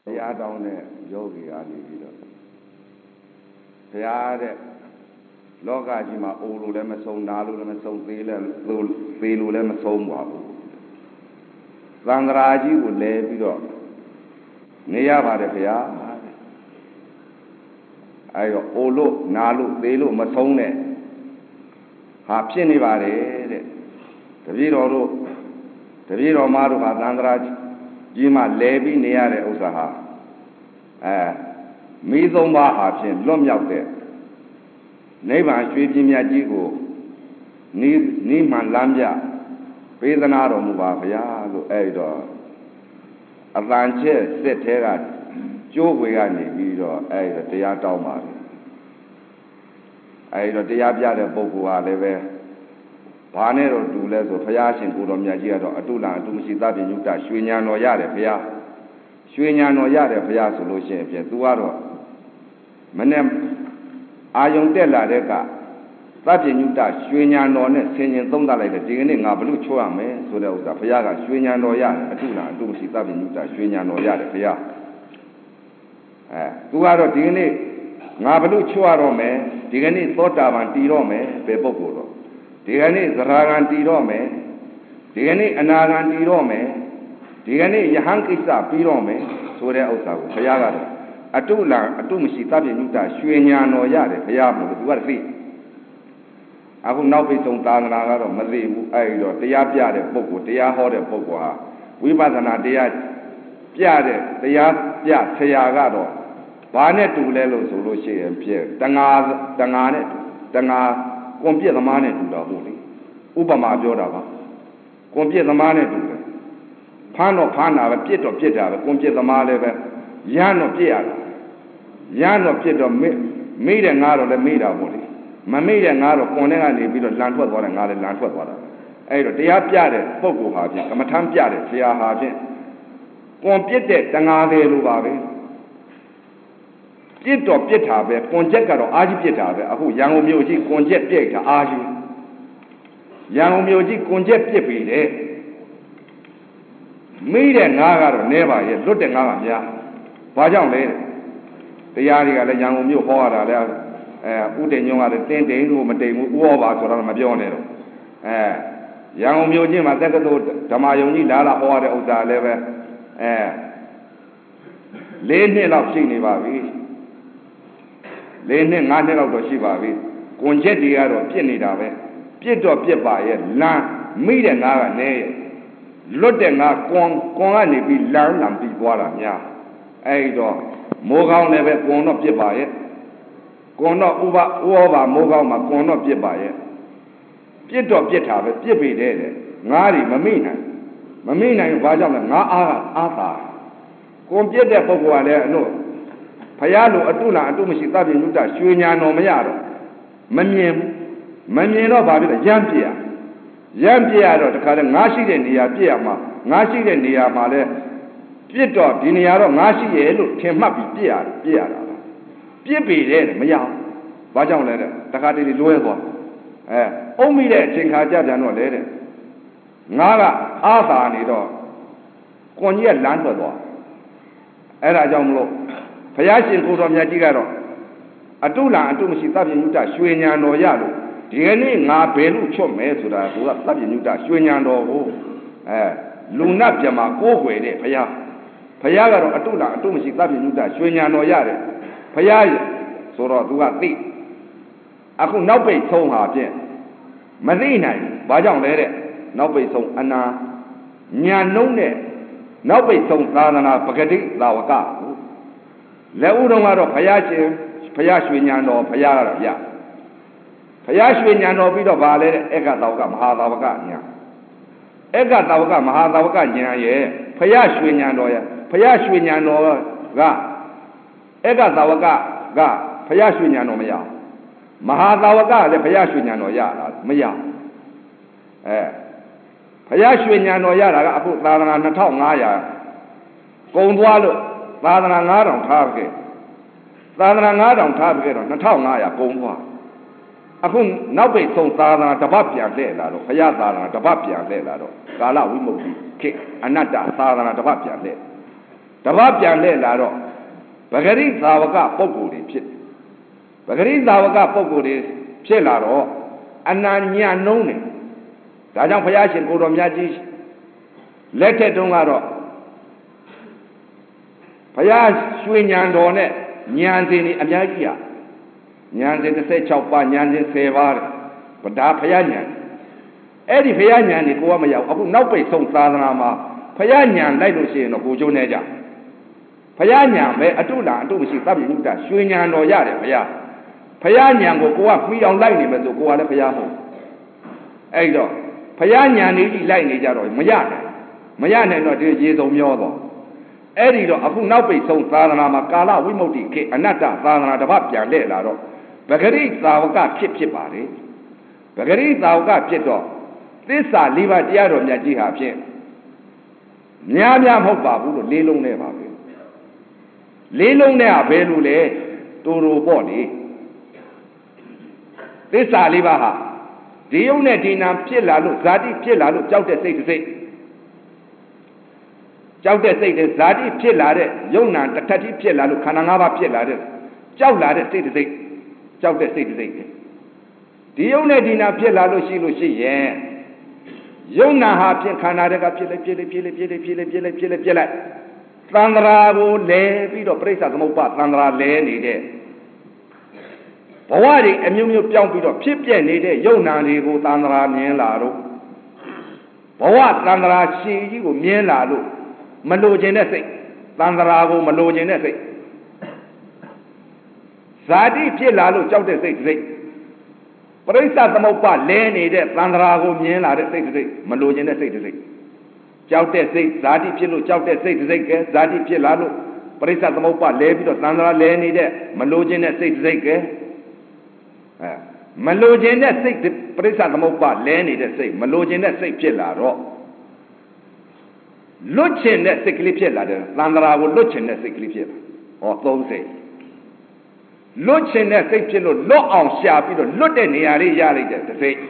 ရားတောင်းတဲ့ယောဂီကနေပြီးတော့ဘုရားတဲ့လောကကြီးမှာအိုလို့လည်းမဆုံးနာလို့လည်းမဆုံးသေးလို့လည်းမဆုံးပါဘူးသံဃာကြီးကိုလဲပြီးတော့နေရပါတယ်ဘုရားအဲတော့အိုလို့နာလို့သေးလို့မဆုံးနဲ့ဟာဖြစ်နေပါတယ်တဲ့တပည့်တော်မတို့ဟာသံဃာကြီးမှလဲပြီးနေရတဲ့ဥစ္စာဟာမိသုံးပါးဟာဖြင့်လွတ်မြောက်တဲ့နိဗ္ဗာန်ရွှေပြည်မြတ်ကြီးကိုနိမှန်လမ်းပြပေးသနာတော်မူပါဗျာလို့အဲ့တော့အတန်ချက်စစ်သေးကကျိုးွေကနေပြီးတော့အဲ့တော့တရားတောင်းပါတယ်အဲ့တော့တရားပြတဲ့ပုဂ္ဂိုလ်ဟာလည်းပဲဘာနဲ့တော့တူလဲဆိုဘုရားရှင်ကိုတော်မြတ်ကြီးကတော့အတုလံအတုမရှိသဗ္ဗညုတရွှေညာတော်ရတယ်ဘုရားရွှေညာတော်ရတယ်ဘုရားဆိုလို့ရှိရင်ဖြင့် तू ကတော့မနဲ့အာယုံတက်လာတဲ့ကသဗ္ဗညုတရွှေညာတော်နဲ့ဆင်ញင်သုံးသပ်လိုက်တယ်ဒီကနေ့ငါဘလို့ချွတ်ရမယ်ဆိုတဲ့ဥစ္စာဘုရားကရွှေညာတော်ရတယ်အတုလံအတုမရှိသဗ္ဗညုတရွှေညာတော်ရတယ်ဘုရားသူကတော့ဒီကနေ့ငါဘလို့ချွတ်ရတော့မယ်ဒီကနေ့သောတာပန်တည်တော့မယ်ဘယ်ပုဂ္ဂိုလ်တော့ဒီကနေ့သရဂံတည်တော့မယ်ဒီကနေ့အနာဂံတည်တော့မယ်ဒီကနေ့ယဟန်ကိစ္စပြီးတော့မယ်ဆိုတဲ့ဥစ္စာကိုဘုရားကတော့အတုလံအတုမရှိသဗ္ဗညုတရွှေညာတော်ရတယ်ဘုရားမို့လို့သူကသိအခုနောက်ပိတ်ဆုံးသာသနာကတော့မသိဘူးအဲ့တော့တရားပြတဲ့ပုဂ္ဂိုလ်တရားဟောတဲ့ပုဂ္ဂိုလ်ဟာဝိပဿနာတရားပြတဲ့တရားပြဆရာကတော့ဘာနဲ့တူလဲလို့ဆိုလို့ရှိရင်ဖြင့်တငါနဲ့တငါကွန်ပြည့်သမားနဲ့တူတာဟုတ်လေဥပမာပြောတာပါကွန်ပြည့်သမားနဲ့တူတယ်ဖမ်းတော့ဖမ်းတာပဲပြစ်တော့ပြစ်တာပဲကွန်ပြည့်သမားလည်းပဲရမ်းတော့ပြစ်ရတာရမ်းတော့ပြစ်တော့မိတဲ့ငါတော့လည်းမိတာပေါ့လေမမိတဲ့ငါတော့ကွန်နဲ့ကနေပြီးတော့လန်ထွက်သွားတယ်ငါလည်းလန်ထွက်သွားတာအဲ့တော့တရားပြတဲ့ပုဂ္ဂိုလ်ဟာဖြင့်ကမ္မထမ်းပြတဲ့ဆရာဟာဖြင့်ကွန်ပြစ်တဲ့တငါတယ်လို့ပါပဲပြစ်တော့ပြစ်တာပဲကွန်ချက်ကတော့အာကြီးပြစ်တာပဲအခုရန်ကုန်မြို့ကြီးကွန်ချက်ပြစ်တာအာကြီးရန်ကုန်မြို့ကြီးကွန်ချက်ပြစ်ပြီတဲ့မိတဲ့ငါကတော့နဲပါရဲ့လွတ်တဲ့ငါကများဘာကြောင့်လဲတရားတွေကလည်းရန်ကုန်မြို့ဟောရတာလဲဥတည်ညွန့်ကလည်းတင်းတိန်ကိုမတိမ်ဘူးဥဩပါဆိုတော့မပြောနဲ့တော့ရန်ကုန်မြို့ချင်းမှာတက္ကသိုလ်ဓမ္မယုံကြီးလာဟောရတဲ့ဥစ္စာလည်းပဲ၄ နှစ်လောက်ရှိနေပါပြီ၄ နှစ်၅ နှစ်လောက်တော့ရှိပါပြီကွန်ချက်တွေကတော့ပြစ်နေတာပဲပြစ်တော့ပြစ်ပါရဲ့လမ်းမိတဲ့ငါကနဲရဲ့လွတ်တဲ့ငါကွန်ကနေပြီးလမ်းပြီးသွားတာများအဲ့တော့မိုးကောင်းလည်းပဲကွန်တော့ပြစ်ပါရဲ့ကွန်တော့ဥဩဘာမိုးကောင်းမှာကွန်တော့ပြစ်ပါရဲ့ပြစ်တော့ပြစ်တာပဲပြစ်ပေတဲ့ငါးတွေမမိနိုင်ဘာကြောင့်လဲငါအားသာကွန်ပြစ်တဲ့ပုဂ္ဂိုလ်ကလည်းအလို့ဖယားလိုအတုလံအတုမရှိသဗ္ဗညုတရွှေညာတော်မရတော့မမြင်တော့ဘာဖြစ်လဲရမ်းပြရတော့တခါလဲငါရှိတဲ့နေရာပြရမှာငါရှိတဲ့နေရာမှာလဲပြစ်တော့ဒီနေရာတော့ငါရှိရဲ့လို့ထင်မှတ်ပြီးပြရတာပြစ်ပေတဲ့မရဘူးဘာကြောင့်လဲတဲ့တခါတည်းလွဲသွားအုံးမိတဲ့အချိန်ခါကြပြန်တော့လဲတဲ့ငါကအာသာနေတော့ကွန်ကြီးကလမ်းထွက်သွားအဲ့ဒါကြောင့်မလို့ဘုရားရှင်ကိုတော်မြတ်ကြီးကတော့အတုလံအတုမရှိသဗ္ဗညုတရွှေညာတော်ရလို့ဒီကနေ့ငါဘယ်လို့ချွတ်မယ်ဆိုတာသူကသဗ္ဗညုတရွှေညာတော်ကိုလူနတ်ပြမကိုးွယ်တဲ့ဘုရားကတော့အတုလံအတုမရှိသဗ္ဗညုတရွှေညာတော်ရတယ်ဘုရားဆိုတော့သူကသိအခုနောက်ပိတ်ဆုံးဟာဖြင့်မသိနိုင်ဘာကြောင့်လဲတဲ့နောက်ပိတ်ဆုံးအနာညာနှုံးတဲ့နောက်ပိတ်ဆုံးသာသနာပဂတိသာဝကလက်ဦးတော်ကတော့ဘုရားရွှေညာတော်ဘုရားကတော့ရဘုရားရွှေညာတော်ပြီးတော့ဗာလဲတဲ့ဧကသာဝကမဟာသာဝကညာဧကသာဝကမဟာသာဝကညာရဲ့ဘုရားရွှေညာတော်ရဲ့ဘုရားရွှေညာတော်ကဧကသာဝကကဘုရားရွှေညာတော်မရမဟာသာဝကလည်းဘုရားရွှေညာတော်ရတာမရဘုရားရွှေညာတော်ရတာကအခုသာသနာ2500ကုန်သွားလို့သာသနာ9000ထားခဲ့သာသနာ9000ထားခဲ့တော့2500ကုန်သွားအခုနောက်ပိတ်ဆုံးသာသနာတပတ်ပြန်လှည့်လာတော့ဘုရားသာသနာတပတ်ပြန်လှည့်လာတော့ကာလဝိမု ക്തി ခေအနတ္တသာသနာတပတ်ပြန်လှည့် Dabab Janle Laro, Bagari Zavaka Pokuri Pit. Bagari Zavaka Pokuri Pilaro, Ananya Noni, Tajam Payashin Urom Yaji, Lete Dungaro, Payas Swinyan Done, Nyanzini Amagia, Nyanzin the Se Chapa, Nyanzin Sevar, Pada Payanyan. Eddie Payanyan, Ikuamaya, I would not pay some Sanama, Payanyan, Lailusi, no Gujo Neja. Payanyan, Atula, do she love you that Swinyan or Yare, Paya. Payanyan will go up, we on lightning, but to go out of Payamo. Edo, Payanyan is lightning, Mayana. Mayana, not years of Yodo. Eddie, I would not pay some Sanama, Kala, we moti, Anata, Sana, the Babia, Lelaro. Bagari, Savaka, Chipchipari. Bagari, Savaka, Chito. This are Liva Diaro Yajiha. Nyam Hobabu, Lilong Neva. Lilong Nea Belule, Turu Body. This are Livaha. The Unetina Pilalu, Zadi Pilalu, Jouta say to say. Jouta say the Zadi Pilare, Yona, the Tati Pilalu, Kananga Pilare, Joulade say to say. Jouta say to say. The Unetina Pilalu, she will see, yeah. Yona Happy Canada Pile. Sandra will lay Vito Presa Mopa, Sandra lay needed. Powari, and you young Vito, Pipia needed, Yona Nigo, Sandra Mielaro. Powa Sandra, she, you Mielaro, Malogenese, Sandra go Malogenese. Sadi Pilalu, Chowder say. Presa Samopa, Lenny, Sandrago, Miela, say, Malogena say to say. Choute say, Zadi Pilu, Choute say to say, Zadi Pilalo, Presa Samopa, Levito, Sandra, Lenny, Malogena say to say, Malogena say, Presa Samopa, Lenny, say, Malogena say, Pilaro. Luchin that sickly Pilla, Sandra will Luchin that sickly Pilla, or so say. Luchin that say Pillow, look on Sharpie, look at Niari Yari to say.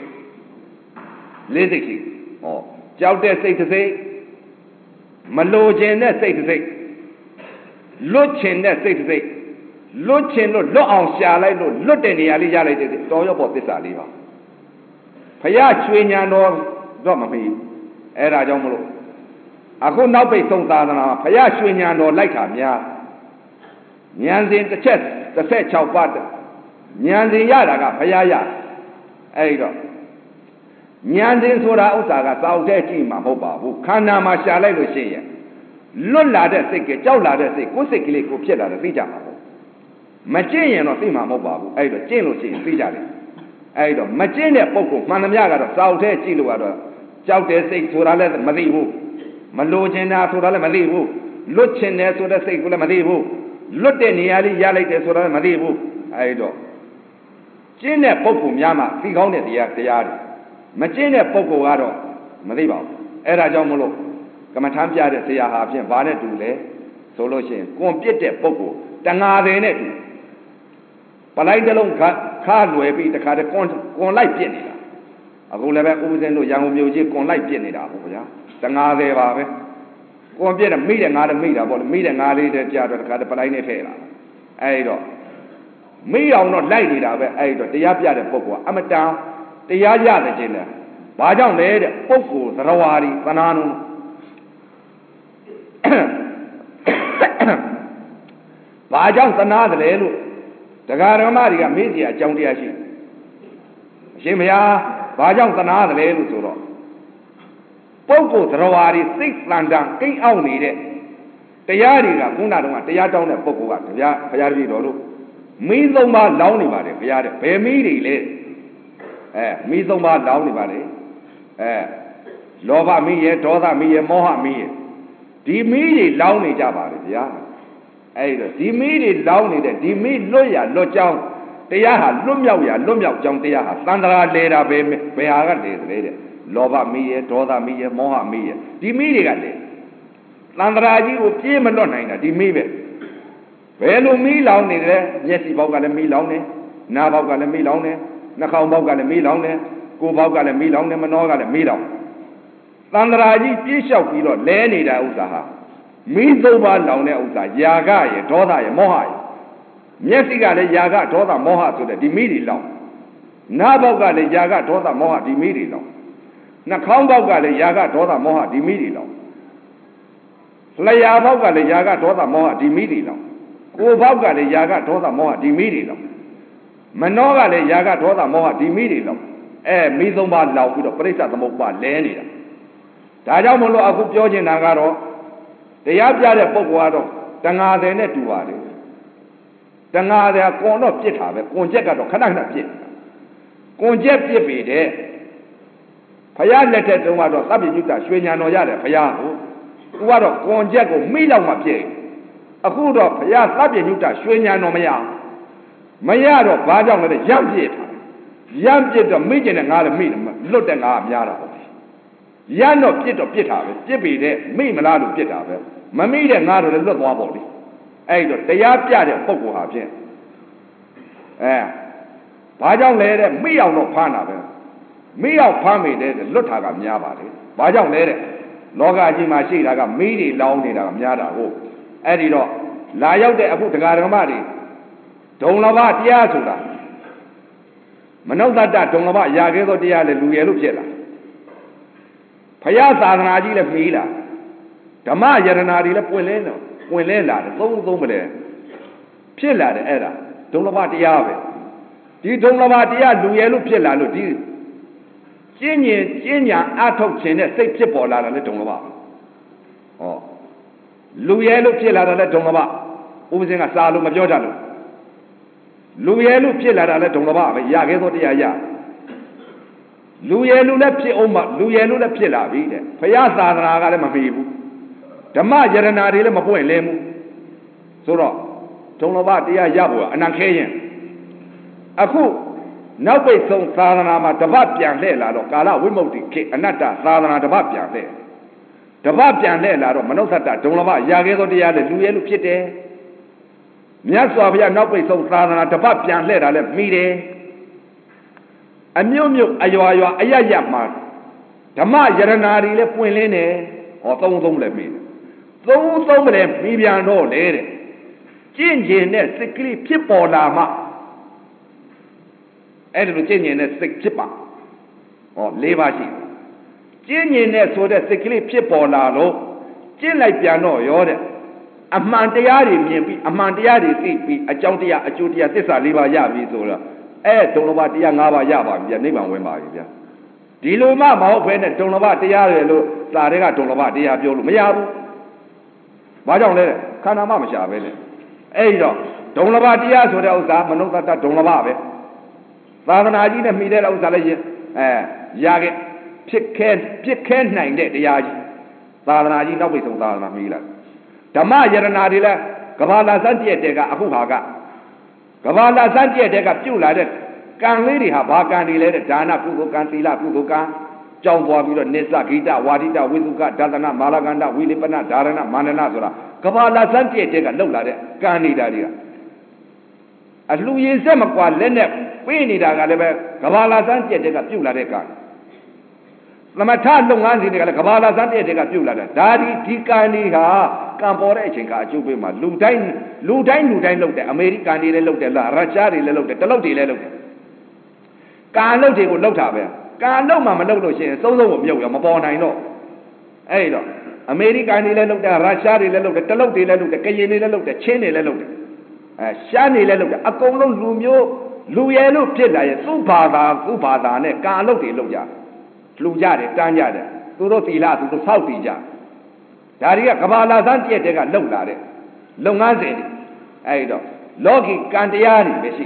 Lizzie, or Joute say to say, Malogin that say to say, Luchin that say to say, Luchin, look on Sharpie, look at Niari Yari to say, about this Aliva. Paya Swinyan or Domami, Era Jomulo. I could now pay some Sana, Paya Swinyan or like him, ya. Nyanzin the chest. The fat chow butter. Nyanzin Yaraga, Payaya. Edo. Nyanzin Sura Usaga, South Tima Hoba, who canna Mashala Lucia. Lula de Sike, Jola de Sik, Usikli, Kupilla, the Fijama. Machinian or Sima Moba, Edo, Chinuchi, Fijali. Edo, Machinia Poco, Manamaga, South Chiluada, Chow de Sik, Surale, Maribu, Malogena, Surale, Maribu, Luchin, Sura Sikula, Maribu. Look at Niali Yali Sura Maribu, Ido. Gina Poco Yama, Figone the Yard. Machina Poco Ado, Mariba, Era Jomolo, Kamatampia de Siaha, Vane Dule, Solution, Compete Poco, Tanga de Net. Palaidalon card will be the card con light pianida. I will never Uzen young music con light pianida, Tanga de Vave. Go and get a meeting out of meet about a meeting out of the Palane Fela. Aido. Me, I'll not like it out of Aido, the Yapia de Poco. I'm a town, the Yaya the Jilla. Bajan led Poco, the Rawari, Banano. Bajan Sanada Lelu, the Garamaria Media, Jondiashi. Shimia, Bajan Sanada Lelu Suro. Poco Rawari, 6 London, King only there. The Yari, Kuna, the Yadon of Poco, the Yari Doro. Mizoma Lowny Body, Yari, pay me, Mizoma Lowny Body. Lova me, Toda me, Moha me. The me Lowny Jabari, ya. The me Lowny, the me Loya, Lojan, the Yaha, Lumia, John the Yaha, Sandra Leda, Beaga later. Lova me, Toda me, Moha me. The immediately. Landraji would came alone, the me. Well, me lonely there, yes, he voted me lonely, Nava got a me lonely, Nakao got a me lonely, Kuba got a me lonely, Manoga got a me lonely. Landraji, Pisho, Lenny, Usaha. မိသုံးပါးလောင်တဲ့ဥစ္စာယာကရဲ့ဒေါသရဲ့မောဟရဲ့မျက်စိကလည်းယာကဒေါသမောဟဆိုတဲ့ဒီမိတွေလောင်နားပေါက်ကလည်းယာကဒေါသမောဟဒီမိတွေလောင်နှာခေါင်းပေါက်ကလည်းယာကဒေါသမောဟဒီမိတွေလောင်လျှာပေါက်ကလည်းယာကဒေါသမောဟဒီမိတွေလောင်ကိုယ်ပေါက်ကလည်းယာကဒေါသမောဟဒီမိတွေလောင်မနှောကလည်းယာကဒေါသမောဟဒီမိတွေလောင်မိသုံးပါးလောင်ပြီးတော့ပရိစ္ဆသမုပ္ပါလဲနေတာဒါကြောင့်မလို့အခုပြောချင်တာကတော့တရားပြတဲ့ပုဂ္ဂိုလ်ကတော့တဏှာတယ်နဲ့တူပါတယ်တဏှာတယ်ကွန်တော့ပြစ်တာပဲကွန်ချက်ကတော့ခဏခဏပြစ်ကွန်ချက်ပြစ်ပြီတဲ့ဘုရားလက်ထက်တုန်းကတော့သဗ္ဗညုတရွှေညာတော်ရတယ်ဘုရားကိုသူကတော့ကွန်ချက်ကိုမိလောက်မှပြစ်အခုတော့ဘုရားသဗ္ဗညုတရွှေညာတော်မရတော့ဘာကြောင့်လဲရံပြစ်ထားရံပြစ်တော့မိကျင်တဲ့ငါလည်းမိတယ်လွတ်တဲ့ငါကများတာပေါ့ရံတော့ပြစ်တော့ပြစ်တာပဲပြစ်ပြီတဲ့မိမလားလို့ပြစ်တာပဲမမိတဲ့ငါတို့လည်းလွတ်သွားပေါ့လေအဲ့တော့တရားပြတဲ့ပုဂ္ဂိုလ်ဟာဖြင့်ဘာကြောင့်လဲတဲ့မိအောင်တော့ဖမ်းတာပဲမိအောင်ဖမ်းမိတဲ့လွတ်တာကများပါလေဘာကြောင့်လဲတဲ့လောကကြီးမှာရှိတာကမိတွေလောင်းနေတာကများတာဟုတ်အဲ့ဒီတော့လာရောက်တဲ့အခုတရားဓမ္မတွေဒုံလဘတရားဆိုတာမနုဿတ္တဒုံလဘရာခဲသောတရားလေလူရယ်လို့ဖြစ်လာဘုရားသာသနာကြီးလည်းပြီးလာဓမ္မယရနာတွေလည်းပွင့်လင်းလာတယ်သုံးမလဲဖြစ်လာတယ်အဲ့ဒါဒုံလဘတရားပဲဒီဒုံလဘတရားလူရယ်လို့ဖြစ်လာလို့ဒီကျင့်ညာအထုတ်ခြင်းနဲ့စိတ်ဖြစ်ပေါ်လာတာလည်းဒုံလဘဟောလူရယ်လို့ဖြစ်လာတာလည်းဒုံလဘဥပဇင်းကစာလို့မပြောကြလို့လူရယ်လို့ဖြစ်လာတာလည်းဒုံလဘပဲရခဲ့သောတရားရလူရယ်လူလည်းဖြစ်အောင်မလူရယ်လူလည်းဖြစ်လာပြီတဲ့ဘုရားသာသနာကလည်းမမီဘူးဓမ္မယရနာတွေလည်းမပွင့်လင်းဘူးဆိုတော့ဒုံလဘတရားရဖို့အနံခဲရင်အခုနောက်ပိတ်ဆုံးသာသနာမှာတပတ်ပြန်လှည့်လာတော့ကာလဝိမု ക്തി ခေအနတ္တသာသနာတပတ်ပြန်လှည့်လာတော့မနုဿတ္တဒုံလဘရခဲ့သောတရားလည်းလူရယ်လူဖြစ်တယ်မြတ်စွာဘုရားနောက်ပိတ်ဆုံးသာသနာတပတ်ပြန်လှည့်တာလည်းမိတယ်အမျိုးမျိုးအရွာအရရမှာဓမ္မယရနာတွေလည်းပွင့်လင်းတယ်ဟောသုံးလည်းမိတယ်သုံးမလဲမိပြန်တော့လေတဲ့ကျင့်ကျင်တဲ့စိတ်ကလေးဖြစ်ပေါ်လာမှအဲ့ဒါလိုကျင့်ကျင်တဲ့စိတ်ဖြစ်ပါဟော၄ပါးရှိကျင့်ကျင်တဲ့ဆိုတဲ့စိတ်ကလေးဖြစ်ပေါ်လာလို့ကျင့်လိုက်ပြန်တော့ရောတဲ့အမှန်တရားတွေမြင်ပြီးအမှန်တရားတွေသိပြီးအကြောင်းတရားအကျိုးတရားသစ္စာ၄ပါးရပြီဆိုတော့ဒုံလဘတရား၅ပါးရပါပြီဗျာနိဗ္ဗာန်ဝင်ပါပြီဗျာဒီလိုမှမဟုတ်ဘဲနဲ့ဒုံလဘတရားရလို့စာတွေကဒုံလဘတရားပြောလို့မရဘူးဘာကြောင့်လဲခန္ဓာမှမရှာပဲလေအဲ့တော့ဒုံလဘတရားဆိုတဲ့ဥစ္စာမနုဿတ္တဒုံလဘပဲသာသနာကြီးနဲ့မိတဲ့ဥစ္စာလည်းရခဲ့ဖြစ်ခဲနိုင်တဲ့တရားကြီးသာသနာကြီးနောက်ပိတ်ဆုံးသာသနာမိလာဓမ္မယရနာတွေလည်းကဘာလာစံပြည့်တဲ့ကအခုဟာကကဘာလာစံပြည့်တဲ့ကပြုတ်လာတဲ့ကံလေးတွေဟာဘာကံတွေလဲတဲ့ဒါနကုသိုလ်ကံသီလကုသိုလ်ကံကြောင်းသွားပြီးတော့နိစ္စဂိတဝါဒိတဝိသုကဒါသနာမာလကန္တဝိလိပနဒါရဏမာနနဆိုတာကဘာလာစံပြည့်တဲ့ကလှုပ်လာတဲ့ကံနေတာတွေကအလှူရည်ဆက်မကွာလက်နဲ့ပေးနေတာကလည်းပဲကဘာလာစံပြည့်တဲ့ကပြုတ်လာတဲ့ကံသမထလုပ်ငန်းစဉ်တွေကလည်းကဘာလာစံပြည့်တဲ့ကပြုတ်လာတဲ့ဒါဒီကံတွေဟာကံပေါ်တဲ့အချိန်ကအကျိုးပေးမှာလူတိုင်းလုပ်တယ်အမေရိကန်တွေလည်းလုပ်တယ်လားရုရှားတွေလည်းလုပ်တယ်တရုတ်တွေလည်းလုပ်တယ်ကံလုပ်တွေကိုလုပ်တာပဲကံလုပ်မှမလုပ်လို့ရှိရင်သုံးကိုမြုပ်ရမပေါ်နိုင်တော့အဲ့တော့အမေရိကန်တွေလည်းလုပ်တယ်ရုရှားတွေလည်းလုပ်တယ်တရုတ်တွေလည်းလုပ်တယ်ကရင်တွေလည်းလုပ်တယ်ချင်းတွေလည်းလုပ်တယ်ရှားတွေလည်းလုပ်တယ်အကုန်လုံးလူရယ်လို့ဖြစ်လာရင်သူ့ဘာသာနဲ့ကံလုပ်တွေလုပ်ကြလူကြတယ်တန်းကြတယ်သူတို့သီလသူတို့စောက်တည်ကြဒါတွေကကဘာလာစမ်းပြည့်တဲ့ကလှုပ်လာတဲ့လုပ်ငန်းစဉ်တွေအဲ့တော့လောကီကံတရားတွေပဲရှိ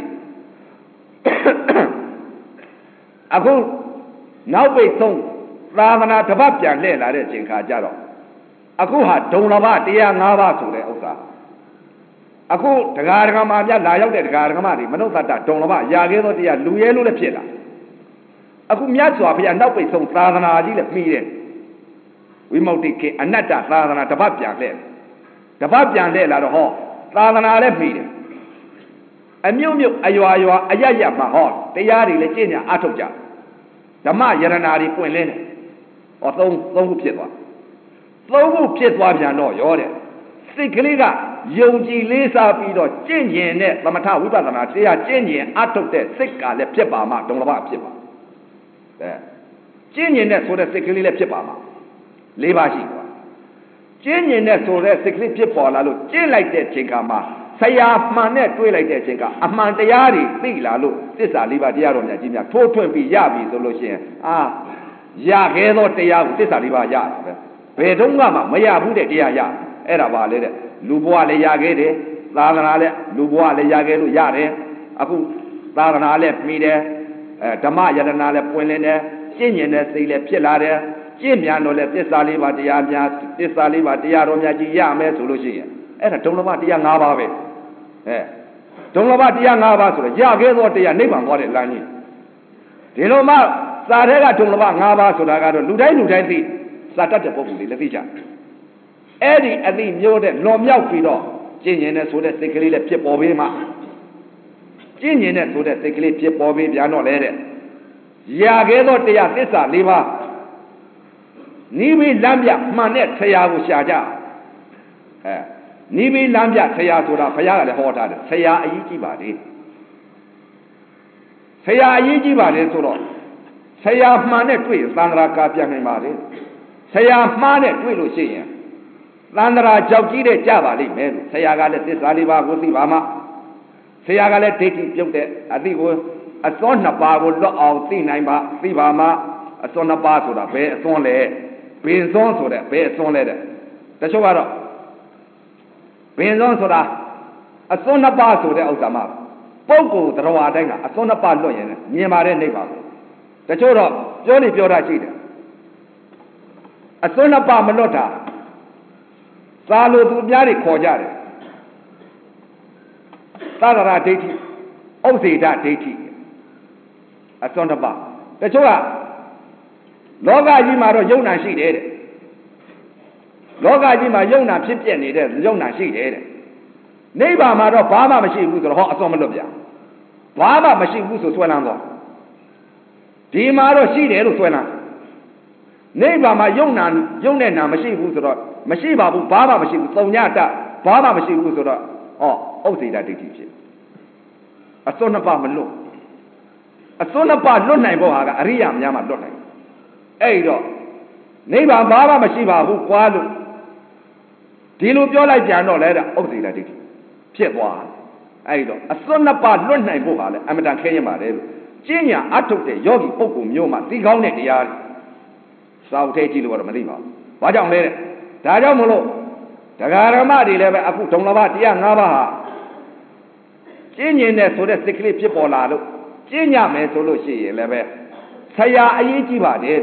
အခုနောက်ပိတ်ဆုံးသာသနာတစ်ပတ်ပြန်လှည့်လာတဲ့အချိန်ခါကျတော့အခုဟာဒုံလဘတရား၅ပါးဆိုတဲ့ဥစ္စာအခုတရားဓမ္မများလာရောက်တဲ့တရားဓမ္မတွေမနုဿတ္တဒုံလဘရာခဲသောတရားလူရဲလို့လည်းဖြစ်လာအခုမြတ်စွာဘုရားနောက်ပိတ်ဆုံးသာသနာကြီးလည်းပြီးတယ်ဝိမု ക്തി ခေအနတ္တသာသနာတစ်ပတ်ပြန်လှည့်လာတော့ဟောသာသနာလည်းပြီးတယ်အမျိုးမျိုးအရွာအရရမှာဟောတရားတွေလည်းကျင့်ကြအထုတ်ကြဓမ္မယရနာတွေပွင့်လင်းတယ်ဟောသုံးခုဖြစ်သွားပြန်တော့ရောတဲ့စိတ်ကလေးကယုံကြည်လေးစားပြီးတော့ကျင့်ကျင်တဲ့သမထဝိပဿနာတရားကျင့်ကျင်အထုတ်တဲ့စိတ်ကလည်းဖြစ်ပါမှဒုံလဘဖြစ်ပါကျင့်ကျင်တဲ့ဆိုတဲ့စိတ်ကလေးလည်းဖြစ်ပါမှ၄ပါးရှိပါကျင့်ကျင်တဲ့ဆိုတဲ့စိတ်ကလေးဖြစ်ပေါ်လာလို့ကျင့်လိုက်တဲ့ချိန်ခါမှာဆရာမှန်နဲ့တွေးလိုက်တဲ့အချိန်ကအမှန်တရားတွေသိလာလို့သစ္စာ၄ပါးတရားတော်များကြီးများထိုးထွင်းပြီးရပြီဆိုလို့ရှိရင်ရခဲ့သောတရားကိုသစ္စာ၄ပါးရတာပဲဘယ်တော့မှမရဘူးတဲ့တရားရအဲ့ဒါပါလေတဲ့လူဘဝလည်းရခဲ့တယ်သာသနာလည်းလူဘဝလည်းရခဲ့လို့ရတယ်အခုသာသနာလည်းပြီးတယ်ဓမ္မယတနာလည်းပွင့်လင်းတယ်ကျင့်ကျင်တဲ့စိတ်လည်းဖြစ်လာတယ်ကျင့်မြန်တော့လည်းသစ္စာ၄ပါးတရားများသစ္စာ၄ပါးတရားတော်များကြီးရမယ်ဆိုလို့ရှိရင်အဲ့ဒါဒုံလဘတရား၅ပါးပဲဒုံလဘတရား၅ပါးဆိုတော့ရခဲ့သောတရားနိဗ္ဗာန်သွားတဲ့လမ်းကြီးဒီလိုမှစာထဲကဒုံလဘ၅ပါးဆိုတာကတော့လူတိုင်းသိစာတတ်တဲ့ပုဂ္ဂိုလ်တွေလည်းသိကြအဲ့ဒီအသိမျိုးတဲ့လွန်မြောက်ပြီးတော့ကျင့်ကျင်တဲ့ဆိုတဲ့စိတ်ကလေးလည်းဖြစ်ပေါ်ပြီးမှကျင့်ကျင်တဲ့ဆိုတဲ့စိတ်ကလေးဖြစ်ပေါ်ပြီးပြန်တော့လဲတဲ့ရခဲ့သောတရားသစ္စာ၄ပါးနိဗ္ဗာန်လမ်းပြမှန်တဲ့ဆရာကိုရှာကြနိဗ္ဗာန်လမ်းပြဆရာဆိုတာဘုရားကလည်းဟောထားတယ်ဆရာအရေးကြီးပါလေဆရာအရေးကြီးပါလေဆိုတော့ဆရာမှန်နဲ့တွေ့ရင်သံဃာကာပြနိုင်ပါလေဆရာမှားနဲ့တွေ့လို့ရှိရင်သံဃာကြောက်ကြီးတဲ့ကြပါလိမ့်မယ်ဆရာကလည်းသစ္စာ၄ပါးကိုသိပါမှဆရာကလည်းဒိဋ္ဌိပြုတ်တဲ့အသိကိုအစွန်းနှစ်ပါးကိုလွတ်အောင်သိနိုင်ပါသိပါမှအစွန်းနှစ်ပါးဆိုတာဘယ်အစွန်းလဲဘင်စွန်းဆိုတဲ့ဘယ်အစွန်းလဲတဲ့တချို့ကတော့ဘင်စွန်းဆိုတာအစွန်းနှစ်ပါးဆိုတဲ့ဥစ္စာမှာပုဂ္ဂိုလ်တရားတိုင်းကအစွန်းနှစ်ပါးလွတ်ရင်မြင်ပါတဲ့နိဗ္ဗာန်ကိုတချို့တော့ပြောတာရှိတယ်အစွန်းနှစ်ပါးမလွတ်တာသာလို့သူများတွေခေါ်ကြတယ်သရဒိဋ္ဌိဥစ္စေဒဒိဋ္ဌိအစွန်းနှစ်ပါးတချို့ကလောကကြီးမှာတော့ယုံနာရှိတယ်တဲ့လောကကြီးမှာယုံနာဖြစ်ပြနေတဲ့ယုံနာရှိတယ်တဲ့နိဗ္ဗာန်မှာတော့ဘာမှမရှိဘူးဆိုတော့ဟောအစွန်းမလွတ်ပြဘာမှမရှိဘူးဆိုဆွဲလန်းသွားဒီမှာတော့ရှိတယ်လို့ဆွဲလန်းနိဗ္ဗာန်မှာယုံတဲ့နာမရှိဘူးဆိုတော့မရှိပါဘူးဘာမှမရှိဘူးသုံညတဘာမှမရှိဘူးဆိုတော့ဥစ္စေဒဒိဋ္ဌိဖြစ်အစွန်းနှစ်ပါးမလွတ်အစွန်းနှစ်ပါးလွတ်နိုင်ဖို့ဟာကအရိယာများမှလွတ်နိုင်အဲ့တော့နိဗ္ဗာန်ဘာမှမရှိပါဘူးကွာလို့ဒီလိုပြောလိုက်ကြတော့လဲတဲ့ဥစ္စေဒဒိဋ္ဌိဖြစ်သွားအဲ့တော့အစွန်းနှစ်ပါးလွတ်နိုင်ဖို့ဟာလဲအမတန်ခဲရင်ပါတယ်လို့ကျင့်ညာအထုတ်တဲ့ယောဂီပုဂ္ဂိုလ်မျိုးမှသိကောင်းတဲ့တရားတွေစာအုပ်ထဲကြည့်လို့တော့မသိပါဘူးဘာကြောင့်လဲတဲ့ဒါကြောင့်မလို့တရားဓမ္မတွေလည်းပဲအခုဒုံလဘတရား၅ပါးဟာကျင့်ကျင်တဲ့ဆိုတဲ့စိတ်ကလေးဖြစ်ပေါ်လာလို့ကျင့်ညမယ်ဆိုလို့ရှိရင်လည်းပဲဆရာအရေးကြီးပါတယ်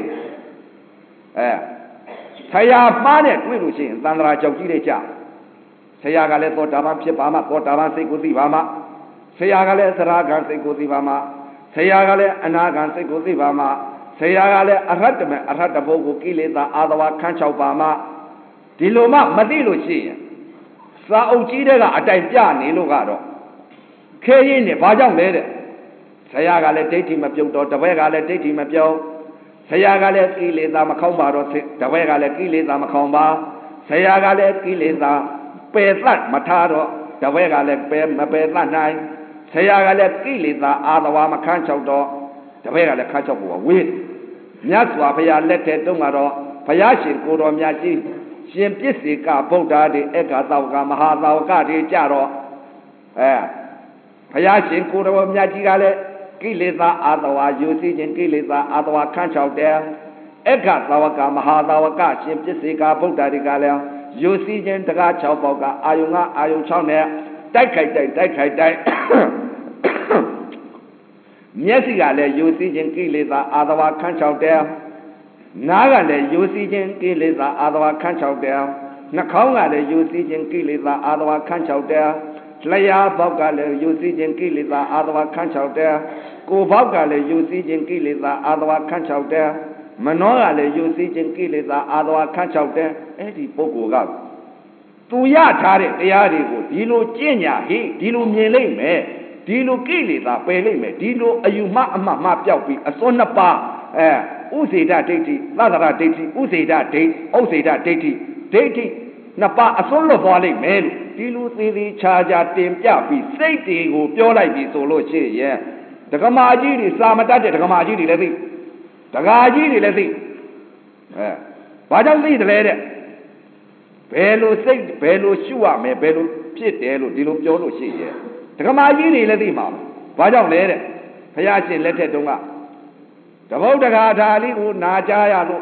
ဆရာမှားတဲ့တွေ့လို့ရှိရင်သံဃာကြောက်ကြီးတဲ့ကြဆရာကလည်းသောတာပန်ဖြစ်ပါမှသောတာပန်စိတ်ကိုသိပါမှဆရာကလည်းသရဂံစိတ်ကိုသိပါမှဆရာကလည်းအနာဂံစိတ်ကိုသိပါမှဆရာကလည်းအရဟတမေအရဟတဘုတ်ကိုကိလေသာအာသဝခန်း6ပါမှဒီလိုမှမသိလို့ရှိရင်စာအုပ်ကြီးတဲ့ကအတိုင်ပြနေလို့ကတော့ခဲရင်နေဘာကြောင့်လဲတဲ့ဆရာကလည်းဒိဋ္ဌိမပြုတ်တော့တပည့်ကလည်းဒိဋ္ဌိမပြုတ်ဆရာကလည်းကိလေသာမခေါင်းပါတော့တပည့်ကလည်းကိလေသာမခေါင်းပါဆရာကလည်းကိလေသာပယ်သတ်မထားတော့တပည့်ကလည်းမပယ်သတ်နိုင်ဆရာကလည်းကိလေသာအာသဝမခန်း6တော့တပည့်ကလည်းခန်း6ဖို့ဝေးမြတ်စွာဘုရားလက်ထက်တုန်းကတော့ဘုရားရှင်ကိုတော်မြတ်ကြီးရှင်ပစ္စေကဗုဒ္ဓတွေဧကသောကမဟာသောကတွေကြတော့ဘုရားရှင်ကိုတော်မြတ်ကြီးကလည်းကိလေသာအာသဝယူစီခြင်းကိလေသာအာသဝခန်း6တဲ့ဧကသောကမဟာသောကရှင်ပစ္စေကဗုဒ္ဓတွေကလည်းယူစီခြင်းတကား6ပေါက်ကအာယုံ9အာယုံ6နဲ့တိုက်ခိုက်မျက်စိကလည်းယူစီခြင်းကိလေသာအာသဝခန်း6တဲ့နားကလည်းယူစီခြင်းကိလေသာအာသဝခန်း6တဲ့နှာခေါင်းကလည်းယူစီခြင်းကိလေသာအာသဝခန်း6တဲ့လျှာဘောက်ကလည်းယူစီခြင်းကိလေသာအာသဝခန်း6တဲ့ကိုယ်ဘောက်ကလည်းယူစီခြင်းကိလေသာအာသဝခန်း6တဲ့မနောကလည်းယူစီခြင်းကိလေသာအာသဝခန်း6တဲ့အဲ့ဒီပုဂ္ဂိုလ်ကသူရထားတဲ့တရားတွေကိုဒီလိုကျင့်ညာဟိဒီလိုမြင်လိုက်မယ်ဒီလိုကိလေသာပယ်လိုက်မယ်ဒီလိုအယူမှအမှတ်မှပြောက်ပြီးအစွန်းနှစ်ပါးဥစေဒဒိဋ္ဌိသဒ္ဒရာဒိဋ္ဌိဥစေဒဒိဋ္ဌိဥစေဒဒိဋ္ဌိဒိဋ္ဌိ Napa a solo volley men, Dilu the charger, Tim Yapi, safety who pure like be solo che, yeah. The Gamaji is Samata, the Gamaji levy. The Gaji levy. Why don't lead the letter? Bello say, Bello Shua, me Bello Pit, Dilu Jolo she, yeah. The Gamaji levy, ma'am. Why don't let it? Payasin let it do up. The Vodagata, Liu, Najaya,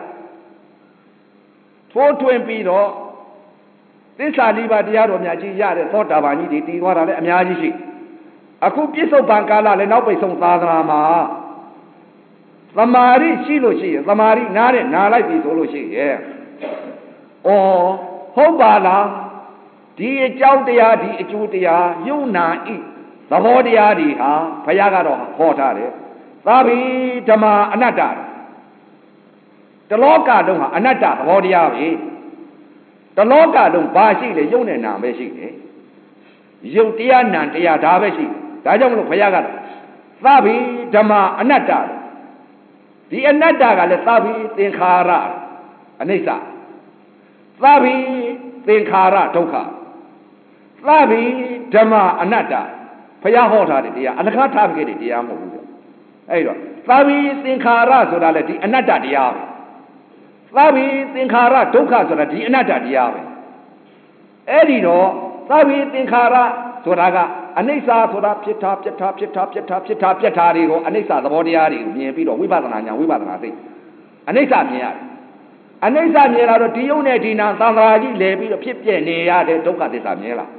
420. This are Libadia of Yaji, thought of Anidi, what are Yaji. A cookie so bancala, and now by some Sadrama. Samari, Shiloshi, Samari, Nare, Nala, Soloshi, yeah. Oh, Hobala, Di Chaudia, Di Chutia, Yuna E, the Vodiadi, Payagaro, Hotare, Sabi, Tama, Anata. The Loka, Anata, Vodiavi. The Loka don't buy the Yunan Nameshi. Yutian and Yadabeshi. Dajam Payaga. Sabi, Dama, Anata. The Anata, the Sabi, Tinkara, Anisa. Sabi, Tinkara, Toka. Sabi, Dama, Anata. Payahota, the Anakata, the Yamu. Sabi, Tinkara, so that the Anata, the Yamu. Sabi Tinkara Toka Sora di Anata Diave. Edido, Sabi Tinkara Soraga, Anisa Sora Pitap, Anisa the Bodiari, Nibido, Wibana, Anisa Mia. Anisa Mia, Dione Dina, Sanraji, Levi, Pipia, Nea, de Toka de Samela.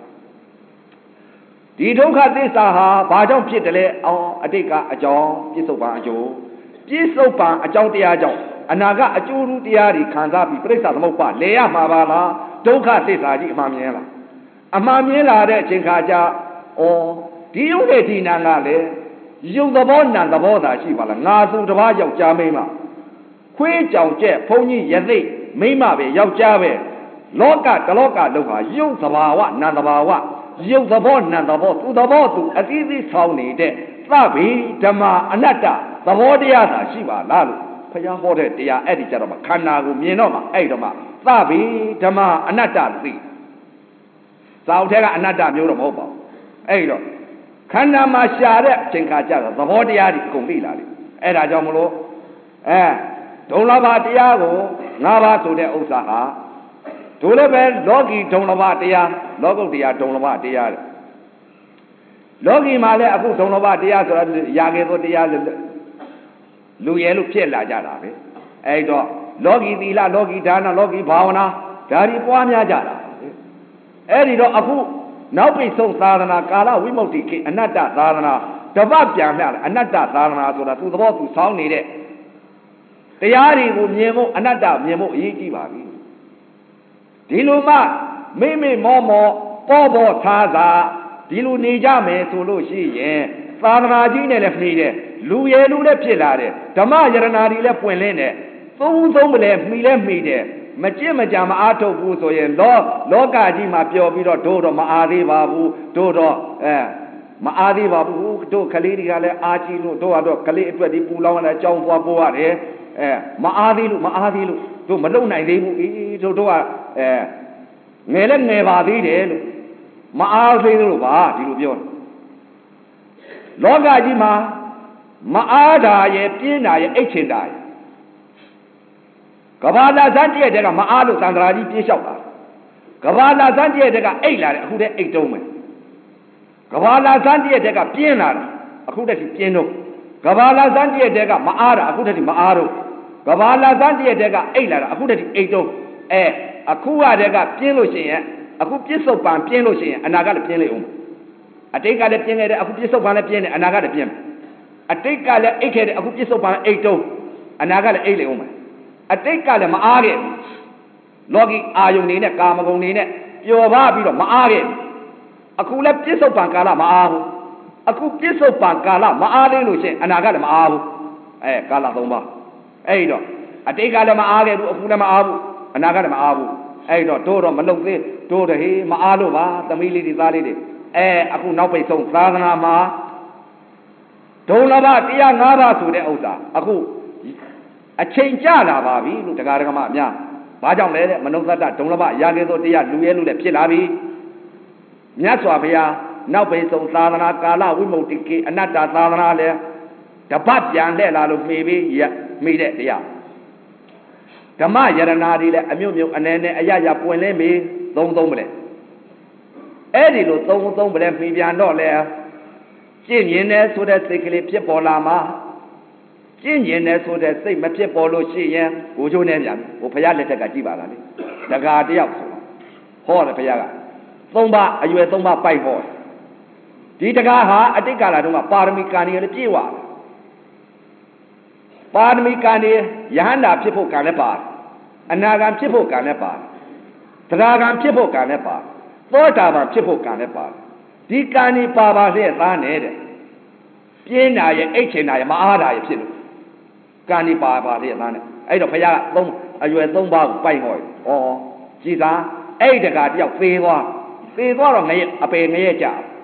Di Toka de Saha, Bajon Pitele, or Adeka, a John, Pisopa, Joe, Pisopa, a John Diajo. Anaga a Juru Diari, Kanzabi, Presa Mopa, Lea Mabala, Doka Sesaji, Mamiela. A Mamiela de Chinkaja, or Dione Dinangale, you the one and the Boda Shivala, Nazu the Vajo Jamema. Quay Jow Jet, Pony Yazi, Mima, Yau Jave, Loka, the Loka, Loka, you the Bawa, Nandabawa, you the one and the boat, to the boat, as easy Sauni de Sabi, Dama, Anata, the Vodiata, Shiva, Lalu. Payahore, they are editor of Kana, Minoma, Edoma, Sabi, Dama, Anata, Sautera, Anata, Muromobo, Edo, Kana Mashare, Chinkaja, the Vodiati, Kumila, Eda Jomulo, Dolava Diago, Nava to the Osaha, Tulebe, Logi, Dolava Dia, Logo Dia, Dolava Dia, Logi Male, Abu Dolava Dia, Yago Dia. Luyelu Pella Jada, Edo, Logi Villa, Logi Dana, Logi Bavana, Dari Puamia Jada. Edido Abu, now be so Sadana, Kala, Wimoti, Anata Sadana, the Babjam, Anata Sadana, so that to the boat to sound needed. The Yari would Nemo, Anata, Nemo, Yiki Babi. Diluma, Mimi Momo, Bobo Taza, Dilu Nijame, Sulushi, Sadana Gine left needed. Luyelu le Pilare, Tama Yaranari le Puelene, so left me left me there. Majama Ato Buzo and Loga Jima Pio Vido Dodo Maadi Babu, Dodo, Maadi Babu, Do Kalidia, Archie, Dodo, Kali, Twenty Pulon, John Waboare, Maadi, Do Malona, Dodo, Melen Nevadi, Maadi Luba, Dilubion. Loga Jima. Maada ye Pina ye Echindai. Gavada Zantia de Maado Sandradi Pishoka. Gavada Zantia de Ela, who de Etome. Gavada Zantia de Pina, a good piano. Gavada Zantia de Maada, a good Maado. Gavada Zantia de Ela, a good Eto. A Kua de Piano Shea, a good piece of pan piano Shea, and I got a piano. I take out a piano, a good piece of pan piano, and I got a piano. I take a eke a cookies upon Eto, and I got an alien woman. I take a Maage, Logi Ayunine, Kamagonine, Yovabi, Maage, a cool piece of Pancala Maahu, a cool piece of Pancala, Maade Luce, and I got a Maahu, Caladoma. Edo, I take a Maage of Fulamahu, and I got a Maahu, Edo, Toro, Maloke, Toro, he, Maalova, the Mili Dizalide, a cool now pay so Sadana Ma. Dolava, Tia Nava to the Osa, a change Jana, Babi, Lutagarama, ဘာကြောင့်လဲတဲ့မနုဿတ္တဒုံလဘရာဂေသောတရားလူရဲလူလည်းဖြစ်လာပြီမြတ်စွာဘုရားနောက်ပိဆုံးသာသနာကာလဝိမု ക്തി ကေအနတ္တသာသနာလည်းတပတ်ပြန်လှည့်လာလို့မှီပြီးမိတဲ့တရားဓမ္မယရနာတွေလည်းအမြုပ်မြုပ်အနေနဲ့အရရပွင့်လင်းပြီးသုံးပလဲအဲ့ဒီလိုသုံးပလဲမှီပြန်တော့လဲကျင့်ရင်နဲ့ဆိုတဲ့စိတ်ကလေးဖြစ်ပေါ်လာမှာကျင့်ရင်နဲ့ဆိုတဲ့စိတ်မဖြစ်ပေါ်လို့ရှိရင်ကိုချိုးနေပြန်ဟိုဘုရားလက်ထက်ကကြည်ပါလားလေတကာတယောက်ဆိုဟောတယ်ဘုရားက3ပါးအရွယ်3ပါးပိုက်ဟောဒီတကာဟာအတိတ်ကာလတုန်းကပါရမီကံတွေလည်းပြည့်ဝတယ်ပါရမီကံတွေယဟန္တာဖြစ်ဖို့ကံလည်းပါတယ်အနာဂံဖြစ်ဖို့ကံလည်းပါတယ်သရဂံဖြစ်ဖို့ကံလည်းပါတယ်သောတာပန်ဖြစ်ဖို့ကံလည်းပါတယ်ဒီကံတွေပါလျက်သားနေတဲ့ပြင်းတာရဲ့အိတ်ချင်တာရဲ့မအားတာရဲ့ဖြစ်လို့ကံတွေပါလျက်သားနေအဲ့တော့ဘုရားကအရွယ်3ပါးကိုပိုက်ဟောဩကြည်သာအဲ့တကာတယောက်သေသွားတော့ငရဲအပေငရဲကြ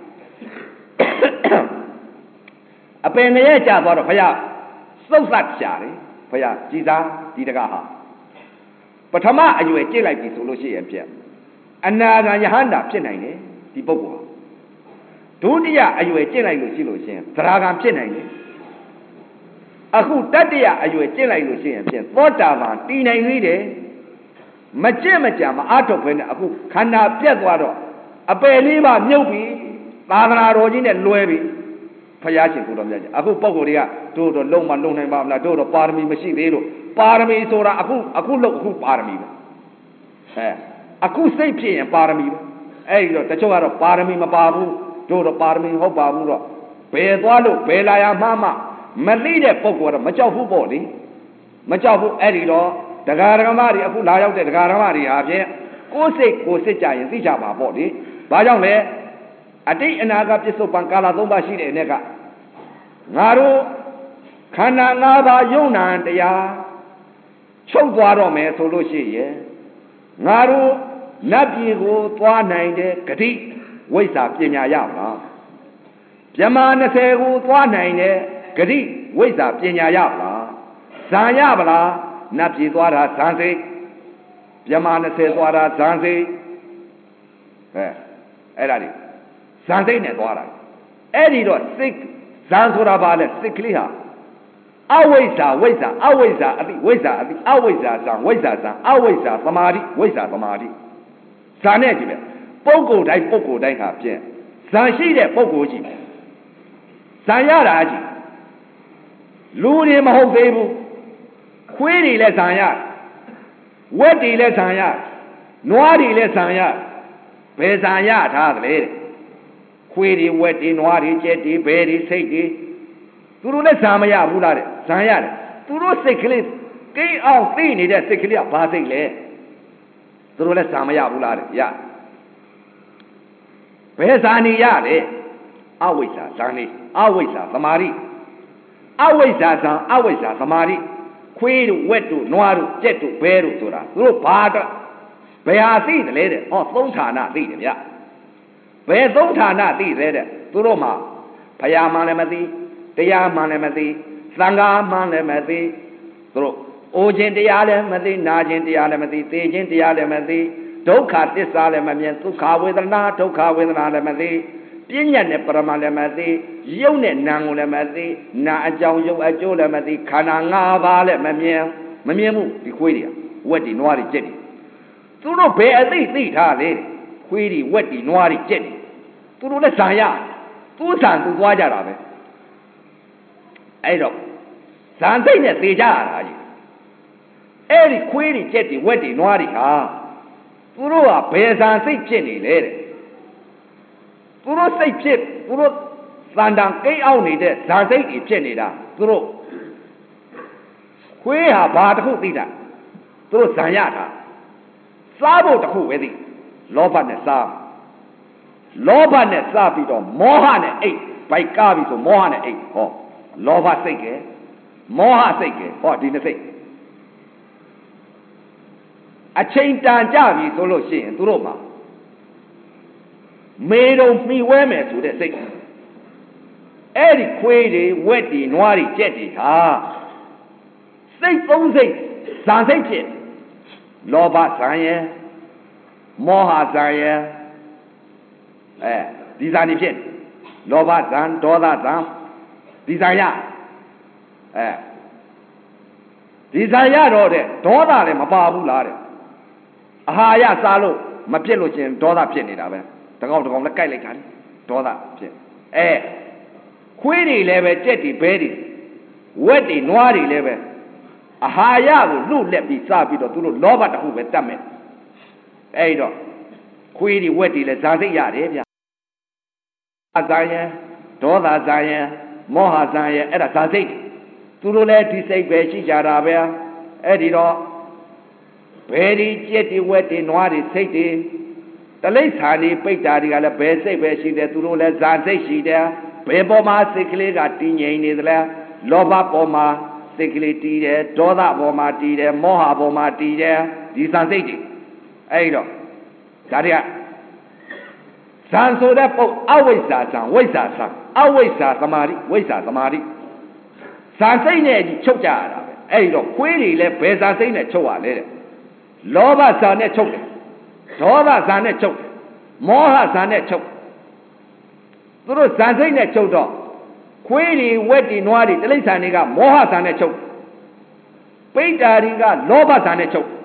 အပေငရဲကြသွားတော့ဘုရားစုပ်သတ်ရှာတယ်ဘုရားကြည်သာဒီတကာဟာပထမအရွယ်ကြည့်လိုက်ပြီဆိုလို့ရှိရင်ပြအနာဂံယဟန္တာဖြစ်နိုင်တယ်ဒီပုဂ္ဂိုလ်ဟာဒုတိယအရွယ်ကျင့်လိုက်လို့ရှိလို့ရှင်သရဂံဖြစ်နိုင်တယ်အခုတတိယအရွယ်ကျင့်လိုက်လို့ရှိရင်ဖြင့်သောတာပန်တည်နိုင်သေးတယ်မကျင့်မကြံမအားထုတ်ဘဲနဲ့အခုခန္ဓာပြတ်သွားတော့အပယ်လေးပါမြုပ်ပြီသာသနာတော်ကြီးနဲ့လွဲပြီဖယားရှင်ကိုတော်မြတ်ကြီးအခုပုဂ္ဂိုလ်တွေကတို့တော့လုံးမလုံးနိုင်ပါမလားတို့တော့ပါရမီမရှိသေးလို့ပါရမီဆိုတာအခုလို့အခုပါရမီပဲအခုစိတ်ဖြစ်ရင်ပါရမီပဲအဲ့ဒီတော့တချို့ကတော့ပါရမီမပါဘူးတို့တော့ပါရမီဟုတ်ပါဘူးတော့ဘယ်သွားလို့ဘယ်လာရမှမသိတဲ့ပုဂ္ဂိုလ်ကတော့မကြောက်ဘူးပေါ့လေမကြောက်ဘူးအဲ့ဒီတော့ဒကာဒကမတွေအခုလာရောက်တဲ့ဒကာဒကမတွေဟာဖြင့်ကိုယ်စိတ်ကြရင်သိကြပါပေါ့လေဘာကြောင့်လဲအတိတ်အနာဂတ်ပြစ္ဆုတ်ပံကာလ3ပါးရှိတဲ့အနေကငါတို့ခန္ဓာ5ပါးယုံနာတရားချုပ်သွားတော့မယ်ဆိုလို့ရှိရင်ငါတို့နတ်ပြည်ကိုသွားနိုင်တဲ့ဂတိဝိဇ္ဇာပညာရမလားဗြဟ္မာ20ကိုသွားနိုင်တဲ့ဂတိဝိဇ္ဇာပညာရမလားဇံရမလားနတ်ပြည်သွားတာဇံစိတ်ဗြဟ္မာ20သွားတာဇံစိတ်အဲ့ဒါလေဇံစိတ်နဲ့သွားတာအဲ့ဒီတော့စိတ်ဇံဆိုတာဘာလဲစိတ်ကလေးဟာအဝိဇ္ဇာဝိဇ္ဇာအဝိဇ္ဇာအတိဝိဇ္ဇာအတိအဝိဇ္ဇာဇံဝိဇ္ဇာဇံအဝိဇ္ဇာသမာဓိဝိဇ္ဇာသမာဓိဇံနဲ့ကြည့်မယ်ပုဂ္ဂိုလ်တိုင်းဟာဖြင့်ဇံရှိတဲ့ပုဂ္ဂိုလ်ကြီးဇံရတာကြီးလူတွေမဟုတ်သေးဘူးခွေးတွေလည်းဇံရဝက်တွေလည်းဇံရနွားတွေလည်းဇံရဘယ်ဇံရထားသလဲတဲ့ခွေးတွေဝက်တွေနွားတွေကြက်တွေဘဲတွေစိတ်တွေသူတို့လည်းဇံမရဘူးလားတဲ့ဇံရတယ်သူတို့စိတ်ကလေးကိန်းအောင်သိနေတဲ့စိတ်ကလေးကဘာစိတ်လဲသူတို့လည်းဇံမရဘူးလားတဲ့ရဘယ်ဇာနေရလဲအဝိဇ္ဇာဇာနေအဝိဇ္ဇာသမာဓိအဝိဇ္ဇာဇံအဝိဇ္ဇာသမာဓိခွေးတို့ဝက်တို့နွားတို့ကြက်တို့ဘဲတို့ဆိုတာသူတို့ဘာတော့ဘယ်ဟာသိတယ်လဲတဲ့ဟောသုံးဌာနသိတယ်ဗျဘယ်သုံးဌာနသိတယ်တဲ့သူတို့မှာဘုရားမှလည်းမသိတရားမှလည်းမသိသံဃာမှလည်းမသိသူတို့အိုခြင်းတရားလည်းမသိနာခြင်းတရားလည်းမသိသိခြင်းတရားလည်းမသိဒုက္ခသစ္စာလည်းမမြင်ဒုက္ခဝေဒနာဒုက္ခဝေဒနာလည်းမသိပညာနဲ့ပရမလည်းမသိရုပ်နဲ့နာမ်ကိုလည်းမသိနာအကြောင်းရုပ်အကျိုးလည်းမသိခန္ဓာ5ပါးလည်းမမြင်ဘူးဒီခွေးတွေဝက်တွေနွားတွေကြက်တွေသူတို့ဘယ်အသိထားလဲခွေးတွေဝက်တွေနွားတွေကြက်တွေသူတို့လည်းဇာရသူ့ဇာသူသွားကြတာပဲအဲ့တော့ဇာစိတ်နဲ့သေကြရတာကြီးအဲ့ဒီခွေးတွေကြက်တွေဝက်တွေနွားတွေဟာသူတို့ကဘယ်ဇာစိတ်ဖြစ်နေလဲတဲ့သူတို့စိတ်ဖြစ်သူတို့သန္တန်ကိန်းအောင်နေတဲ့ဇာစိတ်တွေဖြစ်နေတာသူတို့ခွေးဟာဘာတစ်ခုသိတာသူတို့ဇံရတာစားဖို့တစ်ခုပဲသိလောဘနဲ့စားပြီးတော့မောဟနဲ့အိတ်ဘိုက်ကားပြီဆိုမောဟနဲ့အိတ်ဟောလောဘစိတ်ကဲမောဟစိတ်ကဲဟောဒီနှစ်စိတ်အချိန်တန်ကြပြီဆိုလို့ရှိရင်သူတို့မှာမေတုံမှီဝဲမယ်ဆိုတဲ့စိတ်အဲ့ဒီခွေးတွေဝက်တွေနွားတွေကြက်တွေဟာစိတ်သုံးစိတ်ဇာစိတ်ဖြစ်လောဘဇံရဲ့မောဟဇံရဲ့ဒီဇာနေဖြစ်လောဘဇံဒေါသဇံဒီဇာရဒီဇာရတော့တဲ့ဒေါသလည်းမပါဘူးလားတဲ့အာဟာရစားလို့မဖြစ်လို့ရှင်ဒေါသဖြစ်နေတာပဲတကောင်လည်းကြိုက်လိုက်တာဒေါသဖြစ်ခွေးတွေလည်းပဲကြက်တွေဘဲတွေဝက်တွေနွားတွေလည်းပဲအာဟာရကိုလွတ်လက်ပြီးစားပြီးတော့သူတို့လောဘတစ်ခုပဲတတ်မယ်အဲ့တော့ခွေးတွေဝက်တွေလည်းဇာစိတ်ရတယ်ဗျအဇာယံဒေါသဇာယံမောဟဇာယံအဲ့ဒါဇာစိတ်သူတို့လည်းဒီစိတ်ပဲရှိကြတာပဲအဲ့ဒီတော့ဘယ်ဒီကြက်တွေဝက်တွေနွားတွေစိတ်တွေတလိษံတွေပိတ်တာတွေကလည်းဘယ်စိတ်ပဲရှိတယ်သူတို့လည်းဇာစိတ်ရှိတယ်ဘယ်ပေါ်မှာစိတ်ကလေးကတည်ငြိမ်နေသလဲလောဘပေါ်မှာစိတ်ကလေးတည်တယ်ဒေါသပေါ်မှာတည်တယ်မောဟပေါ်မှာတည်တယ်ဒီဇာစိတ်တွေအဲ့တော့ဒါတွေကဇံဆိုတဲ့ပုံအဝိဇ္ဇာဇံဝိဇ္ဇာဇံအဝိဇ္ဇာသမာဓိဝိဇ္ဇာသမာဓိဇာစိတ်နဲ့ချုပ်ကြရတာပဲအဲ့တော့ခွေးတွေလည်းဘယ်ဇာစိတ်နဲ့ချုပ်ရလဲတဲ့လောဘဇာနဲ့ချုပ်တယ်ဒေါသဇာနဲ့ချုပ်တယ်မောဟဇာနဲ့ချုပ်သူတို့ဇာစိတ်နဲ့ချုပ်တော့ခွေးတွေဝက်တွေနွားတွေတိရစ္ဆာန်တွေကမောဟဇာနဲ့ချုပ်ပိဋ္ဌာတွေကလောဘဇာနဲ့ချုပ်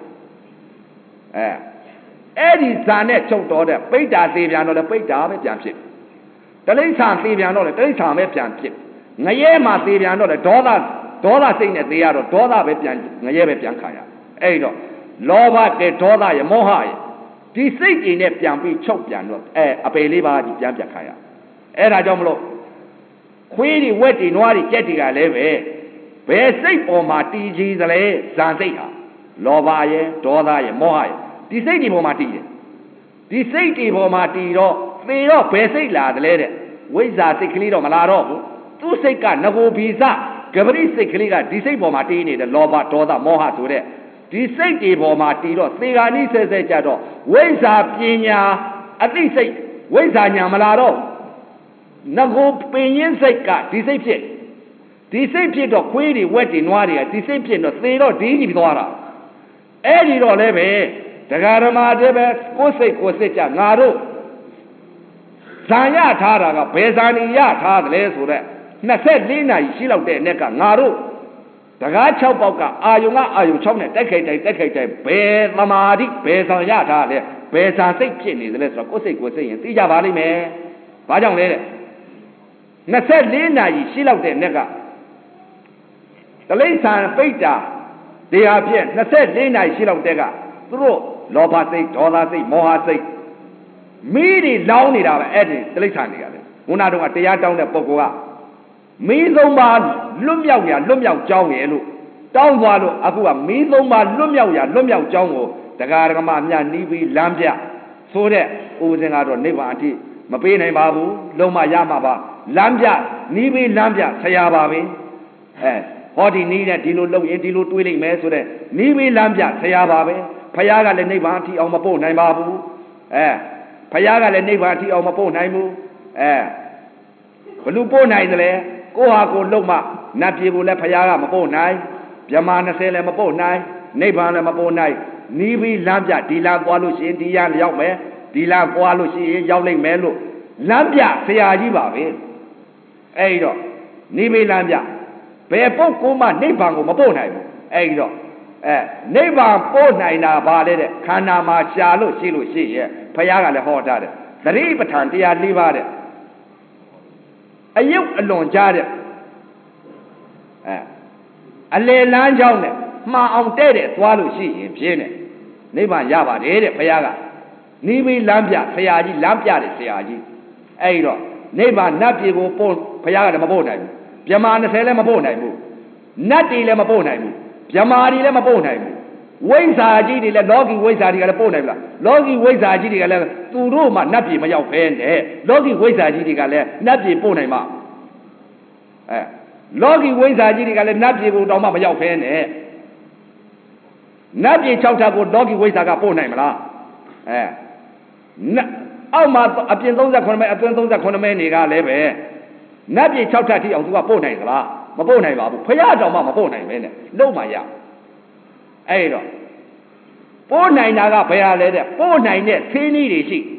အဲ့ဒီဇာနဲ့ချုပ်တော့တဲ့ပိဋ္ဌာသေးပြန်တော့လေပိဋ္ဌာပဲပြန်ဖြစ်တိရစ္ဆာန်သေးပြန်တော့လေတိရစ္ဆာန်ပဲပြန်ဖြစ်ငရဲမှာသေးပြန်တော့လေဒေါသစိတ်နဲ့သေးရတော့ဒေါသပဲပြန်ငရဲပဲပြန်ခါရအဲ့တော့လောဘတဲ့ဒေါသရမောဟရဒီစိတ်ကြီးနဲ့ပြန်ပြီးချုပ်ပြန်တော့အပေလေးပါးကြီးပြန်ခါရအဲ့ဒါကြောင့်မလို့ခွေးတွေဝက်တွေနွားတွေကြက်တွေကလည်းပဲဘယ်စိတ်ပေါ်မှာတည်ကြည်သလဲဇာစိတ်ဟာလောဘရဒေါသရမောဟရဒီစိတ်တွေပေါ်မှာတည်တယ်ဒီစိတ်တွေပေါ်မှာတည်တော့သေတော့ဘယ်စိတ်လာတယ်လဲတဲ့ဝိဇ္ဇာစိတ်ကလေးတော့မလာတော့ဘူးသူ့စိတ်ကငကိုဘီဇကပရိစိတ်ကလေးကဒီစိတ်ပေါ်မှာတည်နေတယ်လောဘဒေါသမောဟဆိုတဲ့ဒီစိတ်တွေပေါ်မှာတည်တော့သေဂာနိဆဲဆဲကြတော့ဝိဇ္ဇာပညာအသိစိတ်ဝိဇ္ဇာညာမလာတော့ငကိုပင်ရင်းစိတ်ကဒီစိတ်ဖြစ်တော့ခွေးတွေဝက်တွေနွားတွေကဒီစိတ်ဖြစ်တော့သေတော့ဒီကြီးသွားတာအဲ့ဒီတော့လည်းပဲတရားဓမ္မတည်းပဲကိုယ်စိတ်ကြငါတို့ဇာရထားတာကဘယ်ဇာနီရထားတယ်လဲဆိုတော့24နာရီရှိလောက်တဲ့အ ਨੇ ကငါတို့တကား6ပေါက်ကအာယုံ6နဲ့တိုက်ခိုက်ဘယ်သမာဓိဘယ်ဇာရထားလဲဘယ်ဇာစိတ်ဖြစ်နေတယ်လဲဆိုတော့ကိုယ်စိတ်ရင်သိကြပါလိမ့်မယ်ဘာကြောင့်လဲတဲ့24နာရီရှိလောက်တဲ့အ ਨੇ ကတလိษံပိဋ္ဌာတရားဖြင့်24နာရီရှိလောက်တဲ့ကသူတို့လောဘစိတ်ဒေါသစိတ်မောဟစိတ်မိတွေလောင်းနေတာပဲအဲ့ဒီတိရစ္ဆာန်တွေကလည်းခုနကတော့တရားတောင်းတဲ့ပုဂ္ဂိုလ်ကမီးသုံးပါလွတ်မြောက်ကြောင်းရဲ့လို့တောင်းသွားလို့အခုကမီးသုံးပါလွတ်မြောက်ကြောင်းကိုတရားဓမ္မများနီးပြီးလမ်းပြဆိုတဲ့ဥပဇင်ကတော့နိဗ္ဗာန်အထိမပေးနိုင်ပါဘူးလုံးမရမှာပါလမ်းပြနီးပြီးလမ်းပြဆရာပါပဲဟောဒီနီးနဲ့ဒီလိုလုပ်ရင်ဒီလိုတွေးလိုက်မယ်ဆိုတဲ့နီးပြီးလမ်းပြဆရာပါပဲဖယားကလည်းနိဗ္ဗာန်အထိအောင်မပို့နိုင်ပါဘူးဖယားကလည်းနိဗ္ဗာန်အထိအောင်မပို့နိုင်ဘူးဘလူပို့နိုင်တယ်လေကိုဟာကိုလုံမနတ်ပြည်ကိုလည်းဖယားကမပို့နိုင်ဗြဟ္မာ20လည်းမပို့နိုင်နိဗ္ဗာန်လည်းမပို့နိုင်နီးပြီးလမ်းပြဒီလမ်းသွားလို့ရှိရင်ဒီရရောက်မယ်ဒီလမ်းသွားလို့ရှိရင်ရောက်လိမ့်မယ်လို့လမ်းပြဆရာကြီးပါပဲအဲ့တော့နီးပြီးလမ်းပြဘယ်ပုဂ္ဂိုလ်မှနိဗ္ဗာန်ကိုမပို့နိုင်ဘူးအဲ့တော့နိဗ္ဗာန်ပို့နိုင်တာပါလေတဲ့ခန္ဓာမှာရှာလို့ရှိရဲ့ဘုရားကလည်းဟောထားတယ်သတိပဋ္ဌာန်တရား၄ပါးတဲ့အယုတ်အလွန်ကြားတဲ့အလေလန်းကြောင်းနဲ့မှားအောင်တဲ့သွားလို့ရှိရင်ဖြင်းတယ်နိဗ္ဗာန်ရပါတယ်တဲ့ဘုရားကနီးပြီးလမ်းပြဆရာကြီးလမ်းပြတယ်ဆရာကြီးအဲ့တော့နိဗ္ဗာန်နတ်ပြည်ကိုပို့ဘုရားကလည်းမပို့နိုင်ဘူးဗြဟ္မာ20လည်းမပို့နိုင်ဘူးနတ်တွေလည်းမပို့နိုင်ဘူးဗြဟ္မာတွေလည်းမပို့နိုင်ဘူးဝိဇ္ဇာကြီးတွေလည်းလောကီဝိဇ္ဇာတွေကလည်းပို့နိုင်ဘူးလားလောကီဝိဇ္ဇာကြီးတွေကလည်းသူတို့မှနတ်ပြည်မရောက်ဖဲနဲ့လောကီဝိဇ္ဇာကြီးတွေကလည်းနတ်ပြည်ပို့နိုင်မှာလောကီဝိဇ္ဇာကြီးတွေကလည်းနတ်ပြည်ကိုတော့မှမရောက်ဖဲနဲ့နတ်ပြည်6ထပ်ကိုလောကီဝိဇ္ဇာကပို့နိုင်မလားအောက်မှာအပြင်38မဲအတွင်း38မဲနေကလည်းပဲနတ်ပြည်6ထပ်ထိအောင်သူကပို့နိုင်သလားမပို့နိုင်ပါဘူးဖရာတော်မှမပို့နိုင်ပဲနဲ့လုံးမရအဲ့တော့ပိုးနိုင်တာကဘယ်ဟာလဲတဲ့ပိုးနိုင်တဲ့ဆေးနည်းတွေရှိ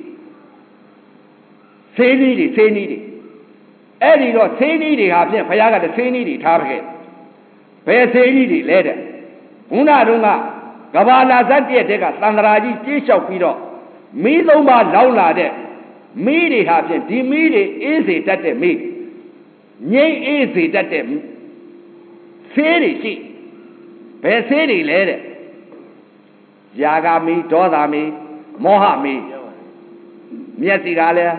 ဆေးနည်းတွေအဲ့ဒီတော့ဆေးနည်းတွေဟာဖြင့်ဘုရားကတဆေးနည်းတွေထားခဲ့ဘယ်ဆေးနည်းတွေလဲတဲ့ဘုရားတုန်းကကဘာလာဇတ်တဲ့ကသန္တရာကြီးပြေးလျှောက်ပြီးတော့မီးသုံးပါလောင်းလာတဲ့မီးတွေဟာဖြင့်ဒီမီးတွေအေးစေတတ်တဲ့မီးငြိမ့်အေးစေတတ်တဲ့ဆေးတွေရှိဘယ်ဆေးတွေလဲတဲ့ယာဂမီဒေါသမီမောဟမီမျက်စိကလည်း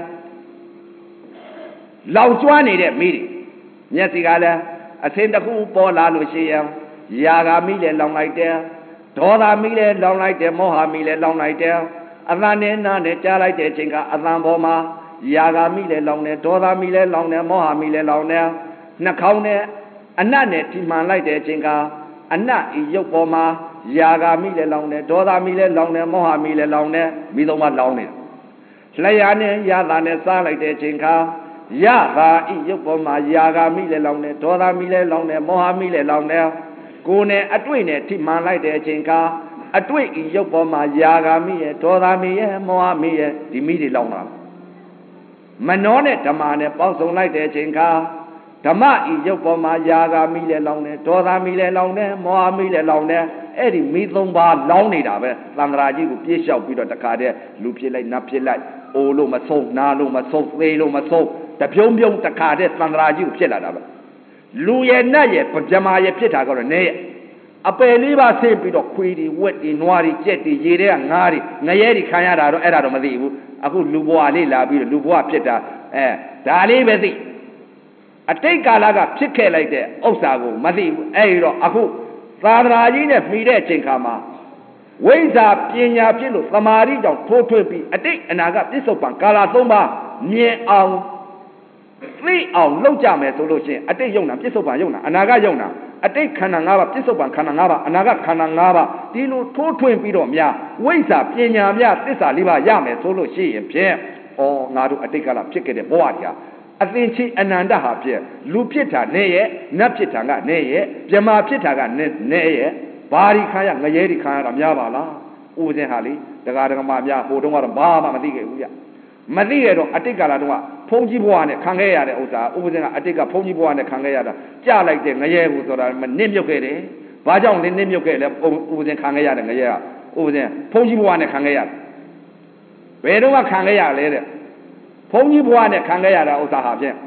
လောင်ကျွမ်းနေတဲ့မီးတွေမျက်စိကလည်းအစင်တစ်ခုပေါ်လာလို့ရှိရင်ယာဂမီလည်းလောင်လိုက်တယ်ဒေါသမီလည်းလောင်လိုက်တယ်မောဟမီလည်းလောင်လိုက်တယ်အသံနဲ့နားနဲ့ကြားလိုက်တဲ့အချိန်ကအသံပေါ်မှာယာဂမီလည်းလောင်တယ်ဒေါသမီလည်းလောင်တယ်မောဟမီလည်းလောင်တယ်နှာခေါင်းနဲ့အနတ်နဲ့ထိမှန်လိုက်တဲ့အချိန်ကအနတ်ဤရုပ်ပေါ်မှာယာဂမီလည်းလောင်တယ်ဒေါသမီလည်းလောင်တယ်မောဟမီလည်းလောင်တယ်မိသုံးပါလောင်တယ်လျှာနဲ့ရတာနဲ့စားလိုက်တဲ့အချိန်ကရတာဤရုပ်ပေါ်မှာယာဂမီလည်းလောင်တယ်ဒေါသမီလည်းလောင်တယ်မောဟမီလည်းလောင်တယ်ကိုယ်နဲ့အတွေ့နဲ့ထိမှန်လိုက်တဲ့အချိန်ကအတွေ့ဤရုပ်ပေါ်မှာယာဂမီရဲ့ဒေါသမီရဲ့မောဟမီရဲ့ဒီမီတွေလောင်တာမနောနဲ့ဓမ္မနဲ့ပေါင်းစုံလိုက်တဲ့အချိန်ကဓမ္မဤရုပ်ပေါ်မှာယာဂမီလည်းလောင်တယ်ဒေါသမီလည်းလောင်တယ်မောဟမီလည်းလောင်တယ်အဲ့ဒီမီသုံးပါလောင်နေတာပဲသန္တရာကြီးကိုပြေးလျှောက်ပြီးတော့တခါတည်းလူဖြစ်လိုက်နတ်ဖြစ်လိုက်အိုလို့မဆုံးနာလို့မဆုံးသေးလို့မဆုံးတပြုံးပြုံးတခါတည်းသန္တရာကြီးကိုဖြစ်လာတာပဲလူရဲ့နတ်ရဲ့ဗြဟ္မာရဲ့ဖြစ်တာကတော့နေရဲ့အပယ်လေးပါဆင်းပြီးတော့ခွေးတွေဝက်တွေနွားတွေကြက်တွေရေတွေကငါးတွေငရဲတွေခံရတာတော့အဲ့ဒါတော့မသိဘူးအခုလူဘဝလေးလာပြီးတော့လူဘဝဖြစ်တာဒါလေးပဲသိအတိတ်ကာလကဖြစ်ခဲ့လိုက်တဲ့ဥစ္စာကိုမသိဘူးအဲ့ဒီတော့အခုသာသနာကြီးနဲ့မှီတဲ့အချိန်ခါမှာဝိဇ္ဇာပညာဖြစ်လို့သမာဓိကြောင့်ထိုးထွင်းပြီးအတိတ်အနာကပြစ္ဆုတ်ပံကာလ၃ပါးမြင်အောင်သိအောင်လုပ်ကြမယ်ဆိုလို့ရှိရင်အတိတ်ယုံနာပြစ္ဆုတ်ပံယုံနာအနာကယုံနာအတိတ်ခန္ဓာ၅ပါးပြစ္ဆုတ်ပံခန္ဓာ၅ပါးအနာကခန္ဓာ၅ပါးဒီလိုထိုးထွင်းပြီးတော့များဝိဇ္ဇာပညာများသစ္စာ၄ပါးရမယ်ဆိုလို့ရှိရင်ဖြင့်ငါတို့အတိတ်ကာလဖြစ်ခဲ့တဲ့ဘဝတရားအသင်္ချေအနန္တဟာဖြင့်လူဖြစ်တာနဲ့ရဲ့နတ်ဖြစ်တာကနဲ့ရဲ့မြမဖြစ်တာကနဲ့ရဲ့ဘာဒီခါရငရဲဒီခါရတာများပါလားဥပဇင်ဟာလေဒကာဒကမများဟိုတုန်းကတော့ဘာမှမသိခဲ့ဘူးဗျမသိရတော့အတိတ်ကာလတုန်းကဖုန်ကြီးဘဝနဲ့ခံခဲ့ရတဲ့ဥစ္စာဥပဇင်ကအတိတ်ကဖုန်ကြီးဘဝနဲ့ခံခဲ့ရတာကြလိုက်တဲ့ငရဲဘူးဆိုတာနစ်မြုပ်ခဲ့တယ်ဘာကြောင့်လဲနစ်မြုပ်ခဲ့လဲဥပဇင်ခံခဲ့ရတဲ့ငရဲကဥပဇင်ဖုန်ကြီးဘဝနဲ့ခံခဲ့ရတယ်ဘယ်တော့မှခံခဲ့ရလဲတဲ့ဘုန်းကြီးဘဝနဲ့ခံခဲ့ရတာဥစ္စာဟာဖြင့်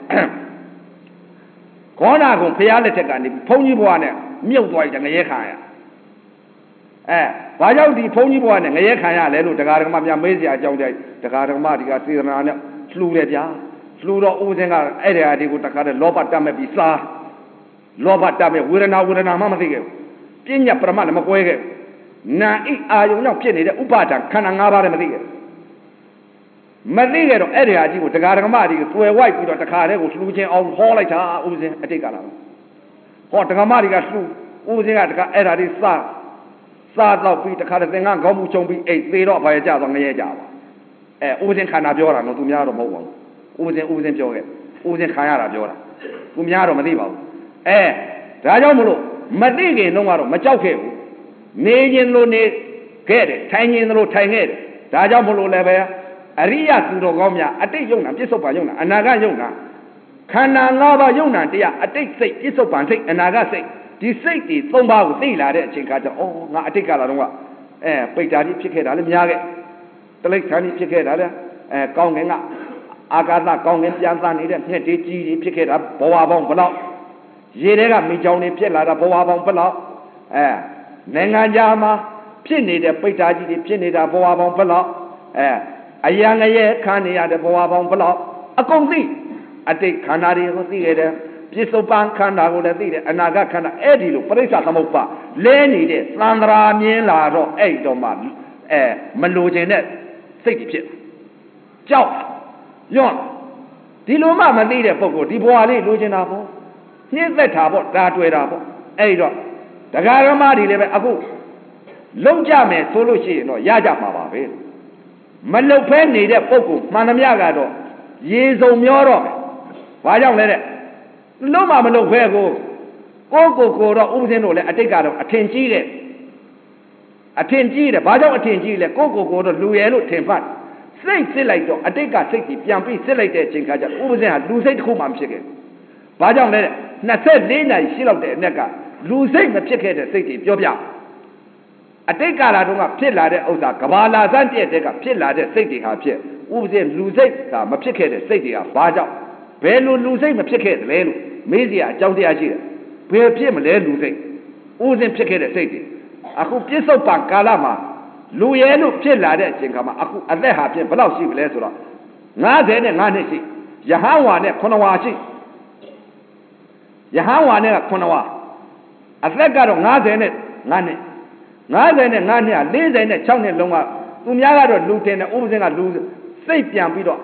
ခေါနာကုံဖျားလက်ထက်ကနေဘုန်းကြီးဘဝနဲ့မြုပ်သွားတယ်ငရဲခံရဘာကြောင့်ဒီဘုန်းကြီးဘဝနဲ့ငရဲခံရလဲလို့တရားဓမ္မများမေးစရာအကြောင်းကြိုက်တရားဓမ္မဒီကစေတနာနဲ့လှူတယ်ဗျာလှူတော့ဥပဇင်ကအဲ့ဒီအဒီကိုတခါတည်းလောဘတတ်မဲ့ပြီးစားလောဘတတ်မဲ့ဝေဒနာမှမသိခဲ့ဘူးပညာပရမတ်လည်းမကွဲခဲ့နာဣအာယုံကြောင့်ဖြစ်နေတဲ့ဥပါဒံခန္ဓာ၅ပါးလည်းမသိခဲ့မသိကြတော့အဲ့ဒီဟာကြီးကိုတရားဓမ္မကြီးကိုသွယ်ဝိုက်ပြီးတော့တခါတည်းကိုလှူခြင်းအောင်ဟောလိုက်တာဥပဇင်အတိတ်ကလာဟောတရားဓမ္မကြီးကလှူဥပဇင်ကတခါအဲ့ဒါကြီးစားတော့ပြီးတခါတည်းသင်္ကန်းခေါင်းမူချုံပြီးအိတ်သေးတော့ဘာရကြတော့ငရဲကြပါဥပဇင်ခန္ဓာပြောတာတော့သူများတော့မဟုတ်ပါဘူးဥပဇင်ပြောခဲ့ဥပဇင်ခံရတာပြောတာသူများတော့မသိပါဘူးဒါကြောင့်မလို့မသိခင်တော့ကတော့မကြောက်ခဲ့ဘူးနေခြင်းလို့နေခဲ့တယ်ထိုင်ခြင်းလို့ထိုင်ခဲ့တယ်ဒါကြောင့်မလို့လည်းပဲအရိယသူတော်ကောင်းများအတိတ်ယုံနာပြစ္ဆုတ်ပံယုံနာအနာဂတ်ယုံနာခန္ဓာ၅ပါးယုံနာတရားအတိတ်စိတ်ပြစ္ဆုတ်ပံစိတ်အနာဂတ်စိတ်ဒီစိတ်ဒီ၃ပါးကိုသိလာတဲ့အချိန်ခါကျတော့ငါအတိတ်ကလာတော့ကပိဋ္ဌာတိဖြစ်ခဲ့တာလည်းများခဲ့တလိဋ္ဌာန်ဖြစ်ခဲ့တာလည်းကောင်းငင်ကအာကာသကောင်းငင်ပြန်သနေတဲ့မြက်တေးကြီးတွေဖြစ်ခဲ့တာဘဝပေါင်းဘလောက်ရေတွေကမိချောင်းတွေဖြစ်လာတာဘဝပေါင်းဘလောက်နိုင်ငံခြားမှာဖြစ်နေတဲ့ပိဋ္ဌာကြီးတွေဖြစ်နေတာဘဝပေါင်းဘလောက်အယံငရဲခံနေရတဲ့ဘဝပေါင်းဘလောက်အကုန်သိအတိတ်ခန္ဓာတွေကိုသိခဲ့တယ်ပြစ္ဆုတ်ပံခန္ဓာကိုလည်းသိတယ်အနာဂတ်ခန္ဓာအဲ့ဒီလိုပရိစ္ဆသမုပ္ပါလဲနေတဲ့သံဃာမြင်လာတော့အဲ့တော့မှမလိုချင်တဲ့စိတ်ကြီးဖြစ်ကြောက်ညွန့်ဒီလိုမှမသိတဲ့ပုဂ္ဂိုလ်ဒီဘဝလေးလိုချင်တာပေါ့နှိမ့်သက်တာပေါ့ဒါတွေ့တာပေါ့အဲ့တော့တရားဓမ္မတွေလည်းပဲအခုလုံးကြမယ်ဆိုလို့ရှိရင်တော့ရကြမှာပါပဲမလုတ်ဖဲနေတဲ့ပုဂ္ဂိုလ်မှန်သမျှကတော့ရေစုံမျောတော့မယ်ဘာကြောင့်လဲတဲ့လုံးမလုတ်ဖဲကိုတော့ဥပဇင်းတို့လည်းအတိတ်ကတော့အထင်ကြီးတဲ့အထင်ကြီးတယ်ဘာကြောင့်အထင်ကြီးလဲကိုတော့လူရဲလို့ထင်မှတ်စိတ်စစ်လိုက်တော့အတိတ်ကစိတ်ကြီးပြန်ပြီးစစ်လိုက်တဲ့အချိန်ခါကျဥပဇင်ဟာလူစိတ်တစ်ခုမှမဖြစ်ခဲ့ဘာကြောင့်လဲ24နာရီရှိလောက်တဲ့အနက်ကလူစိတ်မဖြစ်ခဲ့တဲ့စိတ်ကြီးပြောပြအတိတ်ကာလတုန်းကဖြစ်လာတဲ့ဥစ္စာကဘာလာစမ်းတည့်တဲ့ကဖြစ်လာတဲ့စိတ်တွေဟာဖြစ်ဥပဇင်လူစိတ်ကမဖြစ်ခဲ့တဲ့စိတ်တွေကဘာကြောင့်ဘယ်လိုလူစိတ်မဖြစ်ခဲ့သလဲလို့မေးစရာအကြောင်းတရားရှိတယ်ဘယ်ဖြစ်မလဲလူစိတ်ဥပဇင်ဖြစ်ခဲ့တဲ့စိတ်တွေအခုပြစ္ဆုတ်ပံကာလမှာလူရဲလို့ဖြစ်လာတဲ့အချိန်ခါမှာအခုအသက်ဟာဖြစ်ဘယ်လောက်ရှိပြီလဲဆိုတော့55နှစ်ရှိယဟန်ဝါနဲ့9ဝါရှိယဟန်ဝါနဲ့9ဝါအသက်ကတော့55နှစ်55နှစ်က46နှစ်လုံးကသူများကတော့လူတင်တယ်ဥပဇင်ကလူစိတ်ပြန်ပြီးတော့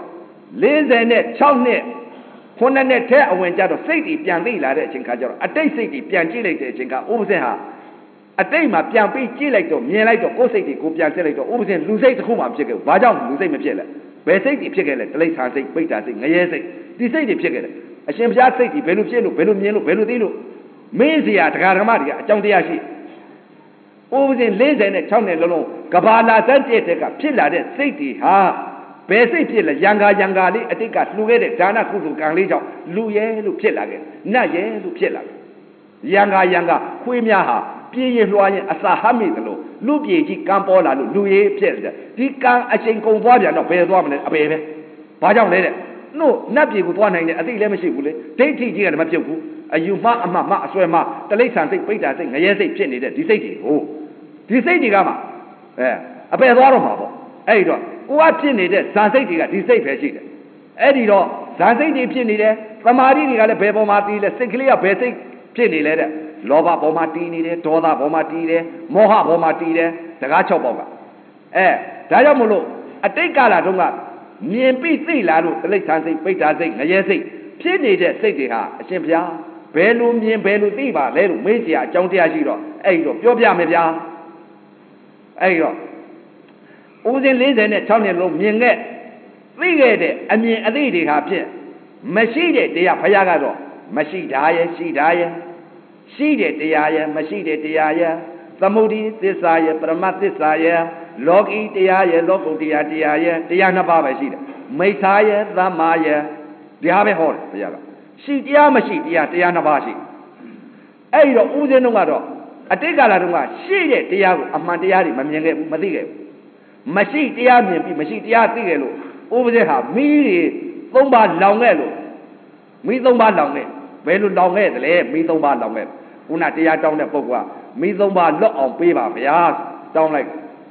46နှစ်ခုနှစ်ထဲအဝင်ကြတော့စိတ်တွေပြန်သိလာတဲ့အချိန်ခါကျတော့အတိတ်စိတ်တွေပြန်ကြည့်လိုက်တဲ့အချိန်ကဥပဇင်ဟာအတိတ်မှာပြန်ပြီးကြည့်လိုက်တော့မြင်လိုက်တော့ကိုယ်စိတ်တွေကိုပြန်စစ်လိုက်တော့ဥပဇင်လူစိတ်တစ်ခုမှဖြစ်ခဲ့ဘူး။ဘာကြောင့်လူစိတ်မဖြစ်လဲ။ဘယ်စိတ်တွေဖြစ်ခဲ့လဲ။တိရစ္ဆာန်စိတ်ပိဋ္ဌာစိတ်ငရဲစိတ်ဒီစိတ်တွေဖြစ်ခဲ့တယ်။အရှင်ဘုရားစိတ်တွေဘယ်လိုဖြစ်လို့ဘယ်လိုမြင်လို့ဘယ်လိုသိလို့မင်းစရာတရားဓမ္မတွေကအကြောင်းတရားရှိဥပဇင်46နှစ်လုံးကဘာလာစတဲ့တက်ကဖြစ်လာတဲ့စိတ်တွေဟာဘယ်စိတ်ဖြစ်လဲရံကာလေးအတိတ်ကလှူခဲ့တဲ့ဒါနကုသိုလ်ကံလေးကြောင့်လူရဲလို့ဖြစ်လာခဲ့နတ်ရဲလို့ဖြစ်လာခဲ့ရံကာခွေးများဟာပြည့်ရလွှားရင်အစာဟမိသလိုလူပြေကြီးကံပေါ်လာလို့လူရဲဖြစ်တယ်ဒီကံအချိန်ကုန်သွားပြန်တော့ဘယ်သွားမလဲအပေပဲဘာကြောင့်လဲတဲ့နို့နတ်ပြေကိုသွားနိုင်တယ်အသိလည်းမရှိဘူးလေဒိဋ္ဌိကြီးကလည်းမပြုတ်ဘူးအယူမှအမှအစွဲမှတလိ္ဆန်စိတ်ပိဋ္ဌာစိတ်ငရဲစိတ်ဖြစ်နေတဲ့ဒီစိတ်တွေကိုဒီစိတ်တွေကမှအပေသွားတော့မှာပေါ့အဲ့ဒီတော့ကိုကဖြစ်နေတဲ့ဇာစိတ်တွေကဒီစိတ်ပဲရှိတယ်အဲ့ဒီတော့ဇာစိတ်တွေဖြစ်နေတယ်သမာဓိတွေကလည်းဘယ်ပေါ်မှာတည်လဲစိတ်ကလေးကဘယ်စိတ်ဖြစ်နေလဲတဲ့လောဘပေါ်မှာတည်နေတယ်ဒေါသပေါ်မှာတည်တယ်မောဟပေါ်မှာတည်တယ်စကား6ပေါက်ကဒါကြောင့်မလို့အတိတ်ကာလတုန်းကမြင်ပြီးသိလာလို့တိရစ္ဆာန်စိတ်ပိဋ္ဌာစိတ်ငရဲစိတ်ဖြစ်နေတဲ့စိတ်တွေဟာအရှင်ဘုရားဘယ်လိုမြင်ဘယ်လိုသိပါလဲလို့မေးစရာအကြောင်းတရားရှိတော့အဲ့ဒီတော့ပြောပြမယ်ဗျာအဲ့ဒီတော့ဥစဉ်46နှစ်လုံးမြင်ခဲ့သိခဲ့တဲ့အမြင်အသိတွေဟာဖြစ်မရှိတဲ့တရားဘုရားကတော့မရှိတာရဲ့ရှိတာရဲ့ရှိတဲ့တရားရဲ့မရှိတဲ့တရားရဲ့သမုဒိသစ္စာရဲ့ပရမသစ္စာရဲ့လောကီတရားရဲ့လောကုတ္တရာတရားရဲ့တရားနှစ်ပါးပဲရှိတယ်မိစ္ဆာရဲ့သမ္မာရဲ့ဒီဟာပဲဟောတယ်ဘုရားကရှိတရားမရှိတရားနှစ်ပါးရှိအဲ့ဒီတော့ဥစဉ်တုန်းကတော့အတိတ်ကာလတုန်းကရှိတဲ့တရားကိုအမှန်တရားတွေမမြင်ခဲ့ဘူးမသိခဲ့ဘူးမရှိတရားမြင်ပြီးမရှိတရားသိခဲ့လို့ဥပဇေဟာမိတွေ3ပါးလောင်ခဲ့လို့မိ3ပါးလောင်ခဲ့ဘယ်လိုလောင်ခဲ့သလဲမိ3ပါးလောင်ခဲ့ခုနတရားတောင်းတဲ့ပုဂ္ဂိုလ်ကမိ3ပါးလွတ်အောင်ပေးပါဗျာတောင်းလို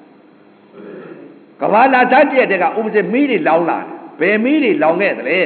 က်ကဘာလာတတ်တဲ့ကဥပဇေမိတွေလောင်လာဘယ်မိတွေလောင်ခဲ့သလဲ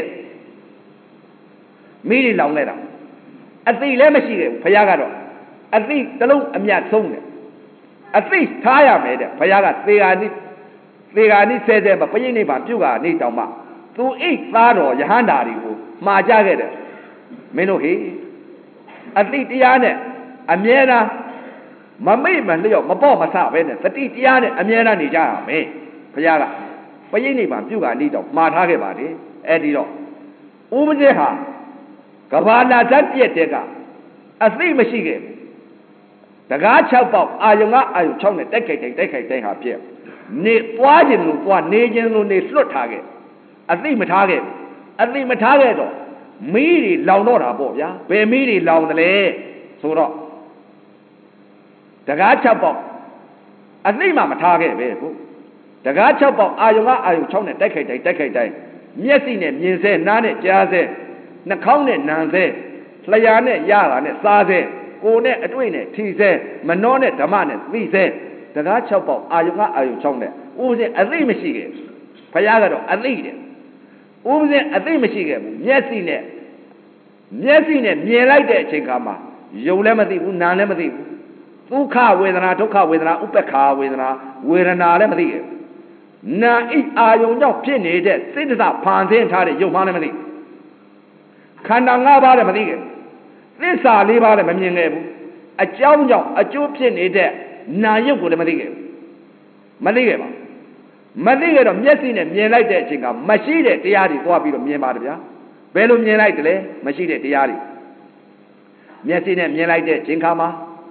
မိတွေလောင်ခဲ့တာအသိလည်းမရှိခဲ့ဘူးဘုရားကတော့အသိတစ်လုံးအမြတ်ဆုံးတယ်အသိထားရမယ်တဲ့ဘုရားကသေဃာနိဆဲတဲ့မှာပရိနိဗ္ဗာန်ပြုတ်ကနေတောင်မှသူအိတ်သားတော်ယဟန္တာတွေကိုမှာကြခဲ့တယ်မင်းတို့ဟေအသိတရားနဲ့အမြဲတမ်းမမိတ်မလျော့မပေါ့မဆပဲနဲ့သတိတရားနဲ့အမြဲတမ်းနေကြရမယ်ဘုရားကပရိနိဗ္ဗာန်ပြုတ်ကနေတောင်မှာထားခဲ့ပါတယ်အဲ့ဒီတော့ဥပဇေဟာကဘာလာတတ်တဲ့ကအသိမရှိခဲ့တကား6ပေါက်အာယုံ6နဲ့တိုက်ခိုက်တိုင်းဟာပြည့်နေသွားခြင်းလို့သွားနေခြင်းလို့နေလွတ်ထားခဲ့အသိမထားခဲ့တော့မီးတွေလောင်တော့တာပေါ့ဗျာဘယ်မီးတွေလောင်တယ်လဲဆိုတော့တကား6ပေါက်အသိမှမထားခဲ့ပဲကိုတကား6ပေါက်အာယုံ6နဲ့တိုက်ခိုက်တိုင်းမျက်စိနဲ့မြင်စေနားနဲ့ကြားစေနှာခေါင်းနဲ့နံစေလျှာနဲ့ရတာနဲ့စားစေကိုယ်နဲ့အတွေ့နဲ့ထီစေမနှောနဲ့ဓမ္မနဲ့သိစေတကား6ပေါက်အာယုံ6နဲ့ဥပဇင်အသိမရှိခဲ့ဘုရားကတော့အသိတယ်ဥပဇင်အသိမရှိခဲ့ဘူးမျက်စိနဲ့မြင်လိုက်တဲ့အချိန်ခါမှာယုံလည်းမသိဘူးနာလည်းမသိဘူးဒုက္ခဝေဒနာဒုက္ခဝေဒနာဥပ္ပခာဝေဒနာလည်းမသိခဲ့ဘူးနာဣအာယုံကြောင့်ဖြစ်နေတဲ့စိတ္တသဖန်ဆင်းထားတဲ့ယုံမှလည်းမသိခန္ဓာ5ပါးလည်းမသိခဲ့သစ္စာ4ပါးလည်းမမြင်ခဲ့ဘူးအကြောင်းကြောင့်အကျိုးဖြစ်နေတဲ့နာယုတ်ကိုလည်းမသိခဲ့ဘူးမသိခဲ့တော့မျက်စိနဲ့မြင်လိုက်တဲ့အချိန်ကမရှိတဲ့တရားတွေသွားပြီးတော့မြင်ပါတယ်ဗျာဘယ်လိုမြင်လိုက်တယ်လဲမရှိတဲ့တရားတွေမျက်စိနဲ့မြင်လိုက်တဲ့အချိန်ခါမှာဘ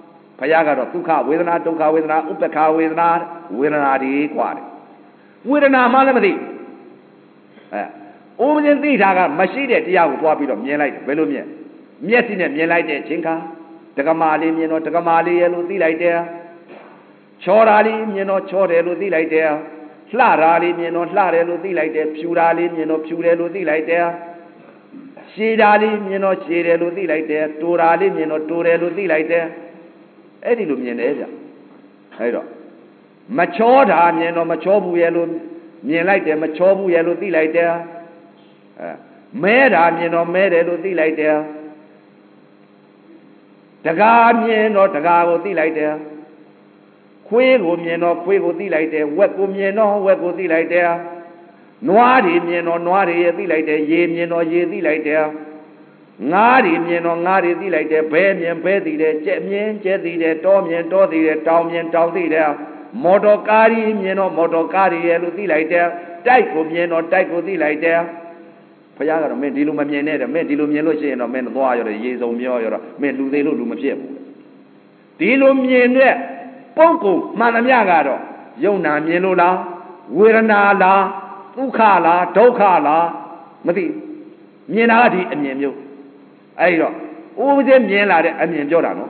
ရားကတော့ဒုက္ခဝေဒနာဒုက္ခဝေဒနာဥပ္ပခာဝေဒနာဒီกว่าတယ်ဝေဒနာမှလည်းမသိဥပဇင်းသိတာကမရှိတဲ့တရားကိုသွားပြီးတော့မြင်လိုက်တယ်ဘယ်လိုမြင်မျက်စိနဲ့မြင်လိုက်တဲ့အချိန်ခါတက္ကမလေးမြင်တော့တက္ကမလေးရဲ့လို့သိလိုက်တယ်ချောတာလေးမြင်တော့ချောတယ်လို့သိလိုက်တယ်လှတာလေးမြင်တော့လှတယ်လို့သိလိုက်တယ်ဖြူတာလေးမြင်တော့ဖြူတယ်လို့သိလိုက်တယ်ရှည်တာလေးမြင်တော့ရှည်တယ်လို့သိလိုက်တယ်တိုတာလေးမြင်တော့တိုတယ်လို့သိလိုက်တယ်အဲ့ဒီလိုမြင်တယ်ဗျအဲ့တော့မချောတာမြင်တော့မချောဘူးရဲ့လို့မြင်လိုက်တယ်မချောဘူးရဲ့လို့သိလိုက်တယ်မဲတာမြင်တော့မဲတယ်လို့သိလိုက်တယ်တကားမြင်တော့တကားကိုသိလိုက်တယ်ခွေးကိုမြင်တော့ခွေးကိုသိလိုက်တယ်ဝက်ကိုမြင်တော့ဝက်ကိုသိလိုက်တယ်နွားတွေမြင်တော့နွားတွေသိလိုက်တယ်ရေမြင်တော့ရေသိလိုက်တယ်ငါးတွေမြင်တော့ငါးတွေသိလိုက်တယ်ဘဲမြင်ဘဲသိတယ်ကြက်မြင်ကြက်သိတယ်တောမြင်တောသိတယ်တောင်မြင်တောင်သိတယ်မော်တော်ကားကြီးမြင်တော့မော်တော်ကားတွေရဲ့လို့သိလိုက်တယ်တိုက်ကိုမြင်တော့တိုက်ကိုသိလိုက်တယ်ဘုရားကတော့မင်းဒီလိုမမြင်နဲ့တဲ့မင်းဒီလိုမြင်လို့ရှိရင်တော့မင်းသွားရောရေစုံမျောရောမင်းလူသေးလို့လူမဖြစ်ဘူးဒီလိုမြင်တဲ့ပုဂ္ဂိုလ်မှန်သမျှကတော့ယုံနာမြင်လို့လားဝေဒနာလားဒုက္ခလားဒုက္ခလားမသိမြင်တာကဒီအမြင်မျိုးအဲ့တော့ဥပဇင်းမြင်လာတဲ့အမြင်ပြောတာနော်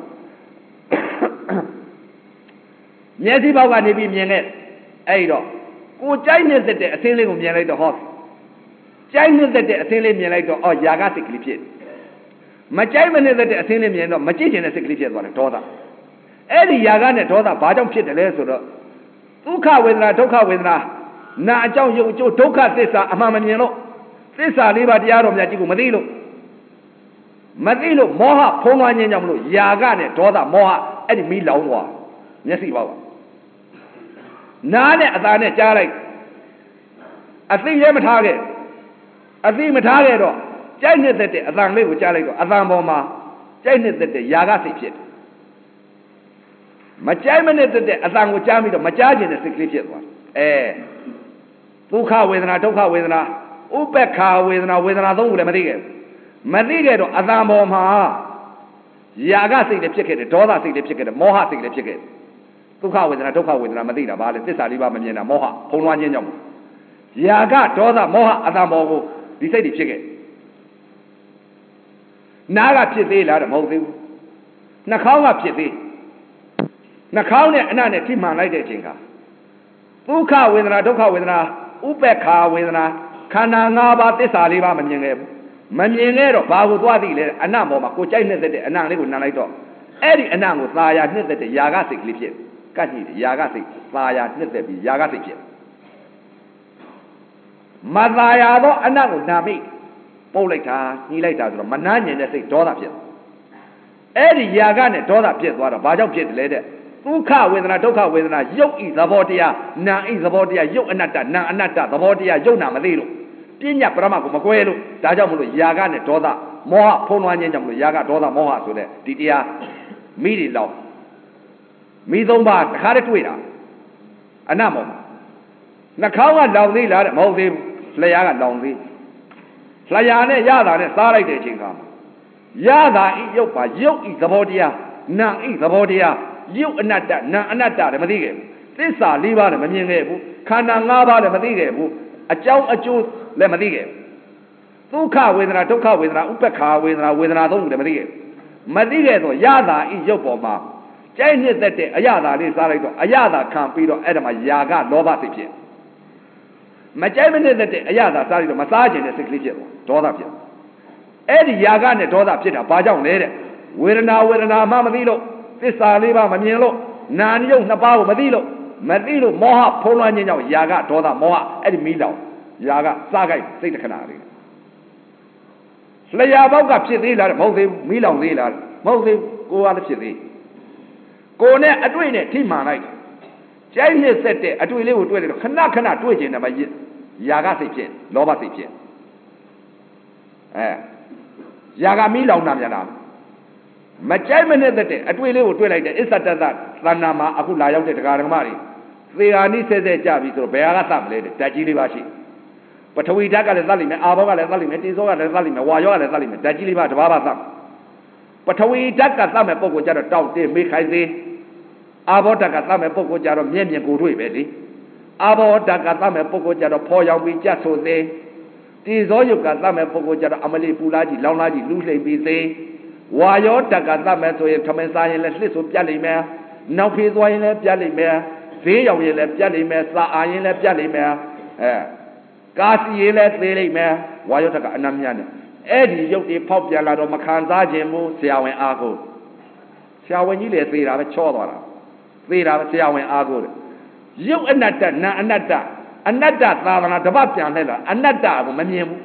မျက်စိဘောက်ကနေပြီးမြင်တဲ့အဲ့တော့ကိုကြိုက်နေတဲ့အသင်းလေးကိုမြင်လိုက်တော့ဟောကြိုက်နေတဲ့အသင်းလေးမြင်လိုက်တော့အော်ຢာကစိတ်ကလေးဖြစ်မကြိုက်မနေတဲ့အသင်းလေးမြင်တော့မကြည့်ချင်တဲ့စိတ်ကလေးဖြစ်သွားတယ်ဒေါသအဲ့ဒီຢာကနဲ့ဒေါသဘာကြောင့်ဖြစ်တယ်လဲဆိုတော့ဒုက္ခဝေဒနာဒုက္ခဝေဒနာနာအကြောင်းယုံအကျိုးဒုက္ခသစ္စာအမှန်မမြင်လို့သစ္စာလေးပါးတရားတော်များကြီးကိုမသိလို့မောဟဖုံးလွှမ်းခြင်းကြောင့်မလို့ຢာကနဲ့ဒေါသမောဟအဲ့ဒီမိလောင်သွားမျက်စိပေါက်နားနဲ့အသာနဲ့ကြားလိုက်အသိရဲမထားခဲ့အသိမထားခဲ့တော့ကြိုက်နေတဲ့အသံလေးကိုကြားလိုက်တော့အသံပေါ်မှာကြိုက်နေတဲ့ຢာကစိတ်ဖြစ်တယ်မကြိုက်မနေတဲ့အသံကိုကြားပြီးတော့မကြားခြင်းတဲ့စိတ်ကလေးဖြစ်သွားဒုက္ခဝေဒနာဒုက္ခဝေဒနာဥပ္ပခာဝေဒနာဝေဒနာသုံးခုလည်းမသိခဲ့တော့အသံပေါ်မှာຢာကစိတ်လည်းဖြစ်ခဲ့တယ်ဒေါသစိတ်လည်းဖြစ်ခဲ့တယ်မောဟစိတ်လည်းဖြစ်ခဲ့တယ်ဒုက္ခဝေဒနာဒုက္ခဝေဒနာမသိတာဘာလဲသစ္စာလေးပါမမြင်တာမောဟဖုံးလွှမ်းခြင်းကြောင့်ຢာကဒေါသမောဟအသံပေါ်ကိုဒီစိတ်တွေဖြစ်ခဲ့နားကဖြစ်သေးလားတဲ့မဟုတ်သေးဘူးနှာခေါင်းကဖြစ်သေးနှာခေါင်းနဲ့အနံ့နဲ့ထိမှန်လိုက်တဲ့အချိန်ကဒုက္ခဝေဒနာဒုက္ခဝေဒနာဥပ္ပခာဝေဒနာခန္ဓာ၅ပါးသစ္စာလေးပါမမြင်ခဲ့ဘူးမမြင်ခဲ့တော့ဘာကိုသွားသိလဲအနံ့ပေါ်မှာကိုကြိုက်နေတဲ့အနံ့လေးကိုနံလိုက်တော့အဲ့ဒီအနံ့ကိုသာယာနှစ်သက်တဲ့ຢာကစိတ်ကလေးဖြစ်ကတ်ကြည့်တယ်ຢာကစိတ်သာယာနှစ်သက်ပြီးຢာကစိတ်ဖြစ်မသာယာတော့အနံ့ကိုနာမိပုတ်လိုက်တာညှိလိုက်တာဆိုတော့မနှမ်းညင်တဲ့စိတ်ဒေါသဖြစ်အဲ့ဒီຢာကနဲ့ဒေါသဖြစ်သွားတော့ဘာကြောင့်ဖြစ်တယ်လဲတဲ့ဒုက္ခဝေဒနာဒုက္ခဝေဒနာရုပ်ဤသဘောတရားနာဤသဘောတရားရုပ်အနတ္တနာအနတ္တသဘောတရားရုပ်နာမသိလို့ပညာပရမတ်ကိုမကွဲလို့ဒါကြောင့်မလို့ຢာကနဲ့ဒေါသမောဟဖုံးလွှမ်းခြင်းကြောင့်မလို့ຢာကဒေါသမောဟဆိုတဲ့ဒီတရားမိတွေလောက်မိသုံးပါးတခါတည်းတွေ့တာအနတ်မောနှာခေါင်းကလောင်သေးလားတဲ့မဟုတ်သေးဘူးလျှာကလောင်သေးလျှာနဲ့ရတာနဲ့စားလိုက်တဲ့အချိန်ကရတာဤရုပ်ပါရုပ်ဤသဘောတရားနာဤသဘောတရားရုပ်အနတ္တနာအနတ္တလည်းမသိခဲ့ဘူးသစ္စာ၄ပါးလည်းမမြင်ခဲ့ဘူးခန္ဓာ၅ပါးလည်းမသိခဲ့ဘူးအကြောင်းအကျိုးလည်းမသိခဲ့ဘူးဒုက္ခဝေဒနာဒုက္ခဝေဒနာဥပ္ပခာဝေဒနာဝေဒနာသုံးခုလည်းမသိခဲ့ဘူးမသိခဲ့တော့ရတာဤရုပ်ပေါ်မှာကြိုက်နှစ်သက်တဲ့အရသာလေးစားလိုက်တော့အရသာခံပြီးတော့အဲ့ဒါမှຢာကလောဘစိတ်ဖြစ်မကြိုက်မနှစ်သက်တဲ့အရသာစားလိုက်တော့မစားခြင်းတဲ့စိတ်ကလေးဖြစ်သွားဒေါသဖြစ်အဲ့ဒီຢာကနဲ့ဒေါသဖြစ်တာဘာကြောင့်လဲတဲ့ဝေဒနာမှမသိလို့သစ္စာလေးပါမမြင်လို့နာနိယုတ်နှစ်ပါးကိုမသိလို့မောဟဖုံးလွှမ်းခြင်းကြောင့်ຢာကဒေါသမောဟအဲ့ဒီမိလောင်ຢာကစားကြိုက်စိတ်တခဏလေးလျှာပေါက်ကဖြစ်သေးလားမဟုတ်သေးဘူးမိလောင်သေးလားမဟုတ်သေးဘူးကိုယ်ကလည်းဖြစ်သေးကိုနဲ့အတွေ့နဲ့ထိမှန်လိုက်ကြိုက်နှစ်သက်တဲ့အတွေ့လေးကိုတွေ့လိုက်တော့ခဏတွေ့ကျင်တယ်မຢာကစိတ်ဖြစ်လောဘစိတ်ဖြစ်ຢာကမိလောင်တာမြန်တာမကြိုက်မနဲ့တဲ့အတွေ့လေးကိုတွေ့လိုက်တယ်အစ္ဆတတသဏ္ဍာမှာအခုလာရောက်တဲ့တရားဓမ္မတွေသေဟာနိဆဲဆဲကြပြီဆိုတော့ဘယ်ဟာကသတ်မလဲတဲ့ဓာတ်ကြီးလေးပါရှိပထဝီဓာတ်ကလည်းသတ်လိမ့်မယ်အာဘောကလည်းသတ်လိမ့်မယ်တေဇောကလည်းသတ်လိမ့်မယ်ဝါယောကလည်းသတ်လိမ့်မယ်ဓာတ်ကြီးလေးပါတစ်ပါးပါသတ်ပထဝီဓာတ်ကသတ်မဲ့ပုဂ္ဂိုလ်ကြတော့တောက်တင်းမေးခိုင်းစေအာဘောဓာတ်ကသတ်မဲ့ပုဂ္ဂိုလ်ကြတော့မျက်မြင်ကိုယ်တွေ့ပဲလေအာဘောဓာတ်ကသတ်မဲ့ပုဂ္ဂိုလ်ကြတော့ဖော်ရောက်ပြီးကြတ်ဆိုသေးတိဇောယုတ်ကသတ်မဲ့ပုဂ္ဂိုလ်ကြတော့အမလီပူလာကြီးလောင်းလာကြီးလူလှိမ့်ပြီးသေးဝါယောဓာတ်ကသတ်မဲ့ဆိုရင်ထမင်းစားရင်လည်းလှစ်ဆိုပြတ်လိမ့်မယ်နောက်ဖေးသွားရင်လည်းပြတ်လိမ့်မယ်ဈေးရောက်ရင်လည်းပြတ်လိမ့်မယ်စာအာရင်လည်းပြတ်လိမ့်မယ်ကာစီရင်လည်းသေးလိမ့်မယ်ဝါယောဓာတ်ကအနမ်းများတယ်အဲ့ဒီရုပ်တွေဖောက်ပြန်လာတော့မခံစားခြင်းဘူးဆရာဝန်အားကိုဆရာဝန်ကြီးလည်းသေးတာပဲချောသွားတာသေးတာပဲဆရာဝန်အားကိုတယ်ရုပ်အနတ္တနာအနတ္တအနတ္တသာသနာတပတ်ပြန်လဲလာအနတ္တကိုမမြင်ဘူး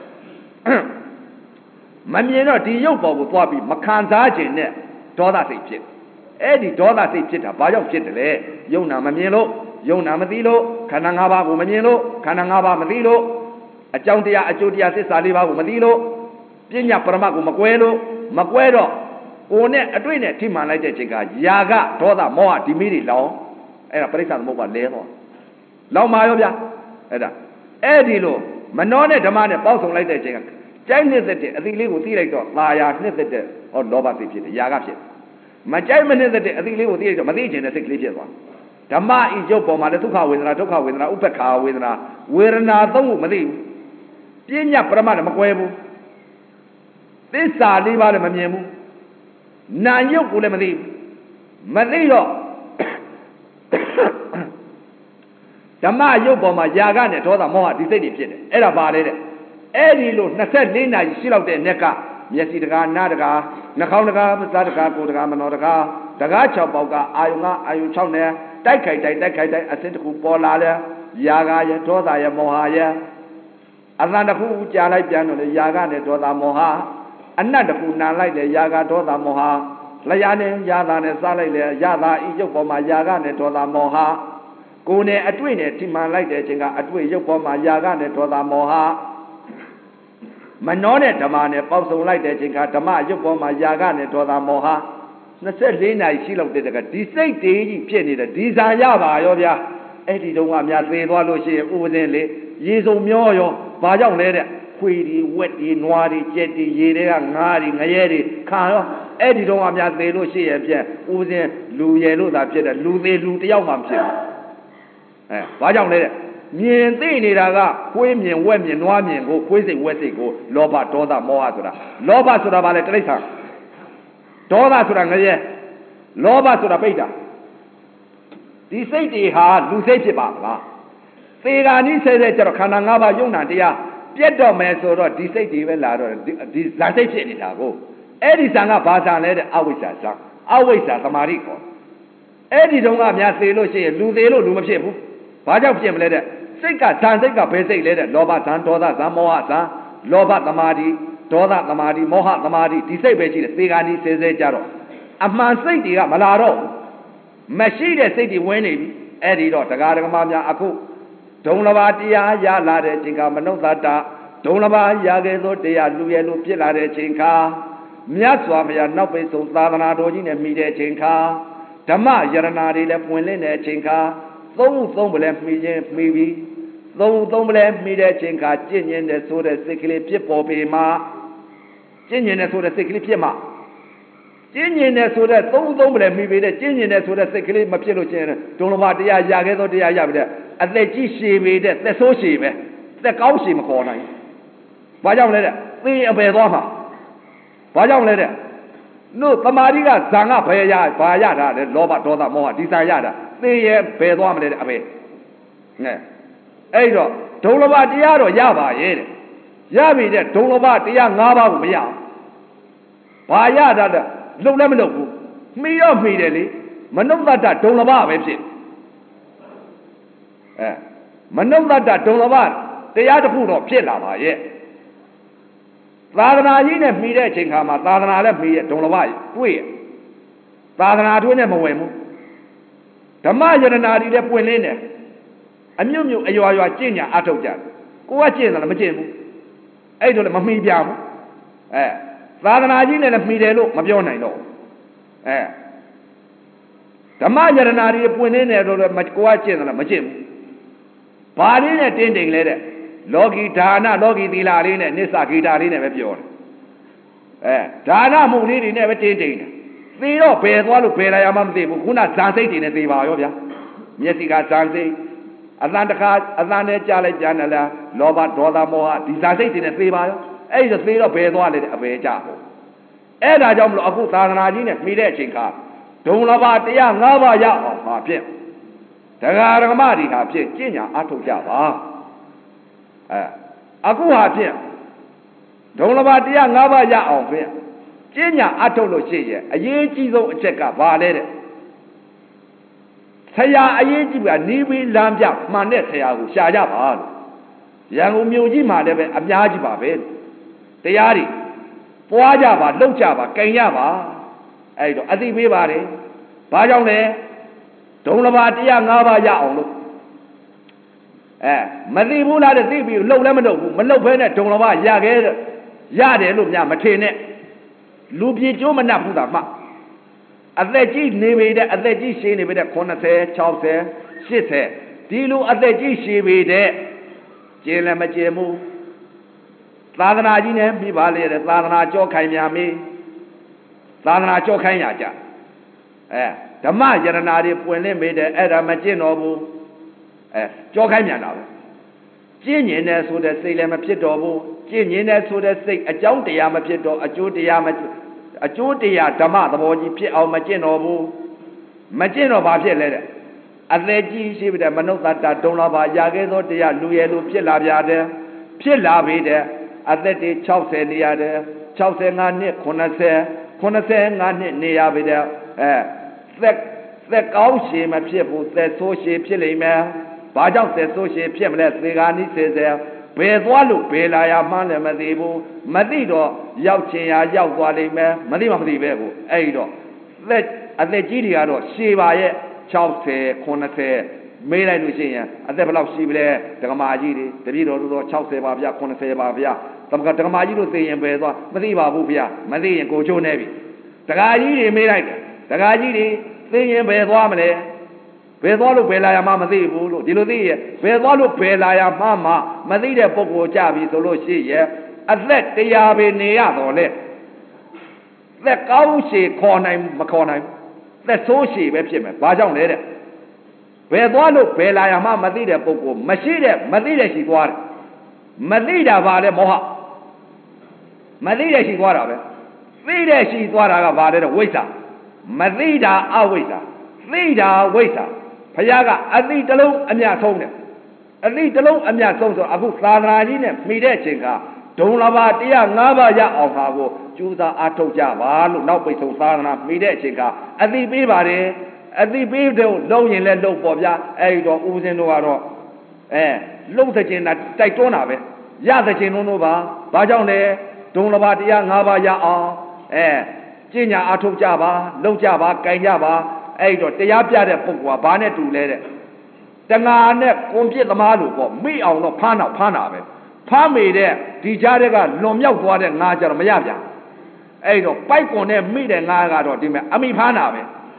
မမြင်တော့ဒီရုပ်ပေါ်ကိုသွားပြီးမခံစားခြင်းနဲ့ဒေါသစိတ်ဖြစ်အဲ့ဒီဒေါသစိတ်ဖြစ်တာဘာကြောင့်ဖြစ်တယ်လဲယုံနာမမြင်လို့ယုံနာမသိလို့ခန္ဓာ၅ပါးကိုမမြင်လို့ခန္ဓာ၅ပါးမသိလို့အကြောင်းတရားအကျိုးတရားသစ္စာ၄ပါးကိုမသိလို့ပညာပရမတ်ကိုမကွဲလို့မကွဲတော့ကိုယ်နဲ့အတွေ့နဲ့ထိမှန်လိုက်တဲ့ချိန်ကယာကဒေါသမောဟဒီမိတွေလောင်းအဲ့ဒါပရိစ္ဆာသမုပ္ပါလဲတော့လောင်းပါရောဗျာအဲ့ဒီလိုမနှောနဲ့ဓမ္မနဲ့ပေါင်းစုံလိုက်တဲ့ချိန်ကကြိုက်နှစ်သက်တဲ့အသီလေးကိုသိလိုက်တော့သာယာနှစ်သက်တဲ့ဟောလောဘစိတ်ဖြစ်တယ်ယာကဖြစ်မကြိုက်မနှစ်သက်တဲ့အသီလေးကိုသိလိုက်တော့မသိချင်တဲ့စိတ်ကလေးဖြစ်သွားဓမ္မဤရုပ်ပေါ်မှာလည်းဒုက္ခဝေဒနာဒုက္ခဝေဒနာဥပ္ပခာဝေဒနာဝေဒနာသုံးခုမသိဘူးပညာပရမတ်လည်းမကွဲဘူးသစ္စာ၄ပါးလည်းမမြင်ဘူးနာယုတ်ကိုလည်းမသိဘူးမသိတော့ဓမ္မယုတ်ပေါ်မှာယာကနဲ့ဒေါသမောဟဒီစိတ်တွေဖြစ်တယ်အဲ့ဒါပါလေတဲ့အဲ့ဒီလို24နာရီရှိလောက်တဲ့နက်ကမျက်စိတကားနားတကားနှာခေါင်းတကားပစာတကားကိုယ်တကားမနောတကားတကား6ပေါက်ကအာယုံကအာယုံ6နဲ့တိုက်ခိုက်တိုင်းအစင်းတစ်ခုပေါ်လာလဲယာကရဲ့ဒေါသရဲ့မောဟရဲ့အသံတစ်ခုကြာလိုက်ပြန်တော့လေယာကနဲ့ဒေါသမောဟအနတ်တစ်ခုနာလိုက်လေယာကဒေါသမောဟလျာနဲ့ယာသာနဲ့စားလိုက်လေယာသာဤရုပ်ပေါ်မှာယာကနဲ့ဒေါသမောဟကိုယ်နဲ့အတွေ့နဲ့ထိမှန်လိုက်တဲ့အချိန်ကအတွေ့ရုပ်ပေါ်မှာယာကနဲ့ဒေါသမောဟမနှောနဲ့ဓမ္မနဲ့ပေါက်စုံလိုက်တဲ့အချိန်ကဓမ္မရုပ်ပေါ်မှာယာကနဲ့ဒေါသမောဟ24နာရီရှိလောက်တဲ့ကဒီစိတ်တေးကြီးဖြစ်နေတဲ့ဒီဇာရပါရောဗျာအဲ့ဒီတုန်းကများသေသွားလို့ရှိရင်ဥပဇင်းလေရေစုံမျောရောဘာကြောင့်လဲတဲ့ခွေဒီဝက်ဒီနွားဒီကြက်ဒီရေတွေကငါးဒီငရဲဒီခံရောအဲ့ဒီတုန်းကများသေလို့ရှိရင်ပြက်ဥပဇင်းလူရယ်လို့သာဖြစ်တယ်လူသေးလူတယောက်မှမဖြစ်ဘူးဘာကြောင့်လဲတဲ့မြင်သိနေတာကခွေးမြင်ဝက်မြင်နွားမြင်ကိုခွေးစိတ်ဝက်စိတ်ကိုလောဘဒေါသမောဟဆိုတာလောဘဆိုတာဘာလဲတိရစ္ဆာန်ဒေါသဆိုတာငရဲလောဘဆိုတာပိဋ္ဌာဒီစိတ်တွေဟာလူစိတ်ဖြစ်ပါမလားသေဂာနိဆဲဆဲကျတော့ခန္ဓာ၅ပါးယုံနာတရားပြတ်တော့မယ်ဆိုတော့ဒီစိတ်တွေပဲလာတော့ဒီဇာစိတ်ဖြစ်နေတာကိုအဲ့ဒီဇာကဘာဇာလဲတဲ့အဝိဇ္ဇာဇာအဝိဇ္ဇာသမာဓိခေါ်အဲ့ဒီတုန်းကများသေလို့ရှိရင်လူသေးလို့လူမဖြစ်ဘူးဘာကြောင့်ဖြစ်မလဲတဲ့စိတ်ကဇာစိတ်ကဘယ်စိတ်လဲတဲ့လောဘဇာဒေါသဇာမောဟဇာလောဘသမာဓိဒေါသသမာဓိမောဟသမာဓိဒီစိတ်ပဲရှိတယ်သေဂာနိဆဲဆဲကြတော့အမှန်စိတ်တွေကမလာတော့မရှိတဲ့စိတ်တွေဝင်နေပြီအဲ့ဒီတော့တရားဓမ္မများအခုဒုံလဘာတရားရလာတဲ့ချိန်ကမနုဿတဒုံလဘာရခဲ့သောတရားလူရဲ့လူဖြစ်လာတဲ့ချိန်ခါမြတ်စွာဘုရားနောက်ပိတ်ဆုံးသာသနာတော်ကြီးနဲ့မိတဲ့ချိန်ခါဓမ္မယရနာတွေလည်းပွင့်လင်းတဲ့ချိန်ခါသုံးပလဲမိခြင်းမိပြီးသုံးပလဲမိတဲ့ချိန်ခါကျင့်ကျင်တဲ့ဆိုတဲ့စိတ်ကလေးဖြစ်ပေါ်ပေမှာကျင့်ကျင်တဲ့ဆိုတဲ့စိတ်ကလေးဖြစ်မှာကျင့်ကျင်တဲ့ဆိုတဲ့သုံးပလဲမိပေတဲ့ကျင့်ကျင်တဲ့ဆိုတဲ့စိတ်ကလေးမဖြစ်လို့ချင်းဒုံလဘာတရားရခဲ့သောတရားရပြီတဲ့အသက်ကြီးရှည်ပေတဲ့သက်ဆိုးရှည်ပဲသက်ကောင်းရှည်မခေါ်နိုင်ဘာကြောင့်လဲတဲ့သေအပယ်သွားမှာဘာကြောင့်လဲတဲ့တို့သမာဓိကဇံကဘယ်ရဘာရတာလဲလောဘဒေါသမောဟဒီဇံရတာသေရဲ့ဘယ်သွားမလဲတဲ့အပယ်နဲ့အဲ့တော့ဒုံလဘတရားတော့ရပါရဲ့တဲ့ရပြီတဲ့ဒုံလဘတရား၅ပါးကိုမရအောင်ဘာရတာတဲ့လုံလည်းမလုံဘူးမှီတော့မှီတယ်လေမနုဿတဒုံလဘပဲဖြစ်မနုဿတဒုံလဘတရားတစ်ခုတော့ဖြစ်လာပါရဲ့သာသနာကြီးနဲ့မှီတဲ့အချိန်ခါမှာသာသနာလည်းမှီရဲ့ဒုံလဘတွေ့ရဲ့သာသနာတွေ့နဲ့မဝင်ဘူးဓမ္မယရနာတွေလည်းပွင့်လင်းတယ်အမြုပ်မြုပ်အရွာရွာကျင့်ညာအထုတ်ကြတယ်ကိုကကျင့်တယ်လားမကျင့်ဘူးအဲ့တို့လည်းမမှီပြဘူးသာသနာကြီးနဲ့လည်းမှီတယ်လို့မပြောနိုင်တော့ဓမ္မယရနာတွေပွင့်လင်းတယ်လို့လည်းကိုကကျင့်တယ်လားမကျင့်ဘူးဘာလေးနဲ့တင်းတိမ်လဲတဲ့လောကီဒါနလောကီသီလလေးနဲ့နိစ္စဂီတာလေးနဲ့ပဲပြောတယ်ဒါနမှုလေးတွေနဲ့ပဲတင်းတင်းတယ်သေတော့ဘယ်သွားလို့ဘယ်လာရမှမသိဘူးခုနဇာစိတ်တွေနဲ့သေပါရောဗျာမျက်စိကဇာစိတ်အသံတစ်ခါအသံနဲ့ကြားလိုက်ပြန်လာလောဘဒေါသမောဟဒီဇာစိတ်တွေနဲ့သေပါရောအဲ့ဒါသေတော့ဘယ်သွားလဲအဘယ်ကြပေါ့အဲ့ဒါကြောင့်မလို့အခုသာသနာကြီးနဲ့မိတဲ့အချိန်ခါဒုံလဘတရား၅ပါးရအောင်ပါဖြင့်တရားဓမ္မတွေဟာဖြင့်ကျင့်ညာအထုတ်ကြပါအခုဟာဖြင့်ဒုံလဘတရား၅ပါးရအောင်ဖြင့်ကျင့်ညာအထုတ်လို့ရှိရဲ့အရေးကြီးဆုံးအချက်ကဘာလဲတဲ့ဆရာအရေးကြီးကနေပြီးလမ်းပြမှန်တဲ့ဆရာကိုရှာကြပါလို့ရန်ကုန်မြို့ကြီးမှာလည်းပဲအများကြီးပါပဲတရားတွေပွားကြပါလှုပ်ကြပါကြင်ကြပါအဲ့တော့အသိပေးပါတယ်ဘာကြောင့်လဲဒုံလဘတရား၅ပါးရအောင်လို့မသိဘူးလားတဲ့သိပြီးလှုပ်လည်းမလှုပ်ဘူးမလှုပ်ဘဲနဲ့ဒုံလဘရခဲ့ရတယ်လို့များမထင်နဲ့လူပြေကျိုးမနှက်ဘူးတာမှအသက်ကြီးနေပေတဲ့အသက်ကြီးရှည်နေပေတဲ့80 60 80ဒီလိုအသက်ကြီးရှည်ပေတဲ့ကျင်လည်းမကျင်ဘူးသာသနာကြီးနဲ့မိပါလေတဲ့သာသနာကြောခိုင်များမေးသာသနာကြောခိုင်ရကြဓမ္မယရနာတွေပွင့်လင်းပေတဲ့အဲ့ဒါမကျင့်တော့ဘူးကြောခိုင်မြန်တာပဲကျင့်ညင်တယ်ဆိုတဲ့စိတ်လည်းမဖြစ်တော့ဘူးကျင့်ညင်တယ်ဆိုတဲ့စိတ်အကြောင်းတရားမဖြစ်တော့အကျိုးတရားဓမ္မသဘောကြီးဖြစ်အောင်မကျင့်တော့ဘူးမကျင့်တော့ဘာဖြစ်လဲတဲ့အသက်ကြီးရှိပြီတဲ့မနုဿတဒုံလဘရာခဲ့သောတရားလူရဲ့လူဖြစ်လာပြတယ်ဖြစ်လာပြီတဲ့အသက်တွေ60နေရတယ်65နှစ်85နှစ်နေရပြီတဲ့သက်ကောင်းရှည်မဖြစ်ဘူးသက်ဆိုးရှည်ဖြစ်လိမ့်မယ်ဘာကြောင့်သက်ဆိုးရှည်ဖြစ်မလဲသေကာနိစေစေဘယ်သွားလို့ဘယ်လာရမှန်းလည်းမသိဘူးမသိတော့ရောက်ချင်ရာရောက်သွားလိမ့်မယ်မသိမှမသိပဲကိုအဲ့တော့အသက်ကြီးတွေကတော့ရှည်ပါရဲ့60 80မေးလိုက်လို့ရှိရင်အသက်ဘယ်လောက်ရှိပြီလဲဒကမာကြီးတွေတပည့်တော်တို့60ပါဗျာ80ပါဗျာဒကမာကြီးတို့သိရင်ပဲသွားမသိပါဘူးဗျာမသိရင်ကိုချိုးနေပြီဒကာကြီးတွေမေးလိုက်တယ်ဒကာကြီးတွေသိရင်ပဲသွားမလဲဘယ်သွားလို့ဘယ်လာရမှမသိဘူးလို့ဒီလိုသိရဲ့ဘယ်သွားလို့ဘယ်လာရမှမသိတဲ့ပုဂ္ဂိုလ်ကြပြီဆိုလို့ရှိရဲ့အသက်တရားပဲနေရတော့လေသက်ကောင်းရှည်ခေါ်နိုင်မခေါ်နိုင်သက်ဆိုးရှည်ပဲဖြစ်မယ်ဘာကြောင့်လဲတဲ့ဘယ်သွားလို့ဘယ်လာရမှမသိတဲ့ပုဂ္ဂိုလ်မရှိတဲ့မသိတဲ့ရှိသွားတယ်မသိတာပါလေမောဟမသိတဲ့ရှိသွားတာပဲသိတဲ့ရှိသွားတာကဘာလဲတဲ့ဝိဇ္ဇာမသိတာအဝိဇ္ဇာသိတာဝိဇ္ဇာဘုရားကအသိတလုံးအမြတ်ဆုံးတယ်အသိတလုံးအမြတ်ဆုံးဆိုအခုသာသနာကြီးနဲ့မိတဲ့အချိန်ကဒုံလဘတရား၅ပါးရအောင်ပါကိုကျူးစာအားထုတ်ကြပါလို့နောက်ပိတ်ဆုံးသာသနာမိတဲ့အချိန်ကအသိပေးပါတယ်အသိပေးတော့လုံးရင်လည်းလုံးပေါ့ဗျာအဲ့တော့ဦးဇင်းတို့ကတော့လုံးသခြင်းတာတိုက်တွန်းတာပဲရသခြင်းလုံးတို့ပါဘာကြောင့်လဲဒုံလဘတရား၅ပါးရအောင်ကျင့်ညာအားထုတ်ကြပါလုံးကြပါကြင်ကြပါအဲ့တော့တရားပြတဲ့ပုဂ္ဂိုလ်ကဘာနဲ့တူလဲတဲ့တဏှာနဲ့ကွန်ပြစ်သမားလို့ပေါ့မိအောင်တော့ဖမ်းတာပဲဖမ်းမိတဲ့ဒီကြားတဲ့ကလွန်မြောက်သွားတဲ့ငါကြတော့မရပြန်အဲ့တော့ပိုက်ကွန်နဲ့မိတဲ့ငါကတော့ဒီမဲ့အမိဖမ်းတာပဲ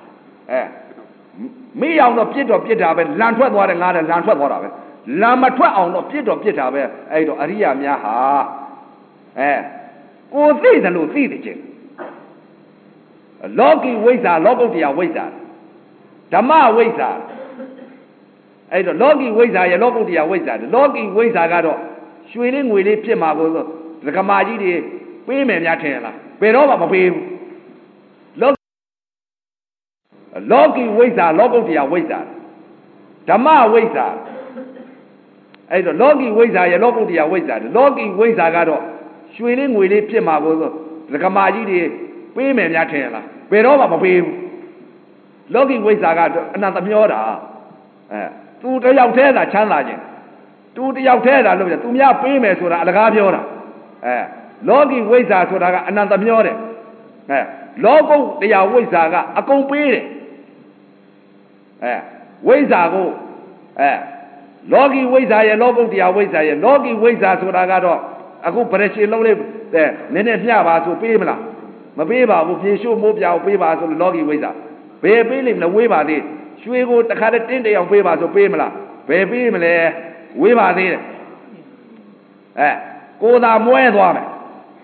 မိအောင်တော့ပြစ်တာပဲလန်ထွက်သွားတဲ့ငါတဲ့လန်ထွက်သွားတာပဲလန်မထွက်အောင်တော့ပြစ်တာပဲအဲ့တော့အရိယာများဟာကိုသိတယ်လို့သိတယ်ချင်းလောကီဝိဇ္ဇာလောကုတ္တရာဝိဇ္ဇာဓမ္မဝိဇ္ဇာအဲ့တော့လောကီဝိဇ္ဇာရဲ့လောကုတ္တရာဝိဇ္ဇာလောကီဝိဇ္ဇာကတော့ရွှေလေးငွေလေးဖြစ်မှာကိုဒကမာကြီးတွေပေးမယ်များထင်လားဘယ်တော့မှမပေးဘူးလောကီဝိဇ္ဇာလောကုတ္တရာဝိဇ္ဇာဓမ္မဝိဇ္ဇာအဲ့တော့လောကီဝိဇ္ဇာရဲ့လောကုတ္တရာဝိဇ္ဇာလောကီဝိဇ္ဇာကတော့ရွှေလေးငွေလေးဖြစ်မှာကိုဒကမာကြီးတွေပေးမယ်များထင်လားဘယ်တော့မှမပေးဘူးလောကီဝိဇ္ဇာကအနန္တမျောတာသူတယောက်တည်းသာချမ်းသာခြင်းသူတယောက်တည်းသာလို့ပြသူများပေးမယ်ဆိုတာအလကားပြောတာလောကီဝိဇ္ဇာဆိုတာကအနန္တမျောတယ်လောကုတ္တရာဝိဇ္ဇာကအကုန်ပေးတယ်ဝိဇ္ဇာကိုလောကီဝိဇ္ဇာရဲ့လောကုတ္တရာဝိဇ္ဇာရဲ့လောကီဝိဇ္ဇာဆိုတာကတော့အခုဗရရှင်လုံးလေးနည်းနည်းမျှပါဆိုပေးမလားမပေးပါဘူးပြေရှို့မိုးပြအောင်ပေးပါဆိုလောကီဝိဇ္ဇာဘယ်ပေးလိမ့်မလဲဝေးပါသေးရွှေကိုတခါတည်းတင်းတအောင်ပေးပါဆိုပေးမလားဘယ်ပေးမလဲဝေးပါသေးတယ်ကိုသာမွဲသွားမယ်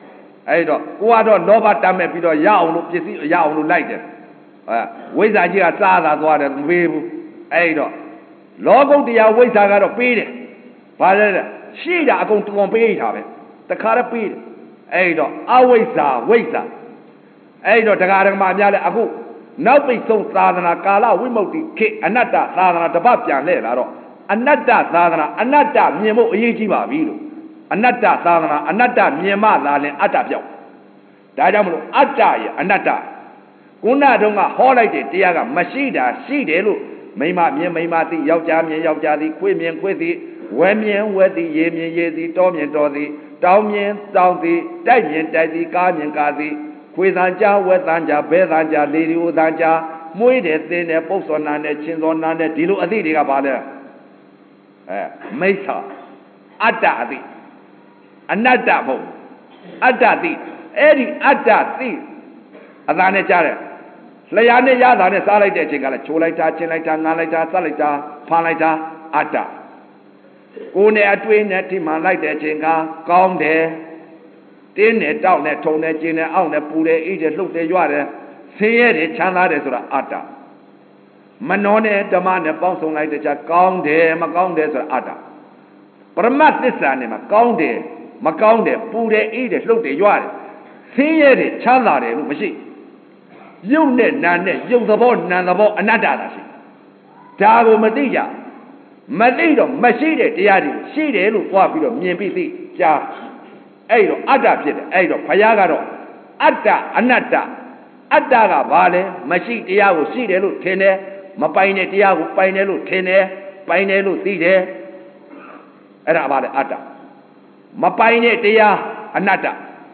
အဲ့တော့ကိုကတော့လောဘတတ်မဲ့ပြီးတော့ရအောင်လို့ပစ္စည်းရအောင်လို့လိုက်တယ်ဝိဇ္ဇာကြီးကစားတာသွားတယ်မပေးဘူးအဲ့တော့လောကုတ္တရာဝိဇ္ဇာကတော့ပေးတယ်ဘာလဲရှိတာအကုန်တွန်ပေးတာပဲတခါတည်းပေးတယ်အဲ့တော့အဝိဇ္ဇာဝိဇ္ဇာအဲ့တော့တရားဓမ္မများလဲအခုနောက်ပိတ်ဆုံးသာသနာကာလဝိမု ക്തി ခေအနတ္တသာသနာတပတ်ပြန်လဲလာတော့အနတ္တသာသနာအနတ္တမြင်ဖို့အရေးကြီးပါပြီလို့အနတ္တသာသနာအနတ္တမြင်မှသာလဲအတ္တပြောက်ဒါကြောင့်မလို့အတ္တရဲ့အနတ္တခုနတုန်းကဟောလိုက်တဲ့တရားကမရှိတာရှိတယ်လို့မိမမြင်မိမသိယောက်ျားမြင်ယောက်ျားသိခွေးမြင်ခွေးသိဝဲမြင်ဝဲသိရေမြင်ရေသိတောမြင်တောသိတောင်းမြင်တောင်းသိတိုက်မြင်တိုက်သိကားမြင်ကားသိခွေးသံကြားဝဲသံကြားဘဲသံကြားလေဒီဦးသံကြားမွေးတယ်သင်းတယ်ပုပ်စောနာနဲ့ချင်းစောနာနဲ့ဒီလိုအသိတွေကပါလဲမိစ္ဆာအတ္တအသိအနတ္တဘုံအတ္တသိအဲ့ဒီအတ္တသိအသာနဲ့ကြားတယ်လျှာနဲ့ရတာနဲ့စားလိုက်တဲ့အချိန်ကလည်းချိုးလိုက်တာချင်းလိုက်တာငါလိုက်တာစက်လိုက်တာဖန်လိုက်တာအတ္တကိုယ်နဲ့အတွေ့နဲ့ထိမှန်လိုက်တဲ့အချိန်ကကောင်းတယ်တင်းနဲ့တောက်နဲ့ထုံနဲ့ကျင်းနဲ့အောင့်နဲ့ပူတယ်အိတ်တယ်လှုပ်တယ်ရွတယ်ဆင်းရဲတယ်ချမ်းသာတယ်ဆိုတာအတ္တမနောနဲ့ဓမ္မနဲ့ပေါင်းစုံလိုက်တဲ့ချာကောင်းတယ်မကောင်းတယ်ဆိုတာအတ္တပရမတ်သစ္စာနဲ့မှာကောင်းတယ်မကောင်းတယ်ပူတယ်အိတ်တယ်လှုပ်တယ်ရွတယ်ဆင်းရဲတယ်ချမ်းသာတယ်လို့မရှိရုပ်နဲ့နာနဲ့ရုပ်သဘောနာသဘောအနတ္တသာရှိဒါကိုမသိကြမသိတော့မရှိတဲ့တရားတွေရှိတယ်လို့ကြွားပြီးတော့မြင်ပြီးသိကြားအဲ့တော့အတ္တဖြစ်တယ်အဲ့တော့ဘုရားကတော့အတ္တအနတ္တအတ္တကဘာလဲမရှိတရားကိုရှိတယ်လို့ထင်တယ်မပိုင်တဲ့တရားကိုပိုင်တယ်လို့ထင်တယ်ပိုင်တယ်လို့သိတယ်အဲ့ဒါဘာလဲအတ္တမပိုင်တဲ့တရားအနတ္တ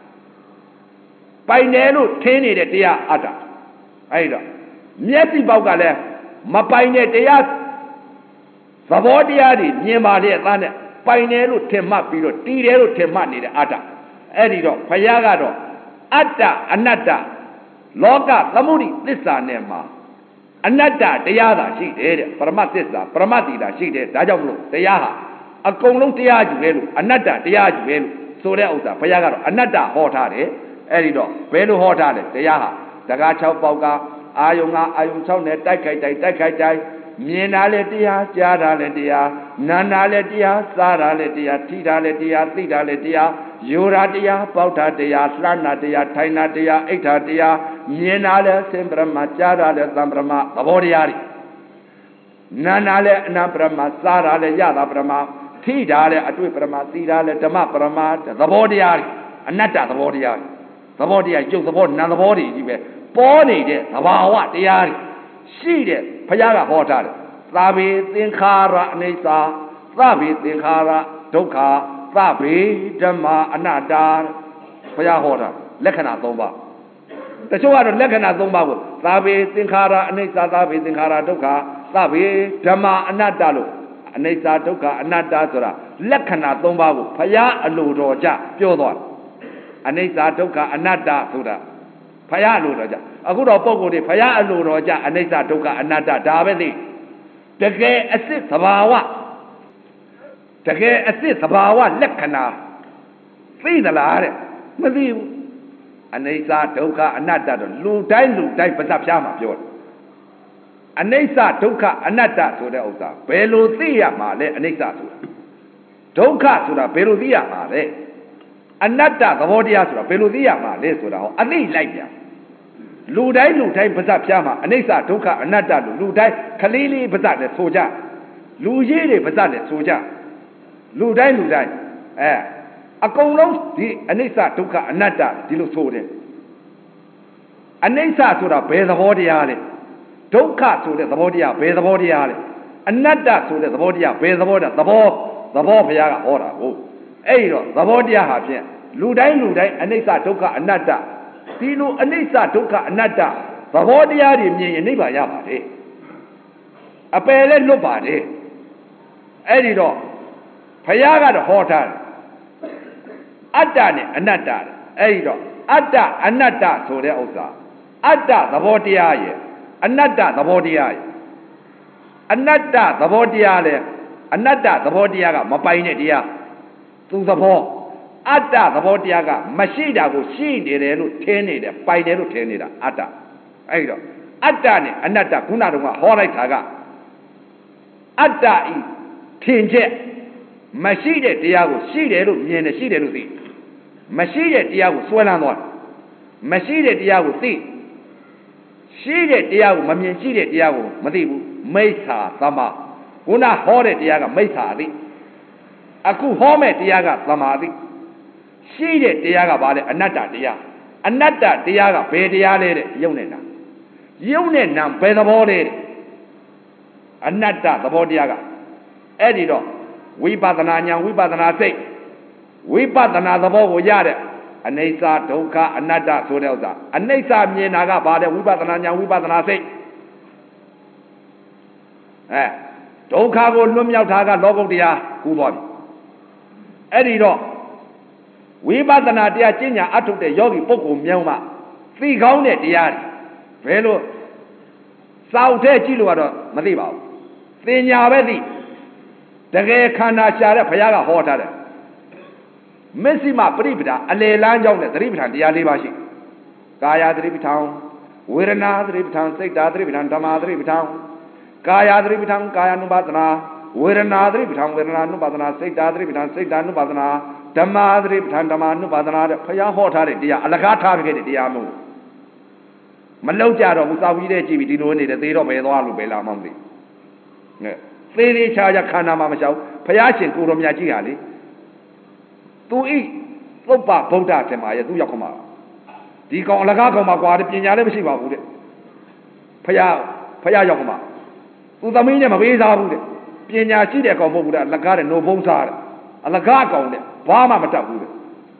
ပိုင်တယ်လို့ထင်နေတဲ့တရားအတ္တအဲ့တော့မျက်စိပေါက်ကလည်းမပိုင်တဲ့တရားသဘောတရားတွေမြင်ပါတဲ့အသားနဲ့ပိုင်တယ်လို့ထင်မှတ်ပြီးတော့တည်တယ်လို့ထင်မှတ်နေတဲ့အတ္တအဲ့ဒီတော့ဘုရားကတော့အတ္တအနတ္တလောကသမုဒိသစ္စာနဲ့မှာအနတ္တတရားသာရှိတယ်တဲ့ပရမတ်သစ္စာပရမတ်တိတာရှိတယ်ဒါကြောင့်မလို့တရားဟာအကုန်လုံးတရားယူပဲလို့အနတ္တတရားယူပဲလို့ဆိုတဲ့ဥစ္စာဘုရားကတော့အနတ္တဟောထားတယ်အဲ့ဒီတော့ဘယ်လိုဟောထားလဲတရားဟာတကား6ပေါက်ကအာယုံကအာယုံ6နဲ့တိုက်ခိုက်တိုက်မြင်တာလည်းတရားကြားတာလည်းတရားနာတာလည်းတရားစားတာလည်းတရားထိတာလည်းတရားသိတာလည်းတရားယူတာတရားပေါက်တာတရားလှမ်းတာတရားထိုင်တာတရားအိဋ္ဌာတရားမြင်တာလည်းစင်ပရမကြားတာလည်းသံပရမသဘောတရားတွေနာတာလည်းအနပရမစားတာလည်းယတာပရမထိတာလည်းအတွေ့ပရမသိတာလည်းဓမ္မပရမသဘောတရားတွေအနတ္တသဘောတရားသဘောတရားရုပ်သဘောနာသဘောတွေကြီးပဲပေါ်နေတဲ့သဘာဝတရားတွေရှိတဲ့ဘုရားကဟောထားတယ်သာဘေသင်္ခါရအနိစ္စသဗ္ဗေသင်္ခါရဒုက္ခသဗ္ဗေဓမ္မာအနတ္တဘုရားဟောတာလက္ခဏာ၃ပါးတချို့ကတော့လက္ခဏာ၃ပါးကိုသာဘေသင်္ခါရအနိစ္စသဗ္ဗေသင်္ခါရဒုက္ခသဗ္ဗေဓမ္မာအနတ္တလို့အနိစ္စဒုက္ခအနတ္တဆိုတာလက္ခဏာ၃ပါးကိုဘုရားအလိုတော်ကြပြောသွားတယ်အနိစ္စဒုက္ခအနတ္တဆိုတာဘုရားအလိုတော်ကြအခုတော့ပုံကိုယ်တွေဘုရားအလိုတော်ကြအနိစ္စဒုက္ခအနတ္တဒါပဲသိတကယ်အစစ်သဘာဝတကယ်အစစ်သဘာဝလက္ခဏာသိသလားတဲ့မသိဘူးအနိစ္စဒုက္ခအနတ္တတော့လူတိုင်းပါးစပ်ဖြားမှာပြောတယ်အနိစ္စဒုက္ခအနတ္တဆိုတဲ့ဥစ္စာဘယ်လိုသိရမှာလဲအနိစ္စဆိုတာဒုက္ခဆိုတာဘယ်လိုသိရမှာလဲအနတ္တသဘောတရားဆိုတာဘယ်လိုသိရမှာလဲဆိုတာဟောအသိလိုက်ပြန်လူတိုင်းပါးစပ်ဖြားမှာအနိစ္စဒုက္ခအနတ္တလို့လူတိုင်းခလေးလေးပါးစပ်နဲ့ဆိုကြလူကြီးတွေပါးစပ်နဲ့ဆိုကြလူတိုင်းအကုန်လုံးဒီအနိစ္စဒုက္ခအနတ္တဒီလိုဆိုတယ်အနိစ္စဆိုတာဘယ်သဘောတရားလဲဒုက္ခဆိုတဲ့သဘောတရားဘယ်သဘောတရားလဲအနတ္တဆိုတဲ့သဘောတရားဘယ်သဘောတရားသဘောဘုရားကဟောတာဟုတ်အဲ့ဒီတော့သဘောတရားဟာဖြင့်လူတိုင်းအနိစ္စဒုက္ခအနတ္တဒီလိုအနိစ္စဒုက္ခအနတ္တသဘောတရားတွေမြင်ရင်နိဗ္ဗာန်ရပါတယ်အပယ်လည်းလွတ်ပါတယ်အဲ့ဒီတော့ဘုရားကတော့ဟောထားတယ်အတ္တနဲ့အနတ္တအဲ့ဒီတော့အတ္တအနတ္တဆိုတဲ့ဥစ္စာအတ္တသဘောတရားရဲ့အနတ္တသဘောတရားရဲ့အနတ္တသဘောတရားလေအနတ္တသဘောတရားကမပိုင်တဲ့တရားသူသဘော Atta the Botiaga, Mashida will see the Tenida, by the Tenida, Atta. Aido. Atta, Anata, Kunaruma, Horitaga. Atta, Tinje. Mashide Tiago, Sideru, Yena Sideru. Mashide Tiago, Swellan. Mashide Tiago, see. Shide Tiago, Mamian Shide Tiago, Madibu, Mesa, Sama. Una Hore Tiaga, Mesa. Aku Home Tiaga, Samadi. Shide Tiaga, Bade, Anata Tia. Anata Tiaga, Pediale, Yonena. Yonena, Pedabode. Anata, the Bodiaga. Edido. We Badana say. We Badana the Bogo Yada. Anesa, Doka, Anata, Sodelza. Anesa, Mienaga, Bade, we Badana say. Doka go Lumia Logo Dia, Kubon. Edido. We Badana Dia Chinya Atu the Yogi Boko Myoma. See Gone Diari. Velo. South Chiluado, Madiba. Sinya Vedi. The gay Kana Shara Payaga Hotel. Messima Pribida, a lay land on the Ribitan, the Alibashi. Gaya Ribitan, Wirana Ribitan, Sekta Ribitan, Tama Ribitan. Gaya Ribitan, Gaya Nubatana, Wirana Ribitan, Wirana Nubatana, Sekta Ribitan, Sekta Nubatana, Tama Ribitan, Tama Nubatana, Paya Hotel, the Alagata, the Amu. Maloja, Musawi, the Dino, the Zero Bedo Bela Mondi. Feli Chaja Kana Mamashau, Payashin Kuromiaji. To eat, Lopa, Boda, Temaya, do Yakoma. The Lagakoma, Guardian, Siva would it. Paya Yakoma. To the medium of Isa, Pina Chide Comoda, Lagar, no Bonsar, a Lagaco, Bama Matabu.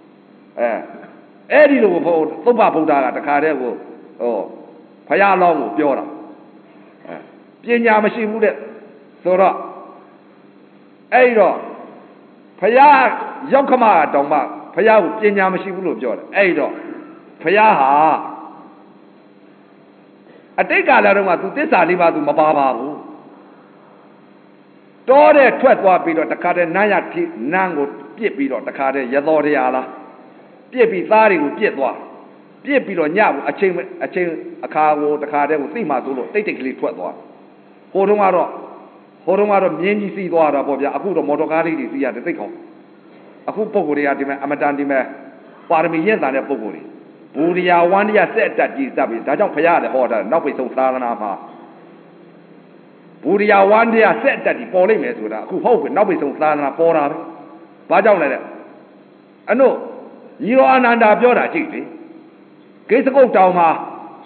Eddie Lopa Boda, the Cardevo, oh, Paya Long, Piora. Pina Machine would it. Sora Aido Paya Yokama Doma Paya Pinya Mashibu Jor Aido Paya I think I learned what to this Aliba to Mababu Dore Twetwa Pido Takade Nayati Nango Pipido Takade Yadoriala Pipi Sari with Pietwa Pipido Nyabu a chain a car with the car with Sima Dulu, they take Twetwa Hodumaro. Horomaro Mienji see Dora Bobia, Aku Motogari, the other thing. Aku Poguri Amatandime, Parmian and a Poguri. Buria 1 year said that is David, I don't pay the order, not with so Salana. Buria 1 year said that the polymes with who hope not with so Salana for but don't let it. I know you are under Biora Chiefly. Get the go down.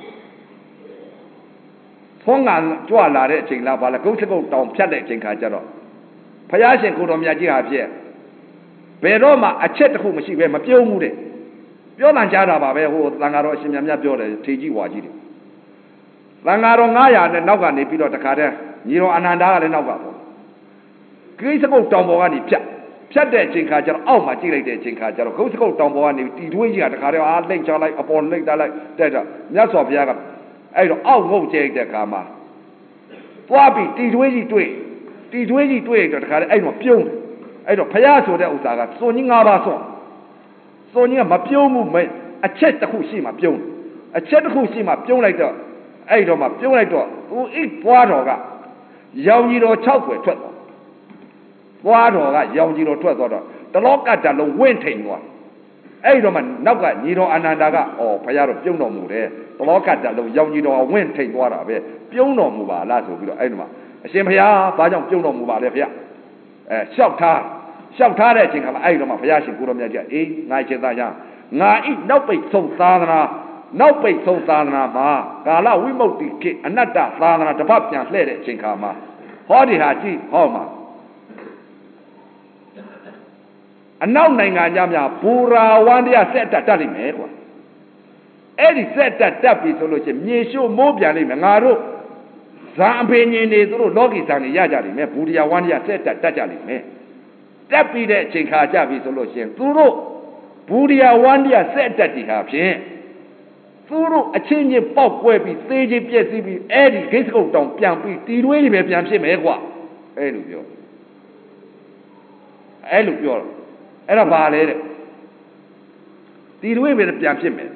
Fongan Juala Ching La Bala go to go down Chade Chinkajaro. Payashin Kuromiaji have here. Beroma, a chet whom she went a few moody. Biolan Jaraba, who Langaro Shimia Biora, TG Waji. Langaro Naya and Nogani Pido Takade, Niro Ananda and Nogabo. Grease go Tomboani, Chade Chinkajaro, oh my Chile Chinkajaro, go to go Tomboani, Tidwiji at the Carrier, I'll link like upon link like that. That's of Yaga. I don't go take the Kama. Wabi, T20 to I don't pure. I don't Payaso de Usaga, Soning Abason. Sonia Mapio movement, a chet the Hushima Pion. A chet Hushima Pion like the I don't Mapio like the who eat Wadoga. Yawniro Chokwe 12. Wadoga, Yawniro 12. The lock the winting one. Aidoman, Naga, Nino Anandaga, or Payaro Piono Mure, the Locat, the Yonino, went take water, Piono Muba, Lazo, Edma. Same here, Bajon Piono Muba, Shout hard, I think of Idoma, Payashi, Guromaja, 9 Na eat no pay so Sadana, no pay so Sadana, Ma, Gala, we multi kit, and not that Sadana, the Papian led it, Chinkama. Hodi Haji, Homa. And now Nanganya, Pura, 1 year set that telling me. Eddie said that Tapi solution, Nisho Mobiali, Mangaro, Zampin is Logi Sani Yajali, Puria 1 year set that Tajali me. Tapi de Chinkajavi solution, Turo, Puria 1 year set that he have seen. Turo, a change in pop web, stage PSCB, Eddie, Kisco Tom Piampi, Tidway, Piamshim Egua. Elupio. Era vale. တီတွေးပဲပြန်ဖြစ်မယ်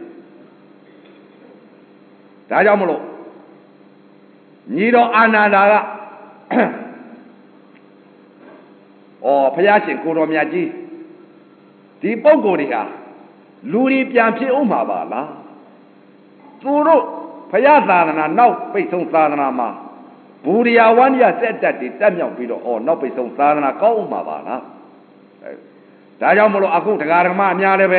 ဒါကြောင့်မလို့ညီတော်အာနန္ဒာကဘုရားရှင်ကိုတော်မြတ်ကြီးဒီပုဂ္ဂိုလ်တွေဟာလူတွေပြန်ဖြစ်အောင်မှာပါလားသူတို့ဘုရားသာသနာနောက်ပိတ်ဆုံးသာသနာမှာဘူရိယဝန္ဒယစက်တက်တွေတက်မြောက်ပြီးတော့နောက်ပိတ်ဆုံးသာသနာကောင်းအောင်မှာပါလားဒါကြောင့်မလို့အခုတရားဓမ္မအများလည်းပဲ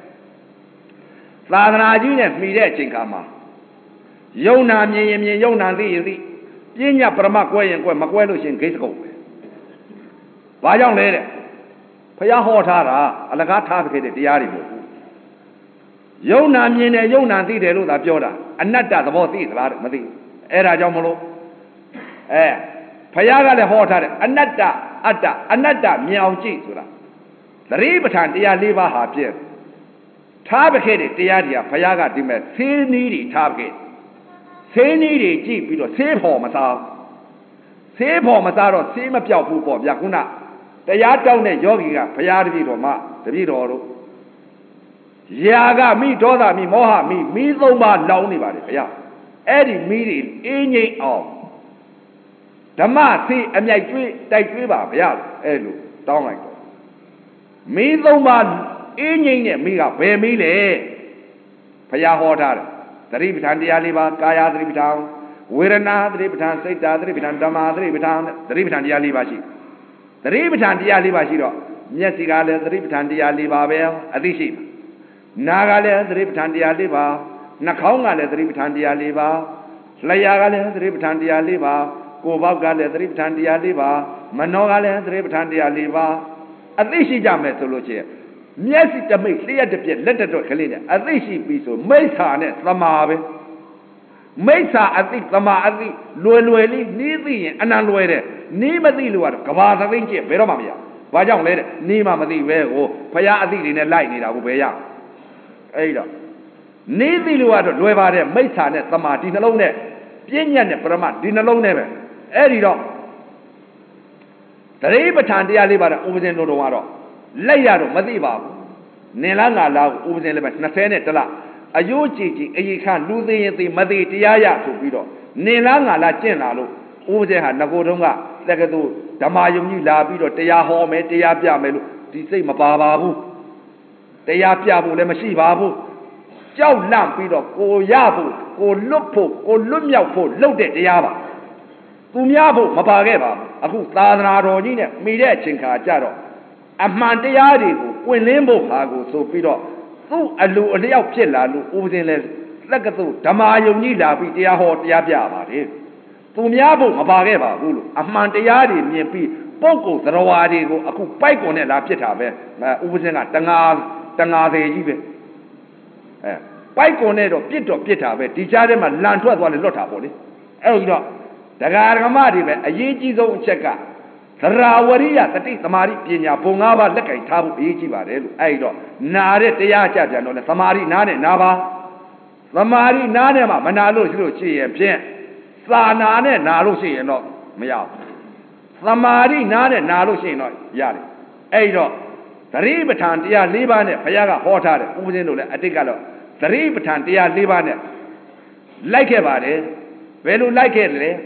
သာသနာကြီးနဲ့မှီတဲ့အချိန်ခါမှာယုံနာမြင်ရင်မြင်ယုံနာသိရင်သိပညာပရမကွဲရင်ကွဲမကွဲလို့ရှင်ဂိတ်စကုတ်ပဲဘာကြောင့်လဲတဲ့ဘုရားဟောထားတာအလကားထားခဲ့တဲ့တရားတွေမဟုတ်ဘူးယုံနာမြင်တယ်ယုံနာသိတယ်လို့သာပြောတာအနတ္တသဘောသိသလားမသိအဲ့ဒါကြောင့်မလို့ဘုရားကလည်းဟောထားတယ်အနတ္တအတ္တအနတ္တမြင်အောင်ကြည့်ဆိုတာသတိပဋ္ဌာန်တရား၄ပါးဟာပြည့်ထားခဲ့တဲ့တရားတွေကဘုရားကဒီမဲ့ဆေးနည်းတွေထားခဲ့ဆေးနည်းတွေကြည့်ပြီးတော့ဆေးဖို့မစားဆေးဖို့မစားတော့ဆေးမပြောက်ဘူးပေါ့ဗျာခုနတရားတောင်းတဲ့ယောဂီကဘုရားတပည့်တော်မှတပည့်တော်တို့ယာကမိဒေါသမိမောဟမိသုံးပါးလောင်းနေပါလေဘုရားအဲ့ဒီမိတွေအင်းငိမ့်အောင်ဓမ္မဆေးအမြိုက်ကျွေးတိုက်ကျွေးပါဘုရားအဲ့လိုတောင်းလိုက်တော့မိသုံးပါးအင်းငိမ့်နဲ့မိကဘယ်မိလဲဘုရားဟောထားတယ်သတိပဋ္ဌာန်တရား၄ပါးကာယသတိပဋ္ဌာန်ဝေဒနာသတိပဋ္ဌာန်စိတ်ဓာတ်သတိပဋ္ဌာန်ဓမ္မသတိပဋ္ဌာန်သတိပဋ္ဌာန်တရား၄ပါးရှိသတိပဋ္ဌာန်တရား၄ပါးရှိတော့မျက်စိကလည်းသတိပဋ္ဌာန်တရား၄ပါးပဲအသိရှိနာကလည်းသတိပဋ္ဌာန်တရား၄ပါးနှာခေါင်းကလည်းသတိပဋ္ဌာန်တရား၄ပါးလျှာကလည်းသတိပဋ္ဌာန်တရား၄ပါးကိုယ်ပေါက်ကလည်းသတိပဋ္ဌာန်တရား၄ပါးမနောကလည်းသတိပဋ္ဌာန်တရား၄ပါးအသိရှိကြမယ်ဆိုလို့ရှိရင်မျက်စိတမိတ်လျှက်တစ်ပြက်လက်တတော့ကလေးနဲ့အသိရှိပြီဆိုမိစ္ဆာနဲ့သမာပဲမိစ္ဆာအသိသမာအသိလွယ်လေးနီးသိရင်အနံလွယ်တယ်နီးမသိလို့ကတော့ကဘာသသိန်းကျင့်ဘယ်တော့မှမရဘာကြောင့်လဲတဲ့နီးမှမသိပဲကိုဖရာအသိတွေနဲ့လိုက်နေတာကိုဘယ်ရအဲ့တော့နီးသိလို့ကတော့လွယ်ပါတယ်မိစ္ဆာနဲ့သမာဒီနှလုံးနဲ့ပြဉ္ညာနဲ့ပရမဒီနှလုံးနဲ့ပဲအဲ့ဒီတော့သတိပဋ္ဌာန်တရားလေးပါတော့ဥပဇင်တို့တော်ကတော့လက်ရတော့မသိပါဘူးနင်လားငါလားဥပဇင်လည်းပဲ20နဲ့တလအယိုးကြည်ကြည်အယိခလူသိရင်သိမသိတရားရဆိုပြီးတော့နင်လားငါလားကျင့်လာလို့ဥပဇင်ဟာငကိုတုံးကတက္ကသိုလ်ဓမ္မယုံကြီးလာပြီးတော့တရားဟောမယ်တရားပြမယ်လို့ဒီစိတ်မပါပါဘူးတရားပြဖို့လည်းမရှိပါဘူးကြောက်လန့်ပြီးတော့ကိုရဖို့ကိုလွတ်ဖို့ကိုလွတ်မြောက်ဖို့လုပ်တဲ့တရားပါသူများဖို့မပါခဲ့ပါဘူးအခုသာသနာတော်ကြီးနဲ့မိတဲ့အချိန်ခါကြတော့အမှန်တရားတွေကိုပွင့်လင်းဖို့ဟာကိုဆိုပြီးတော့သူ့အလိုအလျောက်ဖြစ်လာလို့ဥပဇင်လဲသက္ကသိုလ်ဓမ္မယုံကြီးလာပြီးတရားဟောတရားပြပါတယ်သူများဖို့မပါခဲ့ပါဘူးလို့အမှန်တရားတွေမြင်ပြီးပုဂ္ဂိုလ်သရဝါတွေကိုအခုပိုက်ကုန်နဲ့လာဖြစ်တာပဲဥပဇင်ကတငါသေးကြီးပဲပိုက်ကုန်နဲ့တော့ပြစ်တာပဲဒီကြားထဲမှာလန်ထွက်သွားလေလွတ်တာပေါ့လေအဲ့လိုကြီးတော့တရားဓမ္မတွေပဲအရေးကြီးဆုံးအချက်ကသရဝရိယတတိသမာဓိပညာဘုံ၅ပါးလက်ကင်ထားဖို့အရေးကြီးပါတယ်လို့အဲ့တော့နာတဲ့တရားကြပြန်တော့လေသမာဓိနားနဲ့နာပါသမာဓိနားနဲ့မှမနာလို့ရှိရင်ဖြင့်သာနာနဲ့နာလို့ရှိရင်တော့မရဘူးသမာဓိနားနဲ့နာလို့ရှိရင်တော့ရတယ်အဲ့တော့သတိပဋ္ဌာန်တရား၄ပါးနဲ့ဘုရားကဟောထားတယ်ဥပဇင်းတို့လည်းအတိတ်ကတော့သတိပဋ္ဌာန်တရား၄ပါးနဲ့လိုက်ခဲ့ပါတယ်ဘယ်လိုလိုက်ခဲ့လဲ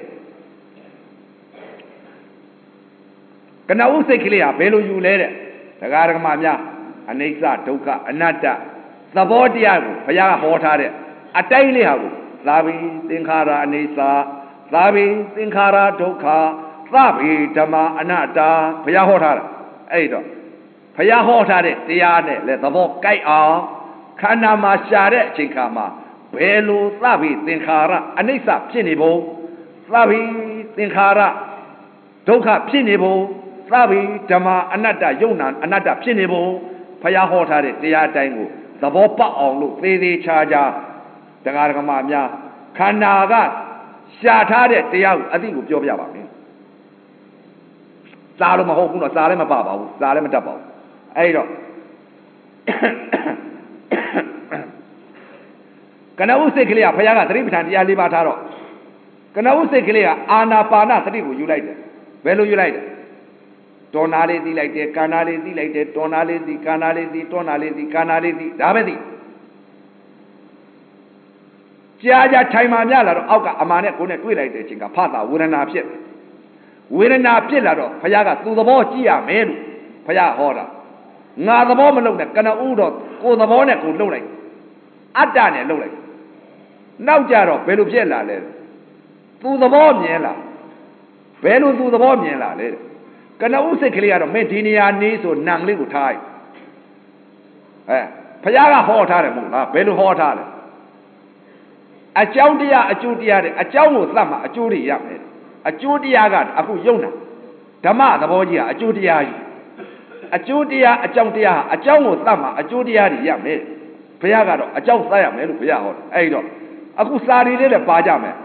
ကနဦးစိတ်ကလေးဟာဘယ်လိုယူလဲတဲ့တရားဓမ္မများအနိစ္စဒုက္ခအနတ္တသဘောတရားကိုဘုရားကဟောထားတဲ့အတိုင်းလေးဟာကိုသာဘိသင်္ခါရအနိစ္စသာဘိသင်္ခါရဒုက္ခသဗ္ဗေဓမ္မအနတ္တဘုရားဟောထားတာအဲ့တော့ဘုရားဟောထားတဲ့တရားနဲ့လည်းသဘောကိုက်အောင်ခန္ဓာမှာရှာတဲ့အချိန်ခါမှာဘယ်လိုသဗ္ဗေသင်္ခါရအနိစ္စဖြစ်နေဖို့သဗ္ဗေသင်္ခါရဒုက္ခဖြစ်နေဖို့သဗ္ဗေဓမ္မအနတ္တယုံနာအနတ္တဖြစ်နေဖို့ဘုရားဟောထားတဲ့တရားအတိုင်းကိုသဘောပေါက်အောင်လို့သေသေးချာချာတရားဓမ္မများခန္ဓာကရှာထားတဲ့တရားကိုအသိကိုပြောပြပါမယ်စားလို့မဟုတ်ဘူးတော့စားလည်းမပပါဘူးစားလည်းမတတ်ပါဘူးအဲ့တော့ကနဦးစိတ်ကလေးကဘုရားကသတိပဋ္ဌာန်တရား၄ပါးထားတော့ကနဦးစိတ်ကလေးကအာနာပါနသတိကိုယူလိုက်တယ်ဘယ်လိုယူလိုက်လဲတော်နာလေးသိလိုက်တယ်ကာနာလေးသိလိုက်တယ်တော်နာလေးသိကာနာလေးသိတော်နာလေးသိကာနာလေးသိဒါပဲသိကြာထိုင်မှများလာတော့အောက်ကအမာနဲ့ကိုယ်နဲ့တွေ့လိုက်တဲ့အချိန်ကဖတာဝေဒနာဖြစ်ဝေဒနာဖြစ်လာတော့ဘုရားကသူ့သဘောကြည့်ရမယ်လို့ဘုရားဟောတာငါသဘောမလုပ်နဲ့ကနဦးတော့ကိုယ်သဘောနဲ့ကိုယ်လှုပ်လိုက်အတ္တနဲ့လှုပ်လိုက်နောက်ကြတော့ဘယ်လိုဖြစ်လာလဲသူ့သဘောမြင်လာဘယ်လိုသူ့သဘောမြင်လာလဲကနဦးစိတ်ကလေးကတော့မင်းဒီနေရာနေဆိုနံလေးကိုထားဘုရားကဟောထားတယ်မဟုတ်လားဘယ်လိုဟောထားလဲအကြောင်းတရားအကျိုးတရားတဲ့အကြောင်းကိုသတ်မှအကျိုးတွေရမယ်အကျိုးတရားကအခုယုံတာဓမ္မသဘောကြီးကအကျိုးတရားကြီးအကျိုးတရားအကြောင်းတရားအကြောင်းကိုသတ်မှအကျိုးတရားတွေရမယ်ဘုရားကတော့အကြောင်းသတ်ရမယ်လို့ဘုရားဟောတယ်အဲ့တော့အခုစာရီလေးလည်းပါကြမယ်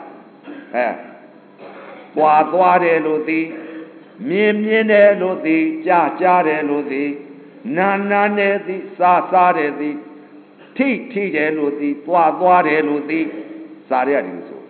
ပွာသွားတယ်လို့သိမြင်တယ်လို့သိကြားတယ်လို့သိနာတယ်သိစားတယ်သိထိတယ်လို့သိသွားတယ်လို့သိစာရရတယ်လို့ဆို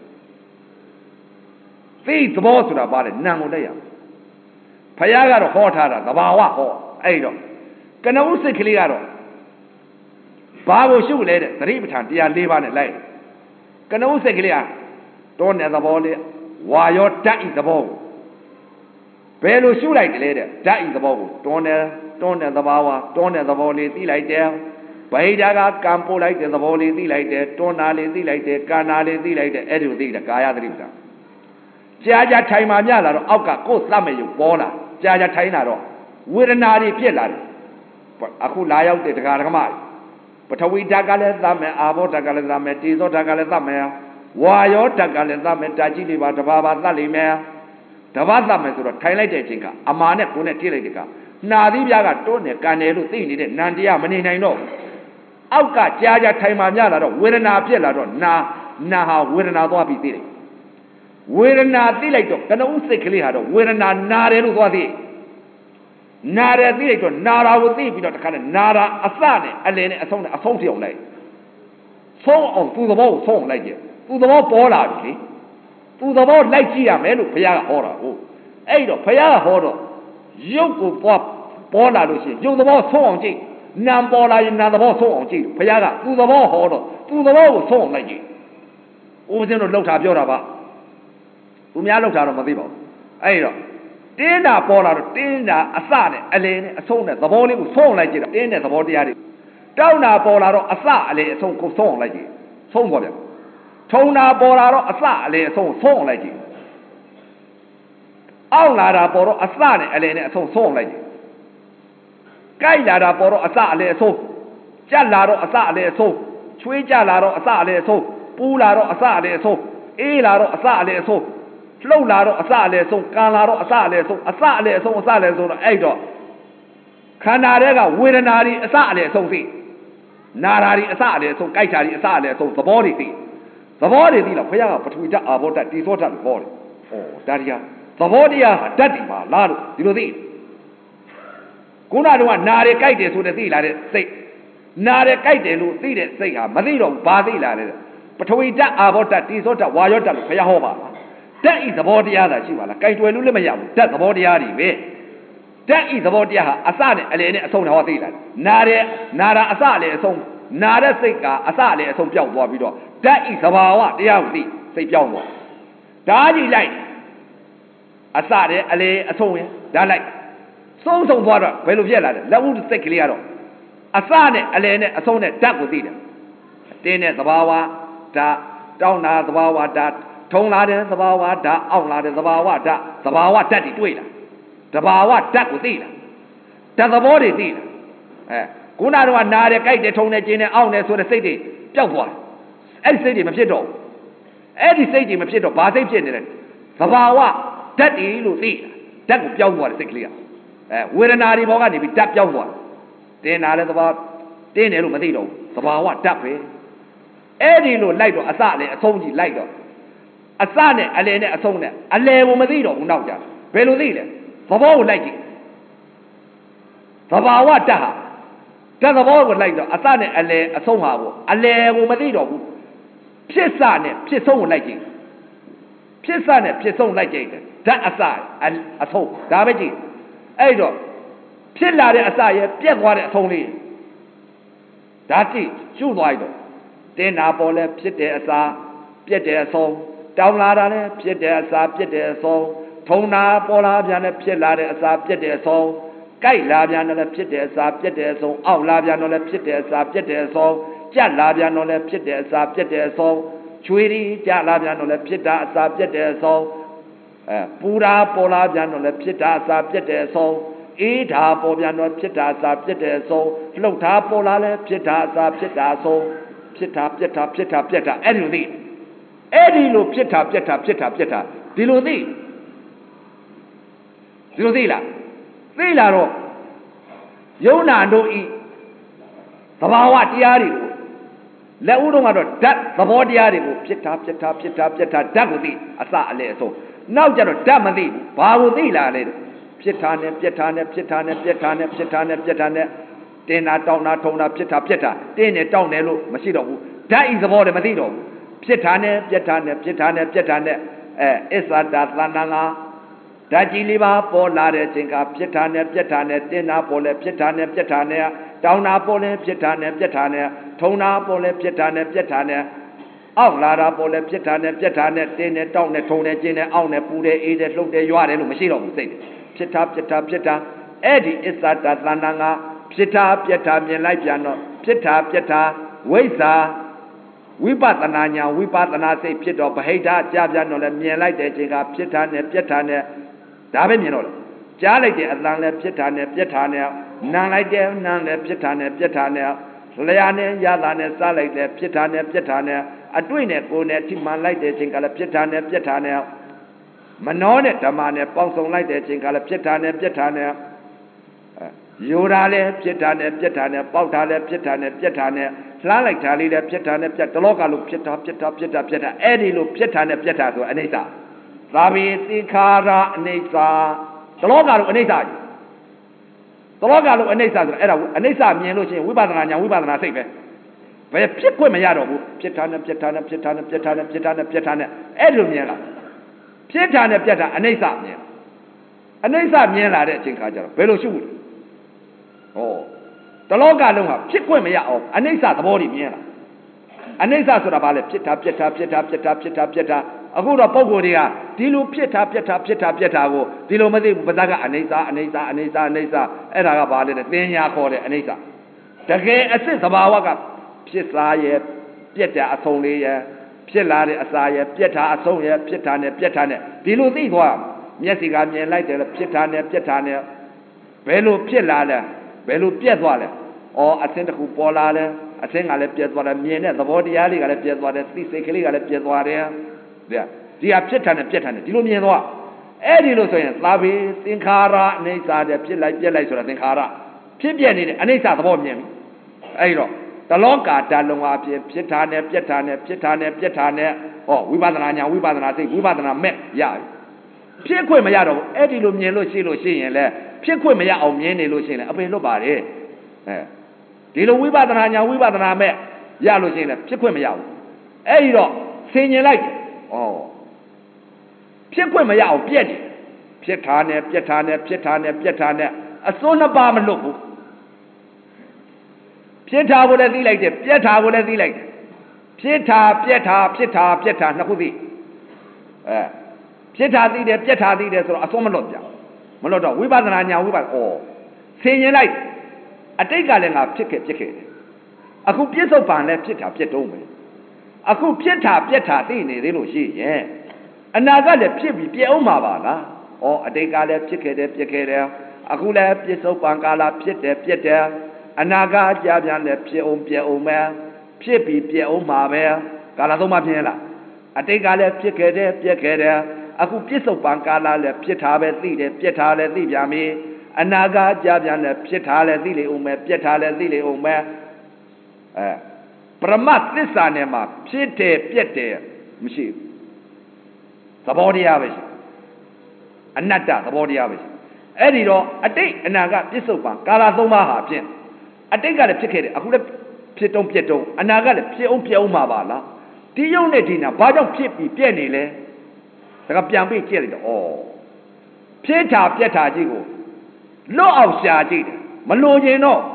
သိသဘောဆိုတာပါလေနာကိုတက်ရဘုရားကတော့ဟောထားတာသဘာဝဟောအဲ့တော့ကနဦးစိတ်ကလေးကတော့ဘာကိုရှုလဲတဲ့သတိပဋ္ဌာန်တရား၄ပါးနဲ့လိုက်ကနဦးစိတ်ကလေးကတောနဲ့သဘောလေးဝါရောဓာတ်ဤသဘောကိုဘယ်လိုရှုလိုက်တယ်လဲတဲ့ဓာတ်ဤသဘောကိုတွန်းတဲ့သဘာဝတွန်းတဲ့သဘောလေးသိလိုက်တယ်ဗိဓာကကံပို့လိုက်တဲ့သဘောလေးသိလိုက်တယ်တွန်းတာလေးသိလိုက်တယ်ကာနာလေးသိလိုက်တယ်အဲ့ဒီကိုသိတယ်ကာယသတိပဋ္ဌာန်ကြာထိုင်မှမြလာတော့အောက်ကကိုယ်သတ်မဲ့ရုပ်ပေါ်လာကြာထိုင်လာတော့ဝေဒနာတွေဖြစ်လာတယ်အခုလာရောက်တဲ့တရားဓမ္မပထဝီဓာတ်ကလည်းသတ်မဲ့အာဘောဓာတ်ကလည်းသတ်မဲ့တေဇောဓာတ်ကလည်းသတ်မဲ့ဝါယောဓာတ်ကလည်းသတ်မဲ့ဓာတ်ကြီးတွေပါတဘာဘာသတ်လိမ့်မယ်တဘာသတ်မယ်ဆိုတော့ထိုင်လိုက်တဲ့အချိန်ကအမာနဲ့ကိုယ်နဲ့ထိလိုက်တဲ့ကနာသီးပြားကတွန်းနေကန်တယ်လို့သိနေတဲ့နန္တရားမနေနိုင်တော့အောက်ကကြာထိုင်မှမြလာတော့ဝေဒနာဖြစ်လာတော့နာဟာဝေဒနာသွားပြီးသိတယ်ဝေဒနာသိလိုက်တော့ကနဦးစိတ်ကလေးဟာတော့ဝေဒနာနာတယ်လို့သွားသိနာတယ်သိလိုက်တော့နာတာကိုသိပြီးတော့တခါနဲ့နာတာအစနဲ့အလယ်နဲ့အဆုံးနဲ့အဆုံးထိအောင်လိုက်ဆုံးအောင်သူ့သဘောကိုဆုံးအောင်လိုက်ကြသူ့သဘောပေါ်လာပြီလေသူ့သဘောလိုက်ကြည့်ရမယ်လို့ဘုရားကဟောတာဟုတ်အဲ့တော့ဘုရားကဟောတော့ရုပ်ကိုပေါ်လာလို့ရှိရင်ရုပ်သဘောဆုံးအောင်ကြည့်နာပေါ်လာရင်နာသဘောဆုံးအောင်ကြည့်ဘုရားကသူ့သဘောဟောတော့သူ့သဘောကိုဆုံးအောင်လိုက်ကြည့်ဦးဇင်းတို့လှုပ်တာပြောတာပါသူများလှုပ်တာတော့မသိပါဘူးအဲ့တော့တင်းတာပေါ်လာတော့တင်းတာအစနဲ့အလယ်နဲ့အဆုံးနဲ့သဘောလေးကိုဆုံးအောင်လိုက်ကြည့်တော့တင်းတဲ့သဘောတရားတွေတောင်းတာပေါ်လာတော့အစအလယ်အဆုံးကိုဆုံးအောင်လိုက်ကြည့်ဆုံးသွားပြန်ထုံတာပေါ်လာတော့အစအလယ်အဆုံးဆုံးအောင်လိုက်ကြည့်အောက်လာတာပေါ်တော့အစနဲ့အလယ်နဲ့အဆုံးဆုံးအောင်လိုက်ကြည့်ကြိုက်လာတာပေါ်တော့အစအလယ်အဆုံးကြက်လာတော့အစအလယ်အဆုံးချွေးကြလာတော့အစအလယ်အဆုံးပူးလာတော့အစအလယ်အဆုံးအေးလာတော့အစအလယ်အဆုံးလှုပ်လာတော့အစအလယ်ဆုံးကန်လာတော့အစအလယ်ဆုံးအစအလယ်ဆုံးအစအလယ်ဆုံးတော့အဲ့တော့ခန္ဓာတွေကဝေဒနာတွေအစအလယ်ဆုံးသိနာတာတွေအစအလယ်ဆုံးကြိုက်တာတွေအစအလယ်ဆုံးသဘောတွေသိသဘောတွေသိလားဘုရားကပထဝီဓာတ်အာဘောဓာတ်တိသောဓာတ်လို့ဟောတယ်ဒါတရားသဘောတရားဟာဓာတ်တွေပါလားလို့ဒီလိုသိခုနကတော့နာတယ်ကြိုက်တယ်ဆိုတဲ့သိလာတဲ့စိတ်နာတယ်ကြိုက်တယ်လို့သိတဲ့စိတ်ဟာမသိတော့ဘာသိလာလဲပထဝီဓာတ်အာဘောဓာတ်တိသောဓာတ်ဝါယောဓာတ်လို့ဘုရားဟောပါလားဓာတ်ဤသဘောတရားသာရှိပါလားကြိုက်တွယ်လို့လည်းမရဘူးဓာတ်သဘောတရားတွေပဲဓာတ်ဤသဘောတရားဟာအစနဲ့အလယ်နဲ့အဆုံးနဲ့ဟောသိလာတယ်နာတာအစလည်းအဆုံးနာတဲ့စိတ်ကအစလည်းအဆုံးပြောက်သွားပြီးတော့ဓာတ်ဤသဘာဝတရားကိုသိစိတ်ပြောင်းသွားဒါကြီးလိုက်အစနဲ့အလယ်အဆုံးရင်ဒါလိုက်ဆုံးသွားတော့ဘယ်လိုဖြစ်လာလဲလက်ဦးစိတ်ကလေးကတော့အစနဲ့အလယ်နဲ့အဆုံးနဲ့ဓာတ်ကိုသိတယ်တင်းတဲ့သဘာဝဓာတ်တောင်းတာသဘာဝဓာတ်ထုံလာတဲ့သဘာဝဓာတ်အောက်လာတဲ့သဘာဝဓာတ်သဘာဝဓာတ်တွေတွေ့လာသဘာဝဓာတ်ကိုသိလာဓာတ်သဘောတွေသိလာခုနကတော့နားတယ်ကြိုက်တယ်ထုံတယ်ကျင်းတယ်အောက်တယ်ဆိုတဲ့စိတ်တွေပျောက်သွားတယ်အဲ့ဒီစိတ်တွေမဖြစ်တော့ဘူးအဲ့ဒီစိတ်တွေမဖြစ်တော့ဘာစိတ်ဖြစ်နေလဲသဘာဝဓာတ်တွေလို့သိလာဓာတ်ကိုပြောင်းသွားတဲ့စိတ်ကလေးကဝေဒနာတွေဘောကနေပြီးဓာတ်ပြောင်းသွားတင်းနာလည်းသဘာတင်းတယ်လို့မသိတော့ဘူးသဘာဝဓာတ်ပဲအဲ့ဒီလိုလိုက်တော့အစလည်းအဆုံးကြီးလိုက်တော့အစနဲ့အလယ်နဲ့အဆုံးနဲ့အလယ်ကိုမသိတော့ဘူးနောက်ကြဘယ်လိုသိလဲသဘောကိုလိုက်ကြည့်သဘာဝဓာတ်ဟာဓာတ်သဘောကိုလိုက်တော့အစနဲ့အလယ်အဆုံးဟာကိုအလယ်ကိုမသိတော့ဘူးဖြစ်စနဲ့ဖြစ်ဆုံးကိုလိုက်ကြည့်ဖြစ်စနဲ့ဖြစ်ဆုံးလိုက်ကြည့်တယ်ဓာတ်အစအဆုံးဒါပဲကြည့်အဲ့တော့ဖြစ်လာတဲ့အစရဲ့ပြက်သွားတဲ့အဆုံးလေးဓာတိကျุသွားတော့တင်နာပေါ်လဲဖြစ်တဲ့အစာပြက်တဲ့အဆုံးတောင်းလာတာလဲဖြစ်တဲ့အစာပြက်တဲ့အဆုံးထုံနာပေါ်လာပြန်လဲဖြစ်လာတဲ့အစာပြက်တဲ့အဆုံးကြိုက်လာပြန်တော့လဲဖြစ်တဲ့အစာပြက်တဲ့အဆုံးအောက်လာပြန်တော့လဲဖြစ်တဲ့အစာပြက်တဲ့အဆုံးကြက်လာပြန်တော့လဲဖြစ်တဲ့အစာပြက်တဲ့အဆုံးချွေရီကြလာပြန်တော့လဲဖြစ်တာအစာပြက်တဲ့အဆုံးပူရာပေါ်လာပြန်တော့လဲဖြစ်တာအစာပြက်တဲ့အဆုံးအေးဓာပေါ်ပြန်တော့ဖြစ်တာအစာပြက်တဲ့အဆုံးလှုပ်ထားပေါ်လာလဲဖြစ်တာအစာဖြစ်တာအဆုံးဖြစ်တာပြက်တာဖြစ်တာပြက်တာအဲ့ဒီလိုသိအဲ့ဒီလိုဖြစ်တာပြက်တာဖြစ်တာပြက်တာဒီလိုသိလားသိလာတော့ယုံနာတို့ဤသဘာဝတရားတွေကိုလက်ဦးတော့ကတော့ဓာတ်သဘောတရားတွေကိုဖြစ်တာပြက်တာဖြစ်တာပြက်တာဓာတ်ကိုသိအစအလေအဆုံးနောက်ကျတော့ဓာတ်မသိဘာကိုသိလာလဲဖြစ်တာနဲ့ပြက်တာနဲ့ဖြစ်တာနဲ့ပြက်တာနဲ့ဖြစ်တာနဲ့ပြက်တာနဲ့တင်းတာတောင်းတာထုံတာဖြစ်တာပြက်တာတင်းနေတောင်းတယ်လို့မရှိတော့ဘူးဓာတ်ဤသဘောတွေမသိတော့ဘူးဖြစ်တာနဲ့ပြက်တာနဲ့ဖြစ်တာနဲ့ပြက်တာနဲ့အစ္ဆတာသဏ္ဍာန်ကဓာတ်ကြီးလေးပါပေါ်လာတဲ့အချိန်ကဖြစ်တာနဲ့ပြက်တာနဲ့တင်းတာပေါ်လဲဖြစ်တာနဲ့ပြက်တာနဲ့တောင်းတာပေါ်လဲဖြစ်တာနဲ့ပြက်တာနဲ့ထုံတာပေါ်လဲဖြစ်တာနဲ့ပြက်တာနဲ့အောက်လာတာပေါ်လဲဖြစ်တာနဲ့ပြက်တာနဲ့တင်းနဲ့တောင်းနဲ့ထုံနဲ့ကျင်းနဲ့အောက်နဲ့ပူတယ်အေးတယ်လှုပ်တယ်ရွာတယ်လို့မရှိတော့ဘူးစိတ်ဖြစ်တာပြက်တာဖြစ်တာအဲ့ဒီအစ္ဆတာသဏ္ဍာန်ကဖြစ်တာပြက်တာမြင်လိုက်ပြန်တော့ဖြစ်တာပြက်တာဝိဇ္ဇာဝိပဿနာညာဝိပဿနာစိတ်ဖြစ်တော့ဗဟိတကြားပြန်တော့လဲမြင်လိုက်တဲ့အချိန်ကဖြစ်တာနဲ့ပြက်တာနဲ့ဒါပဲမြင်တော့လေကြားလိုက်တဲ့အသံလဲဖြစ်တာနဲ့ပြက်တာနဲ့နားလိုက်တဲ့နားလဲဖြစ်တာနဲ့ပြက်တာနဲ့လျာနဲ့ရတာနဲ့စားလိုက်တဲ့ဖြစ်တာနဲ့ပြက်တာနဲ့အတွေ့နဲ့ကိုယ်နဲ့ထိမှန်လိုက်တဲ့အချိန်ကလည်းဖြစ်တာနဲ့ပြက်တာနဲ့မနှောနဲ့ဓမ္မနဲ့ပေါင်းစုံလိုက်တဲ့အချိန်ကလည်းဖြစ်တာနဲ့ပြက်တာနဲ့ယူတာလဲဖြစ်တာနဲ့ပြက်တာနဲ့ပေါက်တာလဲဖြစ်တာနဲ့ပြက်တာနဲ့လှမ်းလိုက်တာလေးလဲဖြစ်တာနဲ့ပြက်တလောကလို့ဖြစ်တာအဲ့ဒီလိုဖြစ်တာနဲ့ပြက်တာဆိုအနိစ္စသာဘိသင်္ခါရအနိစ္စတလောကလို့အနိစ္စကြီးတလောကလို့အနိစ္စဆိုတော့အဲ့ဒါအနိစ္စမြင်လို့ရှိရင်ဝိပဿနာညာဝိပဿနာစိတ်ပဲဘယ်ဖြစ်ခွင့်မရတော့ဘူးဖြစ်တာနဲ့ပြက်တာနဲ့ဖြစ်တာနဲ့ပြက်တာနဲ့ဖြစ်တာနဲ့ပြက်တာနဲ့အဲ့လိုမြင်လာဖြစ်တာနဲ့ပြက်တာအနိစ္စမြင်အနိစ္စမြင်လာတဲ့အချိန်ခါကျတော့ဘယ်လိုရှုလဲဟောတလောကလုံးဟာဖြစ်ခွင့်မရအောင်အနိစ္စသဘောတွေမြင်လာအနိစ္စဆိုတာဘာလဲဖြစ်တာပြက်တာဖြစ်တာပြက်တာဖြစ်တာပြက်တာအခုတော့ပုံကိုယ်တွေကဒီလိုဖြစ်တာပြက်တာဖြစ်တာပြက်တာကိုဒီလိုမသိဘူးပဇာကအနိစ္စအနိစ္စအနိစ္စအနိစ္စအဲ့ဒါကဘာလဲသင်ညာခေါ်တဲ့အနိစ္စတကယ်အစ်စ်သဘာဝကဖြစ်စားရဲ့ပြက်တာအဆုံးလေးရဲ့ဖြစ်လာတဲ့အစာရဲ့ပြက်တာအဆုံးရဲ့ဖြစ်တာနဲ့ပြက်တာနဲ့ဒီလိုသိသွားမျက်စိကမြင်လိုက်တယ်ဖြစ်တာနဲ့ပြက်တာနဲ့ဘယ်လိုဖြစ်လာလဲဘယ်လိုပြက်သွားလဲအော်အစင်းတစ်ခုပေါ်လာတယ်အစင်းကလည်းပြက်သွားတယ်မြင်တဲ့သဘောတရားတွေကလည်းပြက်သွားတယ်သိစိတ်ကလေးကလည်းပြက်သွားတယ်ဒီဟာဖြစ်တာနဲ့ပြက်တာနဲ့ဒီလိုမြင်သွားအဲ့ဒီလိုဆိုရင်သာဘိသင်္ခါရအနိစ္စတဲ့ဖြစ်လိုက်ပြက်လိုက်ဆိုတာသင်္ခါရဖြစ်ပြနေတဲ့အနိစ္စသဘောမြင်ပြီအဲ့တော့တလောကဓာတ်လုံးအပြင်ဖြစ်တာနဲ့ပြက်တာနဲ့ဖြစ်တာနဲ့ပြက်တာနဲ့ဟောဝိပဿနာညာဝိပဿနာစိတ်ဝိပဿနာမဲ့ရပြီဖြစ်ခွင့်မရတော့ဘူးအဲ့ဒီလိုမြင်လို့ရှိရင်လည်းဖြစ်ခွင့်မရအောင်မြင်နေလို့ရှိရင်လည်းအပင်လွတ်ပါတယ်ဒီလိုဝိပဿနာညာဝိပဿနာမဲ့ရလို့ရှိရင်လည်းဖြစ်ခွင့်မရဘူးအဲ့ဒီတော့ဆင်ញင်လိုက်ဖြစ်ခွင့်မရအောင်ပြက်တယ်ဖြစ်တာနဲ့ပြက်တာနဲ့ဖြစ်တာနဲ့ပြက်တာနဲ့အစွန်းနှစ်ပါးမလွတ်ဘူးဖြစ်တာကိုလည်းသိလိုက်တယ်ပြက်တာကိုလည်းသိလိုက်တယ်ဖြစ်တာပြက်တာဖြစ်တာပြက်တာနှစ်ခုသိဖြစ်တာသိတယ်ပြက်တာသိတယ်ဆိုတော့အစွန်းမလွတ်ကြမလွတ်တော့ဝိပဿနာညာဝိပဿနာဆင်ញင်လိုက်အတိတ်ကလည်းငါဖြစ်ခဲ့တယ်အခုပြစ္ဆုတ်ပံလည်းဖြစ်တာပြက်တုံးပဲအခုဖြစ်တာပြက်တာသိနေသေးလို့ရှိရဲ့အနာကလည်းဖြစ်ပြီးပြက်အောင်မှာပါလားအတိတ်ကလည်းဖြစ်ခဲ့တယ်ပြက်ခဲ့တယ်အခုလည်းပြစ္ဆုတ်ပံကာလဖြစ်တယ်ပြက်တယ်အနာကကြာပြန်လည်းဖြစ်အောင်ပြက်အောင်ပဲဖြစ်ပြီးပြက်အောင်မှာပဲကာလသုံးပါပြင်းလားအတိတ်ကလည်းဖြစ်ခဲ့တယ်ပြက်ခဲ့တယ်အခုပြစ္ဆုတ်ပံကာလလည်းဖြစ်တာပဲသိတယ်ပြက်တာလည်းသိပြန်ပြီအနာကကြာပြန်လည်းဖြစ်တာလည်းသိလေအောင်ပဲပြက်တာလည်းသိလေအောင်ပဲပရမတ်သစ္စာနဲ့မှာဖြစ်တယ်ပြက်တယ်မရှိဘူးသဘောတရားပဲရှိအနတ္တသဘောတရားပဲရှိအဲ့ဒီတော့အတိတ်အနာကပြစ္ဆုတ်ပံကာလသုံးပါးဟာဖြင့်အတိတ်ကလည်းဖြစ်ခဲ့တယ်အခုလည်းဖြစ်တုံးပြက်တုံးအနာကလည်းဖြစ်အောင်ပြက်အောင်မှာပါလားဒီယုံနဲ့ဒီနာဘာကြောင့်ဖြစ်ပြီးပြက်နေလဲဒါကပြန်ပြီးကြည့်လိုက်တော့ဖြစ်တာပြက်တာကြီးကိုလွတ်အောင်ရှာကြည့်တယ်မလိုချင်တော့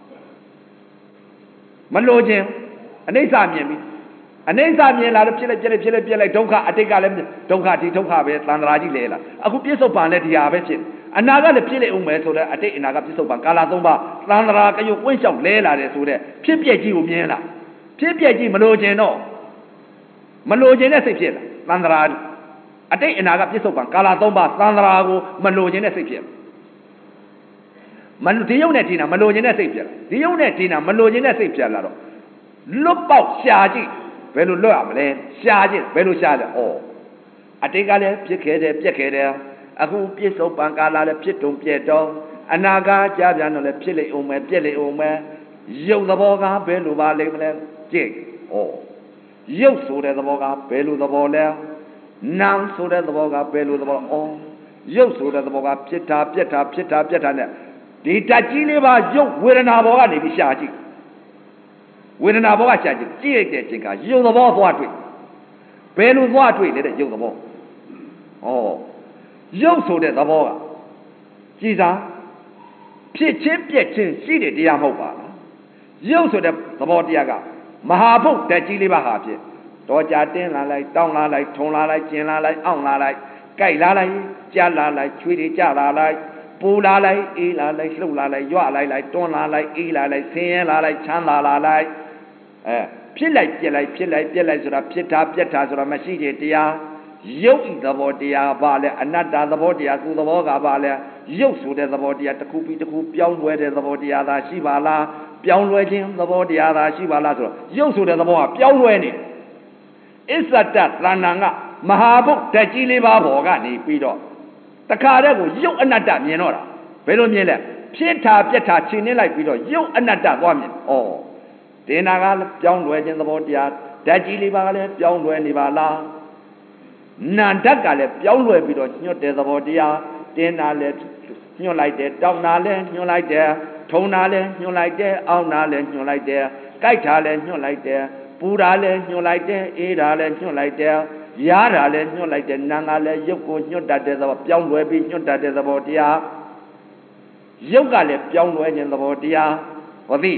မလိုချင်အနိစ္စမြင်ပြီအနိစ္စမြင်လာတော့ဖြစ်လိုက်ဒုက္ခအတိတ်ကလည်းဒုက္ခဒီဒုက္ခပဲသန္တရာကြီးလဲလာအခုပြစ္ဆုတ်ပံလည်းဒီဟာပဲဖြစ်အနာကလည်းဖြစ်လေအောင်မယ်ဆိုတော့အတိတ်အနာကပြစ္ဆုတ်ပံကာလ3ပါးသန္တရာကရုပ်ဝင့်လျှောက်လဲလာတယ်ဆိုတော့ဖြစ်ပြက်ကြီးကိုမြင်လာဖြစ်ပြက်ကြီးမလိုချင်တော့မလိုချင်တဲ့စိတ်ဖြစ်လာသန္တရာအတိတ်အနာကပြစ္ဆုတ်ပံကာလ3ပါးသန္တရာကိုမလိုချင်တဲ့စိတ်ဖြစ်ဒီယုံနဲ့ဒီနာမလိုချင်တဲ့စိတ်ဖြစ်လာဒီယုံနဲ့ဒီနာမလိုချင်တဲ့စိတ်ဖြစ်လာတော့လွတ်ပေါက်ရှာကြည့်ဘယ်လိုလွတ်ရမလဲရှာကြည့်ဘယ်လိုရှာလဲဩအတိတ်ကလည်းဖြစ်ခဲ့တယ်ပြက်ခဲ့တယ်အခုပြစ္ဆုတ်ပံကာလလည်းဖြစ်တုံပြက်တော့အနာဂတ်ကြာပြန်တော့လည်းဖြစ်လေအောင်မယ်ပြက်လေအောင်မယ်ရုပ်သဘောကဘယ်လိုပါလိမ့်မလဲကြည့်ဩရုပ်ဆိုတဲ့သဘောကဘယ်လိုသဘောလဲနာမ်ဆိုတဲ့သဘောကဘယ်လိုသဘောဩရုပ်ဆိုတဲ့သဘောကဖြစ်တာပြက်တာနဲ့ဒီဓာတ်ကြီးလေးပါရုပ်ဝေဒနာဘောကနေပြီးရှာကြည့်ဝေဒနာဘောကရှာကြည့်ကြည့်လိုက်တဲ့အချိန်ကရုပ်သဘောသွားတွေ့ဘယ်လိုသွားတွေ့လဲတဲ့ရုပ်သဘောဩရုပ်ဆိုတဲ့သဘောကကြည်စားဖြစ်ချင်းပြက်ချင်းရှိတဲ့တရားမဟုတ်ပါလားရုပ်ဆိုတဲ့သဘောတရားကမဟာဘုတ်ဓာတ်ကြီးလေးပါဟာဖြစ်တော်ကြတင်းလာလိုက်တောင်းလာလိုက်ထုံလာလိုက်ကျင်လာလိုက်အောင့်လာလိုက်ကြိုက်လာလိုက်ကြားလာလိုက်ချွေးတွေကြလာလိုက်ပူလာလိုက်အေးလာလိုက်လှုပ်လာလိုက်ရွလိုက်တွန်းလာလိုက်အေးလာလိုက်ဆင်းရဲလာလိုက်ချမ်းသာလာလိုက်ဖြစ်လိုက်ပြက်လိုက်ဆိုတာဖြစ်တာပြက်တာဆိုတာမရှိတဲ့တရားရုပ်ဤသဘောတရားပါလဲအနတ္တသဘောတရားသူသဘောကပါလဲရုပ်ဆိုတဲ့သဘောတရားတစ်ခုပြီးတစ်ခုပြောင်းလဲတဲ့သဘောတရားသာရှိပါလားပြောင်းလဲခြင်းသဘောတရားသာရှိပါလားဆိုတော့ရုပ်ဆိုတဲ့သဘောကပြောင်းလဲနေအစ္ဆတသဏ္ဍာန်ကမဟာဘုတ်ဓာတ်ကြီးလေးပါးပေါ်ကနေပြီးတော့တခါတည်းကိုရုပ်အနတ္တမြင်တော့တာဘယ်လိုမြင်လဲဖြစ်တာပြက်တာချိန်နေလိုက်ပြီးတော့ရုပ်အနတ္တသွားမြင်ဩဒေနာကပြောင်းလဲခြင်းသဘောတရားဓာတ်ကြီးလေးပါးကလည်းပြောင်းလဲနေပါလားနာဓာတ်ကလည်းပြောင်းလဲပြီးတော့ညွတ်တဲ့သဘောတရားတင်းတာလည်းညွတ်လိုက်တယ်တောင်းတာလည်းညွတ်လိုက်တယ်ထုံတာလည်းညွတ်လိုက်တယ်အောင်းတာလည်းညွတ်လိုက်တယ်ကြိုက်တာလည်းညွတ်လိုက်တယ်ပူတာလည်းညွတ်လိုက်တယ်အေးတာလည်းညွတ်လိုက်တယ်ရားတာလည်းညွတ်လိုက်တယ်နာငါလည်းရုပ်ကိုညွတ်တတ်တဲ့သဘောပြောင်းလဲပြီးညွတ်တတ်တဲ့သဘောတရားရုပ်ကလည်းပြောင်းလဲခြင်းသဘောတရားဟောသိ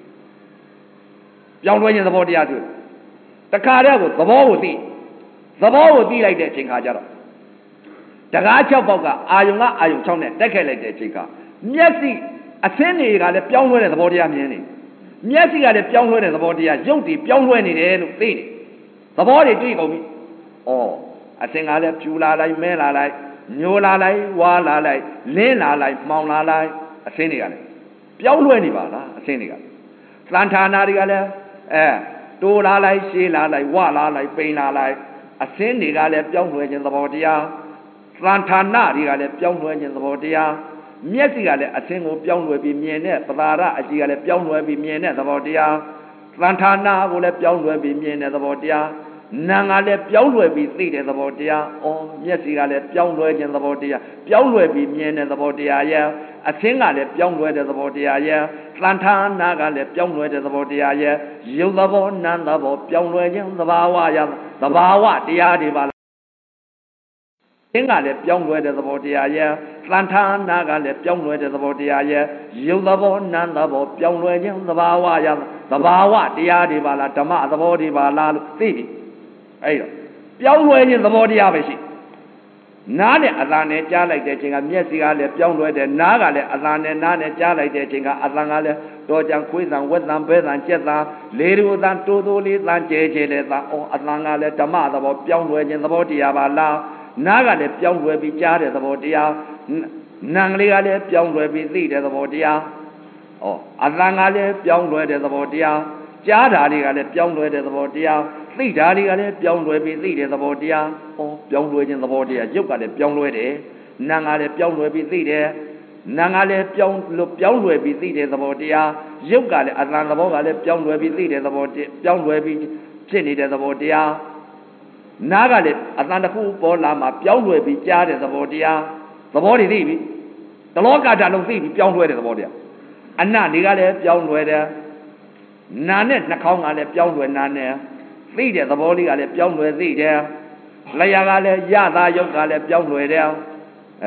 ပြောင်းလဲခြင်းသဘောတရားသူတခါတည်းကိုသဘောကိုသိလိုက်တဲ့အချိန်ခါကျတော့တကား6ပေါက်ကအာယုံ6နဲ့တက်ခဲ့လိုက်တဲ့အချိန်ကမျက်စိအသင်းတွေကလည်းပြောင်းလဲတဲ့သဘောတရားမြင်နေမျက်စိကလည်းပြောင်းလဲတဲ့သဘောတရားရုပ်တွေပြောင်းလဲနေတယ်လို့သိနေသဘောတွေတွေ့ကုန်ပြီအသင်ကလည်းဖြူလာလိုက်မဲလာလိုက်ညိုလာလိုက်ဝါလာလိုက်လင်းလာလိုက်မှောင်လာလိုက်အသင်တွေကလည်းပြောင်းလဲနေပါလားအသင်တွေကသံဌာနာတွေကလည်းတိုးလာလိုက်ရှည်လာလိုက်ဝါလာလိုက်ပိန်လာလိုက်အသင်တွေကလည်းပြောင်းလဲခြင်းသဘောတရားသံဌာနာတွေကလည်းပြောင်းလဲခြင်းသဘောတရားမျက်စိကလည်းအသင်ကိုပြောင်းလဲပြီးမြင်တဲ့ပသာရအကြည့်ကလည်းပြောင်းလဲပြီးမြင်တဲ့သဘောတရားသံဌာနာကိုလည်းပြောင်းလဲပြီးမြင်တဲ့သဘောတရားနာငါလည်းပြောင်းလဲပြီးသိတဲ့သဘောတရားမျက်စိကလည်းပြောင်းလဲခြင်းသဘောတရားပြောင်းလဲပြီးမြင်တဲ့သဘောတရားရဲ့အသင်ကလည်းပြောင်းလဲတဲ့သဘောတရားရဲ့သံဌာနာကလည်းပြောင်းလဲတဲ့သဘောတရားရဲ့ရုပ်သဘောနာမ်သဘောပြောင်းလဲခြင်းသဘာဝရဲ့သဘာဝတရားတွေပါသင်ကလည်းပြောင်းလဲတဲ့သဘောတရားရဲ့သံဌာနာကလည်းပြောင်းလဲတဲ့သဘောတရားရဲ့ရုပ်သဘောနာမ်သဘောပြောင်းလဲခြင်းသဘာဝရဲ့သဘာဝတရားတွေပါလားဓမ္မသဘောတွေပါလားလို့သိပြီအဲ့တော့ပြောင်းလဲခြင်းသဘောတရားပဲရှိနားနဲ့အသံနဲ့ကြားလိုက်တဲ့အချိန်ကမျက်စိကလည်းပြောင်းလဲတယ်နားကလည်းအသံနဲ့နားနဲ့ကြားလိုက်တဲ့အချိန်ကအသံကလည်းတော်ကြံခွေးသံဝက်သံဘဲသံကြက်သံလေရူသံတိုးတိုးလေးသံကျဲကျဲလေးသံအသံကလည်းဓမ္မသဘောပြောင်းလဲခြင်းသဘောတရားပါလားနားကလည်းပြောင်းလဲပြီးကြားတဲ့သဘောတရားနာမ်ကလေးကလည်းပြောင်းလဲပြီးသိတဲ့သဘောတရားအသံကလည်းပြောင်းလဲတဲ့သဘောတရားကြားတာတွေကလည်းပြောင်းလဲတဲ့သဘောတရားသိတာတွေကလည်းပြောင်းလဲပြီးသိတဲ့သဘောတရားပြောင်းလဲခြင်းသဘောတရားရုပ်ကလည်းပြောင်းလဲတယ်နာမ်ကလည်းပြောင်းလဲပြီးသိတယ်နာမ်ကလည်းပြောင်းလဲပြီးသိတဲ့သဘောတရားရုပ်ကလည်းအသံသဘောကလည်းပြောင်းလဲပြီးသိတဲ့သဘောတရားပြောင်းလဲပြီးဖြစ်နေတဲ့သဘောတရားနားကလည်းအသံတစ်ခုပေါ်လာမှပြောင်းလဲပြီးကြားတဲ့သဘောတရားသဘောတွေသိပြီတလောကဓာတ်လုံးသိပြီးပြောင်းလဲတဲ့သဘောတရားအနတ်တွေကလည်းပြောင်းလဲတယ်နာနဲ့နှာခေါင်းကလည်းပြောင်းလဲနာနဲ့သိတဲ့သဘောလေးကလည်းပြောင်းလဲသိတယ်လျှာကလည်းရတာယုတ်ကလည်းပြောင်းလဲတယ်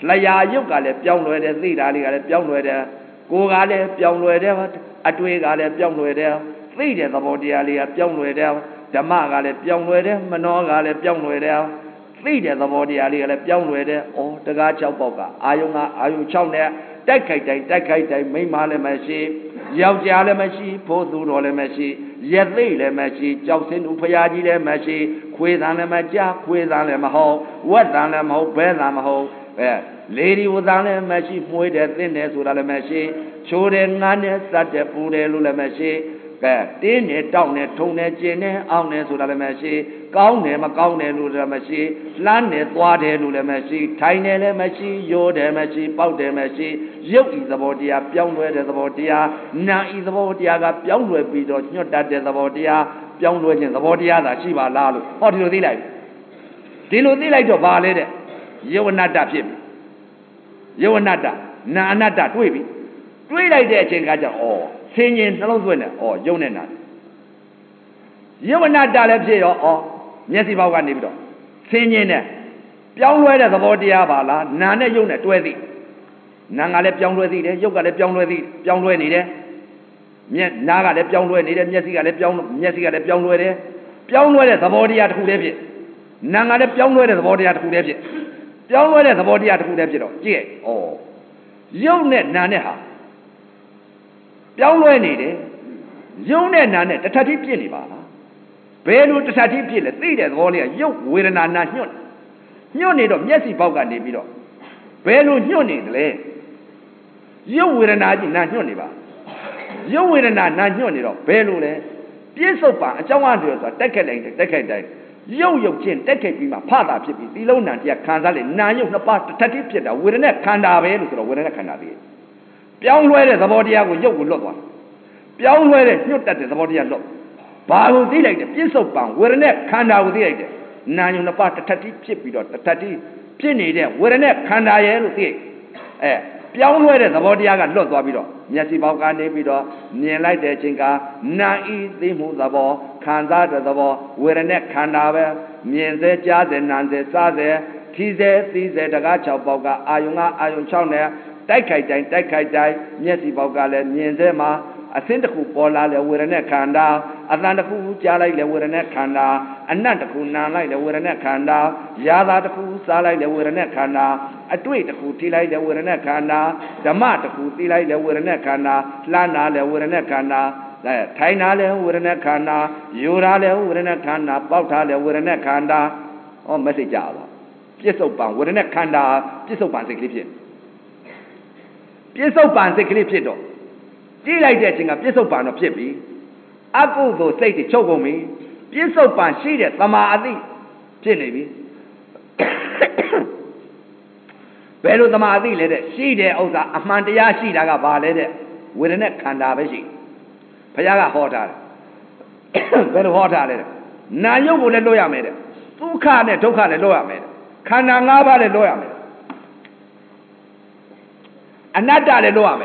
Laya Yukale, Pyongue, the Dali, Pyongue, Gogale, Pyongue, Atwigale, Pyongue, Three the body alia, Pyongue, the Magale, Pyongue, Manogale, Pyongue, Three the body alia, Pyongue, or the Gacha Boga, Ayunga, Ayun Chowne, Decade, May Male Messi, Yaujale Messi, Pozurole Messi, Yadle Messi, Jausin Upayaji Messi, Quizan Maja, Quizan Maho, Wazan Maho, Bezan Maho, Lady was on a Messi, Poet, Thinness with a Messi, Children, Nane, such a Pude Lula Messi. Tin it down it, tone it, gin it, on it, so that a messy, gown him, a gown it, lula messy, land it, water, lula messy, tiny messy, yo de messy, bout de messy, yo is the body, a young way the body, now is the body, I got young way, be not that the body, young way in the body, that she was loud. What do you like? Did you like to violate? You were not that him. You were not that. Nah, not that, baby. Do you like that, Jingaja? Oh. Singing, no winner, or Jonah. You were not Daleb or Yesi Baganido. Singing, young weather the body Avala, Nana unit, Twethy. Nanga left young with it, you got a young with it, young with it. Naga left young with it, Jessica left young with it. Young weather the body at who live it. Nanga left young weather the body at who live it. Young weather the body at who live it. Yea, oh. You net Naneha. Young lady, young and none at the Tati Piliba. Belu to Tati Pil, three days only a yoke with an unknown. You need of Yesi Boga Nibido. Belu, you need lay. You with an Adinaniba. You with an Ananido, Belu, Piesopa, and Jawan, a decade. You chin, decade be my father, below Nadia Kanzali, Nanu, about the Tati Pila, with a neck Kandave, with a Kanavi. Young weather the body I will yoke look one. Young weather, you that is the body I look. Bahu delay the piece of pound, where a neck kanda with the egg. Nine on the part of 30 chip, the 30 penny there, where a neck kanda yellow the young weather the body I got look wabido. Yasi Bauka Nebido, near like the chinka, na eat the move the ball, kanza the ball, where a neck kanda, mienze jazz and nanze saze, tize, tize, the gacha boga, ayunga, ayun chowne. Dai, Yesi Bogale, Nienzema, a Sindaku Pola, with a neck kanda, Atlantaku Jala, with a neck kanda, and Nantaku like with a neck kanda, Yada Sala, with a neck kanda, a Tweetaku Tila, with a neck kanda, the Mataku Tila, with a neck kanda, Lana, with a neck kanda, Tainale, with a neck kanda, Urale, with a neck kanda, Bautale, with a neck kanda, or Messajala. Pisopan, with a neck kanda, Pisopan Seclipin. Pieso ban se clip it. See like that thing a pieso ban of Pippy. Apple though say the choco me. Pieso ban she that Samadi. Jenny. Bello the Madi let it. She there also a Mandia she like a ballet with a neck candabashi. Payaga hotter. Very hotter. Now you would a lawyer made it. Two can't a lawyer made it. Cananga the lawyer made it. Anata le loa me.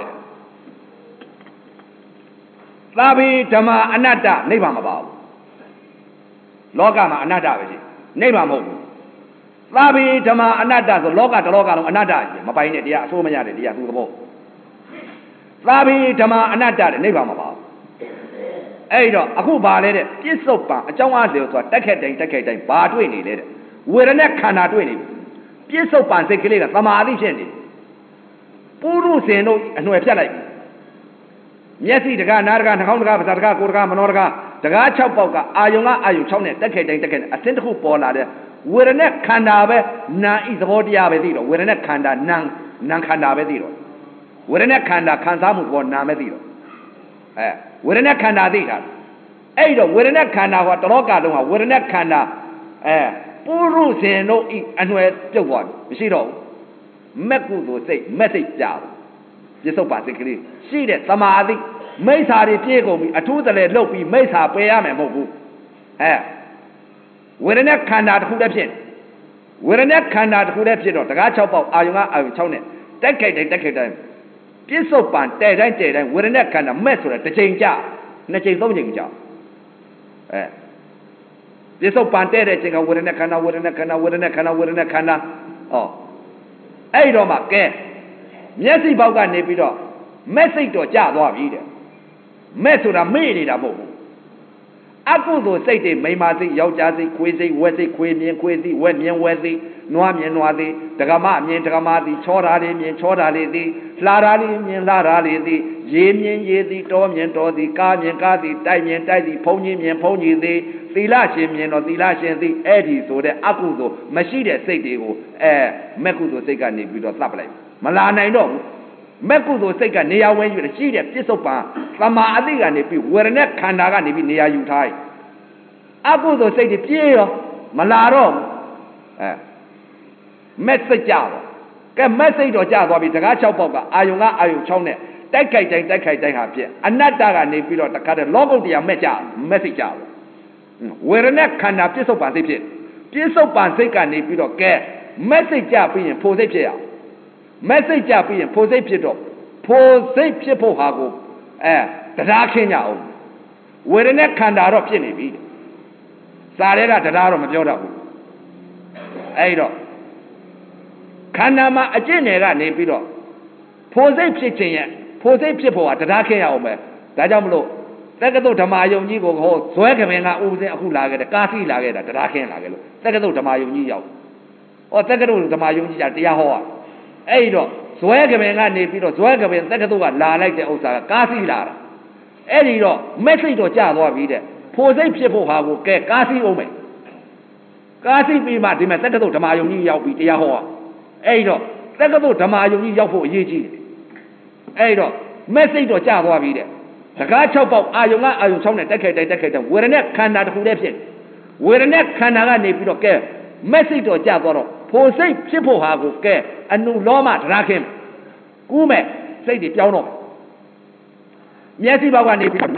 Sabi Tama Anata, neighbor about. Logama Anata, neighbor move. Sabi Tama Anata, the Loga to Loga Anata, Mapine, dia, so many dia, who the boat. Sabi Tama Anata, neighbor about. Edo, Akuba let it, Pisopa, a Jawan, so decade, bar to any later. Where a neck cannot win it. Pisopa, say, Killing, Samadi Shendi. Puru say no, and no like Yesi, the guy, Narga, Honga, Zarga, Kurga, Manorga, the guy Chapoka, Ayunga, Ayu Chone, decade, a central pola there, where a neck candabe, na is the body abediro, where a neck canda, nan candabediro, where a neck canda, cansamu, one namediro. Where a neck canda, Edo, where a neck canda, what the Roga, where a neck canda, Puru say no, and where the one, Mishiro. Meku will say, message job. Just so basically, see that Samadi, Mesa de Piego, a toothlet lopi, Mesa, Payam and Mobu. Where a neck cannot who have seen. Where a neck cannot who have seen, the Gachop of Ayunga, I will tell it. Decade. Just so pan, dead, and where a neck can a mess with the change job. Nature zoning job. Just so pan, dead, where a neck canna, where a neck canna. Oh. အဲ့တော့မှကဲမျက်စိပေါက်ကနေပြီးတော့မက်စိတ်တော့ကျသွားပြီတဲ့မက်ဆိုတာမေ့နေတာမဟုတ်ဘူးအကုသိုလ်စိတ်တွေမိမာစိတ်ယောက်ျားစိတ်ခွေးစိတ်ဝက်စိတ်ခွေးမြင်ခွေးစိတ်ဝက်မြင်ဝက်စိတ်နွားမြင်နွားစိတ်ဒကမမြင်ဒကမစိတ်ချောတာလေးမြင်ချောတာလေးသိလှတာလေးမြင်လှတာလေးသိရေမြင်ရေသိတောမြင်တောသိကားမြင်ကားသိတိုက်မြင်တိုက်သိဖုံးကြီးမြင်ဖုံးကြီးသိသီလရှင်မြင်တော့သီလရှင်သိအဲ့ဒီဆိုတဲ့အကုသိုလ်မရှိတဲ့စိတ်တွေကိုမက်ကုသိုလ်စိတ်ကနေပြီးတော့သတ်ပလိုက်မလာနိုင်တော့ဘူးမက်ကုသိုလ်စိတ်ကနေရာဝဲယူတယ်ရှိတဲ့ပြစ္ဆုတ်ပံသမာအသိကနေပြီးဝေရณะခန္ဓာကနေပြီးနေရာယူထားအကုသိုလ်စိတ်တွေပြေးရောမလာတော့မက်စိတ်ကြတော့ကဲမက်စိတ်တော့ကြသွားပြီတကား6ပေါက်ကအာယုံ6နဲ့တိုက်ခိုက်တိုင်းဟာဖြစ်အနတ္တကနေပြီးတော့တခါတည်းလောကုတ္တရာမက်စိတ်ကြဝေရณะခန္ဓာပြစ္ဆုတ်ပံစိတ်ဖြစ်ပြစ္ဆုတ်ပံစိတ်ကနေပြီးတော့ကဲမက်စိတ်ကြပြီးရင်ဖို့စိတ်ဖြစ်ရအောင်မက်စိတ်ကြပြီးရင်ဖို့စိတ်ဖြစ်တော့ဖို့စိတ်ဖြစ်ဖို့ဟာကိုတရားခင်းကြအောင်ဝေရณะခန္ဓာတော့ဖြစ်နေပြီစာရဲကတရားတော့မပြောတော့ဘူးအဲ့တော့ခန္ဓာမှာအကျင့်တွေကနေပြီးတော့ဖို့စိတ်ဖြစ်ခြင်းရဲ့ဖို့စိတ်ဖြစ်ဖို့ဟာတရားခင်းရအောင်ပဲဒါကြောင့်မလို့တက္ကသိုလ်ဓမ္မယုံကြီးကိုဟောဇွဲကမင်ကဥပဇင်းအခုလာခဲ့တယ်ကာစီလာခဲ့တာတရားခင်းလာခဲ့လို့တက္ကသိုလ်ဓမ္မယုံကြီးရောက်တက္ကသိုလ်ဓမ္မယုံကြီးကတရားဟောအဲ့တော့ဇွဲကမင်ကနေပြီးတော့ဇွဲကမင်တက္ကသိုလ်ကလာလိုက်တဲ့ဥစ္စာကကာစီလာတာအဲ့ဒီတော့မက်စိတ်တော့ကျသွားပြီတဲ့ဖို့စိတ်ဖြစ်ဖို့ဟာကိုကဲကာစီအောင်မယ်ကာစီပြီးမှဒီမဲ့တက္ကသိုလ်ဓမ္မယုံကြီးရောက်ပြီးတရားဟောအဲ့တော့တက္ကသိုလ်ဓမ္မယုံကြီးရောက်ဖို့အရေးကြီးတယ်အဲ့တော့မက်စိတ်တော့ကျသွားပြီတဲ့တကား6ပေါက်အာယုံ6နဲ့တက်ခိုက်တဲ့ဝေရณะခန္ဓာတစ်ခုတည်းဖြစ်ဝေရณะခန္ဓာကနေပြီးတော့ကဲမက်စိတ်တော့ကျသွားတော့ဖို့စိတ်ဖြစ်ဖို့ဟာကိုကဲအနုလောမတရားခင်းကူးမဲ့စိတ်တွေပြောင်းတော့မျက်စိပေါက်ကနေပြီး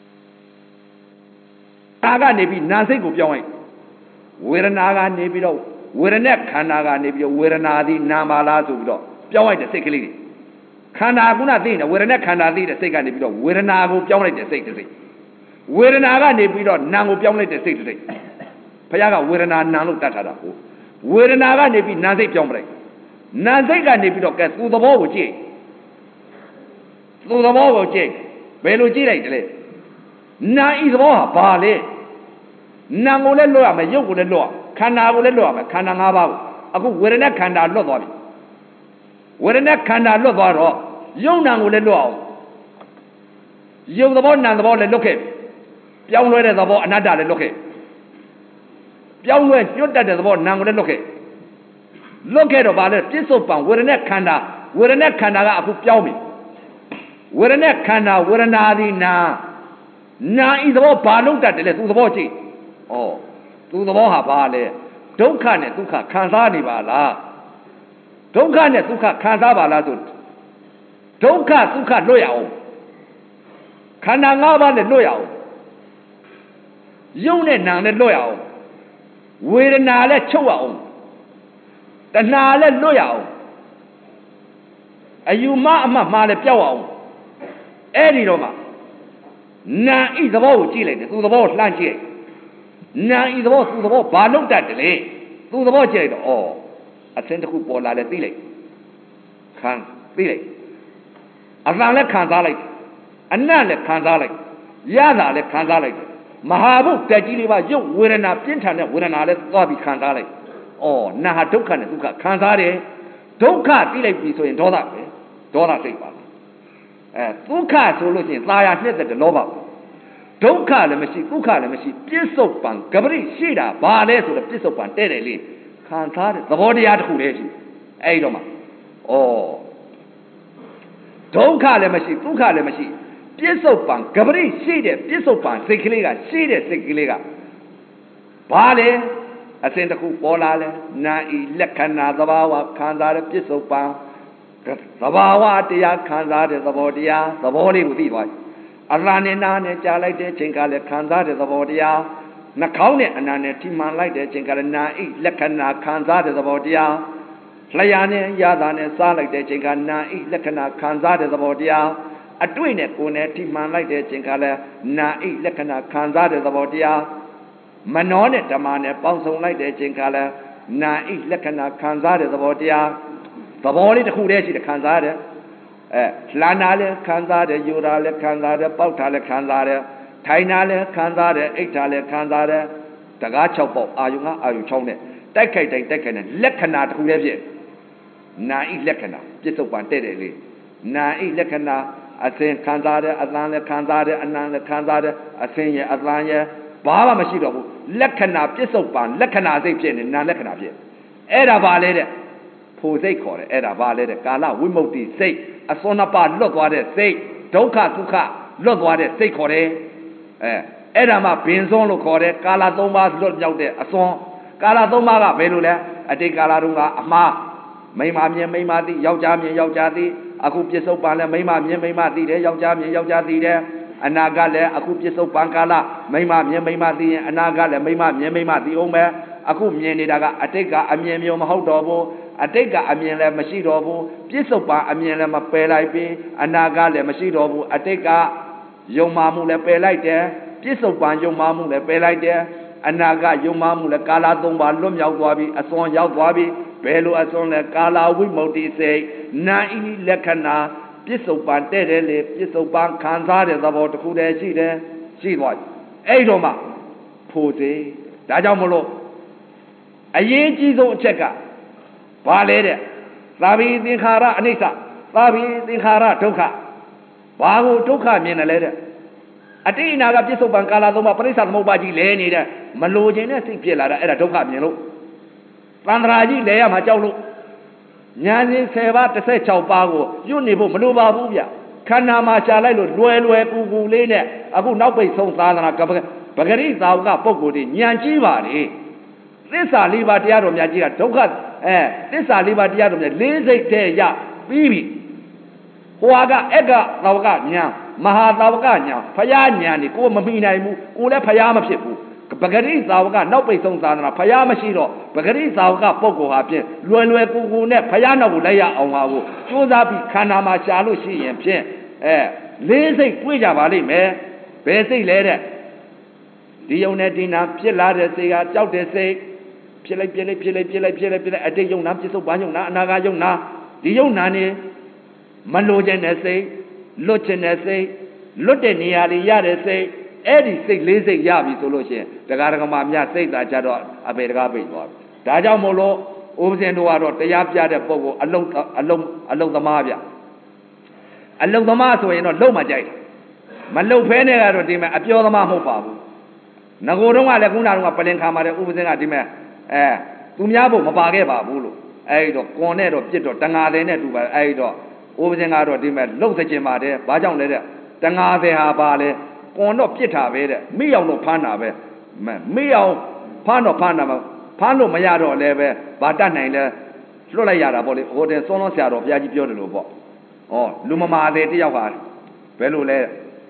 ဒါကနေပြီးနာစိတ်ကိုပြောင်းလိုက်ဝေဒနာကနေပြီးတော့ဝေရณะခန္ဓာကနေပြီးတော့ဝေဒနာသည်နာမလားဆိုပြီးတော့ပြောင်းလိုက်တဲ့စိတ်ကလေးတွေခန္ဓာကုဏသိနေဝေဒณะခန္ဓာသိတဲ့စိတ်ကနေပြီးတော့ဝေဒနာကိုပြောင်းလိုက်တဲ့စိတ်တစ်စိတ်ဝေဒနာကနေပြီးတော့နာကိုပြောင်းလိုက်တဲ့စိတ်တစ်စိတ်ဘုရားကဝေဒနာနာလို့တတ်ထားတာကိုဝေဒနာကနေပြီးနာစိတ်ပြောင်းပလိုက်နာစိတ်ကနေပြီးတော့ကဲသူ့သဘောကိုကြည့်သူ့သဘောကိုကြည့်ဘယ်လိုကြည့်လိုက်တယ်လဲနာဤသဘောဟာဘာလဲနာကိုလည်းလွတ်ရမယ်ရုပ်ကိုလည်းလွတ်ခန္ဓာကိုလည်းလွတ်ရမယ်ခန္ဓာ၅ပါးကိုအခုဝေဒณะခန္ဓာလွတ်သွားပြီဝေဒณะခန္ဓာလွတ်သွားတော့ယုံနာကိုလည်းလွတ်အောင်ယုံသဘောနာသဘောလည်းလွတ်ခဲ့ပြောင်းလဲတဲ့သဘောအနတ္တလည်းလွတ်ခဲ့ပြောင်းလဲညွတ်တတ်တဲ့သဘောနာကိုလည်းလွတ်ခဲ့တော့ဗာလဲပြစ္ဆုတ်ပံဝေဒณะခန္ဓာကအခုပြောင်းပြီဝေဒณะခန္ဓာဝေဒနာသည်နာဤသဘောဘာလုံးတတ်တယ်လဲသူသဘောကြည့်သူသဘောဟာဘာလဲဒုက္ခနဲ့ဒုက္ခခံစားနေပါလားဒုက္ခနဲ့ဒုက္ခခံစားပါလားဆိုဒုက္ခဒုက္ခလွတ်ရအောင်ခန္ဓာ၅ပါးနဲ့လွတ်ရအောင်ယုံနဲ့နာနဲ့လွတ်ရအောင်ဝေဒနာနဲ့ချုပ်ရအောင်တဏှာနဲ့လွတ်ရအောင်အယူမအမှတ်မှားလည်းပြောက်အောင်အဲ့ဒီတော့မှနာဤသဘောကိုကြည့်လိုက်တယ်သူသဘောကိုလှမ်းကြည့်နာဤသဘောသူသဘောဘာလို့တတ်တယ်လဲသူသဘောကြည့်လိုက်တော့အသင်းတစ်ခုပေါ်လာလဲသိလိုက်ခံသိလိုက်အလံလည်းခံစားလိုက်အနတ်လည်းခံစားလိုက်ရတာလည်းခံစားလိုက်မဟာဘုတ်တက်ကြီးလေးပါရုပ်ဝေဒနာပြင်းထန်တဲ့ဝေဒနာလည်းသွားပြီးခံစားလိုက်နာဟာဒုက္ခနဲ့ဒုက္ခခံစားတယ်ဒုက္ခသိလိုက်ပြီဆိုရင်ဒေါသပဲဒေါသစိတ်ပါဒုက္ခဆိုလို့ရှိရင်သာယာနှစ်သက်တဲ့လောဘဒုက္ခလည်းမရှိဒုက္ခလည်းမရှိပြစ္ဆုတ်ပံကပရိရှိတာဘာလဲဆိုတော့ပြစ္ဆုတ်ပံတဲ့တယ်လေးခံစားတဲ့သဘောတရားတစ်ခုလေးရှိအဲ့တော့မှဒုက္ခလည်းမရှိဒုက္ခလည်းမရှိပြစ္ဆုတ်ပံကပရိရှိတဲ့ပြစ္ဆုတ်ပံစိတ်ကလေးကရှိတဲ့စိတ်ကလေးကဘာလဲအစဉ်တစ်ခုပေါ်လာလဲနာဤလက္ခဏာသဘာဝခံစားတဲ့ပြစ္ဆုတ်ပံသဘာဝတရားခံစားတဲ့သဘောတရားသဘောလေးကိုသိသွားပြီအလ္လာဟ်နဲ့နာနဲ့ကြားလိုက်တဲ့ချိန်ကလည်းခံစားတဲ့သဘောတရားနှာခေါင်းနဲ့အနာနဲ့ထိမှန်လိုက်တဲ့ချိန်ကလည်းနာဤလက္ခဏာခံစားတဲ့သဘောတရားလျှာနဲ့ရတာနဲ့စားလိုက်တဲ့ချိန်ကနာဤလက္ခဏာခံစားတဲ့သဘောတရားအတွေ့နဲ့ကိုယ်နဲ့ထိမှန်လိုက်တဲ့ချိန်ကလည်းနာဤလက္ခဏာခံစားတဲ့သဘောတရားမနောနဲ့ဓမ္မနဲ့ပေါင်းစုံလိုက်တဲ့ချိန်ကလည်းနာဤလက္ခဏာခံစားတဲ့သဘောတရားဘောလေးတစ်ခုတည်းရှိတယ်ခံစားရတယ်လှမ်းတာလည်းခံစားတယ်ယူတာလည်းခံစားတယ်ပေါက်တာလည်းခံစားတယ်ထိုင်တာလည်းခံစားတယ်အိတ်တာလည်းခံစားတယ်တကား6ပေါက်အာယုံကအာယုံ6နဲ့တိုက်ခိုက်တဲ့လက္ခဏာတစ်ခုတည်းဖြစ်နာဤလက္ခဏာပြစ္ဆုတ်ပံတဲ့တယ်လေနာဤလက္ခဏာအစဉ်ခံစားတယ်အသံလည်းခံစားတယ်အနံလည်းခံစားတယ်အစဉ်ရဲ့အသံရဲ့ဘာမှမရှိတော့ဘူးလက္ခဏာပြစ္ဆုတ်ပံလက္ခဏာစိတ်ဖြစ်နေနာလက္ခဏာဖြစ်အဲ့ဒါပါလေတဲ့ဖို့စိတ်ခေါ်တယ်အဲ့ဒါပါလေတဲ့ကာလဝိမု ക്തി စိတ်အစွန်းနှစ်ပါးလွတ်သွားတဲ့စိတ်ဒုက္ခဒုက္ခလွတ်သွားတဲ့စိတ်ခေါ်တယ်အဲ့ဒါမှဘင်စွန်းလို့ခေါ်တယ်ကာလ3ပါးလွတ်မြောက်တဲ့အစွန်းကာလ3ပါးကဘယ်လိုလဲအတိတ်ကာလတုန်းကအမှားမိန်းမမြင်မိန်းမသိယောက်ျားမြင်ယောက်ျားသိအခုပြစ္ဆုတ်ပံလည်းမိန်းမမြင်မိန်းမသိတယ်ယောက်ျားမြင်ယောက်ျားသိတယ်အနာဂတ်လည်းအခုပြစ္ဆုတ်ပံကာလမိန်းမမြင်မိန်းမသိရင်အနာဂတ်လည်းမိန်းမမြင်မိန်းမသိအောင်ပဲအခုမြင်နေတာကအတိတ်ကအမြင်မျိုးမဟုတ်တော့ဘူးအတိတ်ကအမြင်လည်းမရှိတော့ဘူးပြစ္ဆုတ်ပံအမြင်လည်းမပယ်လိုက်ပြီးအနာဂတ်လည်းမရှိတော့ဘူးအတိတ်ကယုံမှမှုလည်းပယ်လိုက်တယ်ပြစ္ဆုတ်ပံယုံမှမှုလည်းပယ်လိုက်တယ်အနာဂတ်ယုံမှမှုလည်းကာလ3ပါးလွတ်မြောက်သွားပြီအစွန်ရောက်သွားပြီဘယ်လိုအစွန်လဲကာလဝိမု ക്തി စိတ်နာဤလက္ခဏာပြစ္ဆုတ်ပံတဲ့တယ်လေပြစ္ဆုတ်ပံခံစားတဲ့သဘောတစ်ခုတည်းရှိတယ်ရှိသွားပြီအဲ့တော့မှဖို့စေဒါကြောင့်မလို့အရေးကြီးဆုံးအချက်ကဘာလဲတဲ့သာဘိသင်္ခါရအနိစ္စသာဘိသင်္ခါရဒုက္ခဘာကိုဒုက္ခမြင်တယ်လဲတဲ့အတိတ်အနာကပြစ္ဆုတ်ပံကာလ3ပါးပရိစ္ဆသမုပ္ပါကြီးလဲနေတဲ့မလိုချင်တဲ့စိတ်ဖြစ်လာတာအဲ့ဒါဒုက္ခမြင်လို့သန္တရာကြီးလဲရမှာကြောက်လို့ဉာဏ်ရှင်10ပါး16ပါးကိုညွတ်နေဖို့မလိုပါဘူးဗျခန္ဓာမှာရှာလိုက်လို့လွယ်ကူကူလေးနဲ့အခုနောက်ပိတ်ဆုံးသာသနာပဂရိသာဝကပုဂ္ဂိုလ်တွေဉာဏ်ကြီးပါလေသစ္စာ၄ပါးတရားတော်များကြီးကဒုက္ခသစ္စာ၄ပါးတရားတော်များ၄စိတ်တည်းရပြီးပြီဟိုကအက္ခသာဝကဉာဏ်မဟာသာဝကဉာဏ်ဖယားဉာဏ်นี่ကိုမမိနိုင်ဘူးကိုလည်းဖယားမဖြစ်ဘူးပဂရိသာဝကနောက်ပိတ်ဆုံးသာသနာဖယားမရှိတော့ပဂရိသာဝကပုဂ္ဂိုလ်ဟာဖြင့်လွယ်ကူကူနဲ့ဖယားနောက်ကိုလိုက်ရအောင်ပါကိုကြိုးစားပြီးခန္ဓာမှာရှာလို့ရှိရင်ဖြင့်လေးစိတ်တွေးကြပါလိမ့်မယ်ဘယ်စိတ်လဲတဲ့ဒီယုံနဲ့ဒီနာဖြစ်လာတဲ့စိတ်ကကြောက်တဲ့စိတ်ဖြစ်လိုက်အတိတ်ယုံနာပြစ္ဆုတ်ပံယုံနာအနာဂတ်ယုံနာဒီယုံနာနေမလိုချင်တဲ့စိတ်လွတ်ချင်တဲ့စိတ်လွတ်တဲ့နေရာတွေရတဲ့စိတ်အဲ့ဒီစိတ်၄စိတ်ရပြီဆိုလို့ရှိရင်တရားဓမ္မများစိတ်သာကြတော့အပေတကားပိတ်သွားပြီဒါကြောင့်မို့လို့ဥပဇင်တို့ကတော့တရားပြတဲ့ပုဂ္ဂိုလ်အလုံးသမားဗျအလုံးသမားဆိုရင်တော့လုံမကြိုက်တယ်မလုံဖဲနဲ့ကတော့ဒီမဲ့အပြောသမားမဟုတ်ပါဘူးငကိုတုန်းကလည်းခုနတုန်းကပလင်ခံပါတယ်ဥပဇင်ကဒီမဲ့သူများဖို့မပါခဲ့ပါဘူးလို့အဲ့တော့ကွန်နဲ့တော့ပြစ်တော့တငါတယ်နဲ့တူပါအဲ့တော့ဥပဇင်ကတော့ဒီမဲ့လုံစကျင်ပါတယ်ဘာကြောင့်လဲတဲ့တငါတယ်ဟာပါလဲကွန်တော့ပြစ်တာပဲတဲ့မိအောင်တော့ဖမ်းတာပဲမိအောင်ဖမ်းတော့ဖမ်းတာမဖမ်းလို့မရတော့လည်းပဲဘာတတ်နိုင်လဲလွတ်လိုက်ရတာပေါ့လေဟိုတင်စောလုံးဆရာတော်ဘုရားကြီးပြောတယ်လို့ပေါ့လူမမာသေးတယောက်ဟာဘယ်လိုလဲ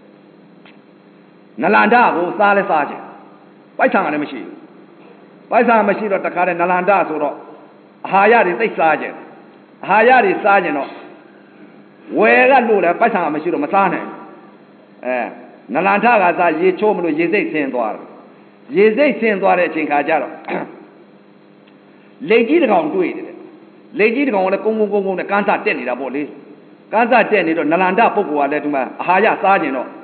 နလန္ဒကိုစားလဲစားခြင်းပိုက်ဆံကလည်းမရှိဘူးပိုက်ဆံမရှိတော့တခါတည်းနလန္ဒဆိုတော့အာဟာရတွေသိစားခြင်းအာဟာရတွေစားခြင်းတော့ဝယ်ကလို့လဲပိုက်ဆံကမရှိတော့မစားနိုင်နလန္ဒကစားရေချိုးမလို့ရေစိတ်ဆင်းသွားတယ်ရေစိတ်ဆင်းသွားတဲ့အချိန်ခါကျတော့လက်ကြီးတစ်ကောင်တွေ့တယ်လက်ကြီးတစ်ကောင်ကလည်းကုန်းနဲ့ကန်းစတက်နေတာပေါ့လေကန်းစတက်နေတော့နလန္ဒပုဂ္ဂိုလ်ကလည်းဒီမှာအာဟာရစားခြင်းတော့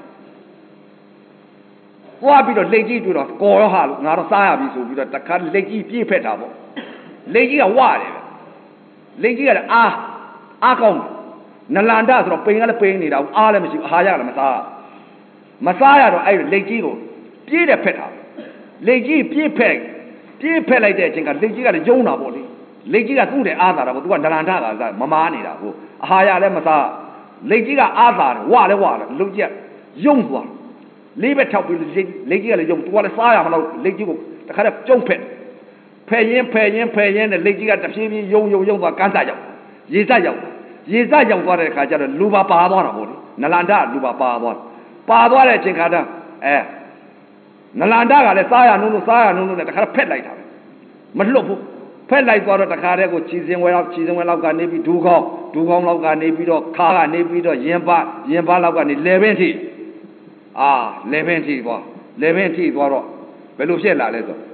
သွားပြီးတော့လက်ကြီးတွေ့တော့ကော်ရောဟာလို့ငါတော့စားရပြီဆိုပြီးတော့တခါလက်ကြီးပြေးဖက်တာပေါ့လက်ကြီးကဝတယ်ပဲလက်ကြီးကလည်းအားကောင်းနလန္ဒဆိုတော့ပိန်ကလည်းပိန်နေတာဘူးအားလည်းမရှိဘူးအာဟာရလည်းမစားရတော့အဲ့လက်ကြီးကိုပြေးတယ်ဖက်တာလက်ကြီးပြေးဖက်လိုက်တဲ့အချိန်ကလက်ကြီးကလည်းယုံတာပေါ့လေလက်ကြီးကသူ့တယ်အားသာတာပေါ့သူကနလန္ဒကစားမမားနေတာကိုအာဟာရလည်းမစားလက်ကြီးကအားသာတယ်ဝလည်းလူကြီးကယုံသွားလေးပဲထောက်ပြီးလက်ကြီးကလည်းယုံသူကလည်းစားရမလို့လက်ကြီးကိုတခါတည်းကျုံဖက်ရင်းနဲ့လက်ကြီးကတဖြည်းဖြည်းယုံသွားကန်းစားရောက်ရေစရောက်သွားတဲ့အခါကျတော့လူပါသွားတာပေါ့လေနလန္ဒလူပါသွားတဲ့အချိန်ခါတော့နလန္ဒကလည်းစားရနုံနဲ့တခါဖက်လိုက်တာပဲမလွတ်ဘူးဖက်လိုက်သွားတော့တခါတည်းကိုခြေစင်ဝဲလောက်ကနေပြီးဒူခေါင်းလောက်ကနေပြီးတော့ခါကနေပြီးတော့ရင်ပါလောက်ကနေလေပင်ထိလေပင်ထိသွားတော့ဘယ်လိုဖြစ်လာလဲဆို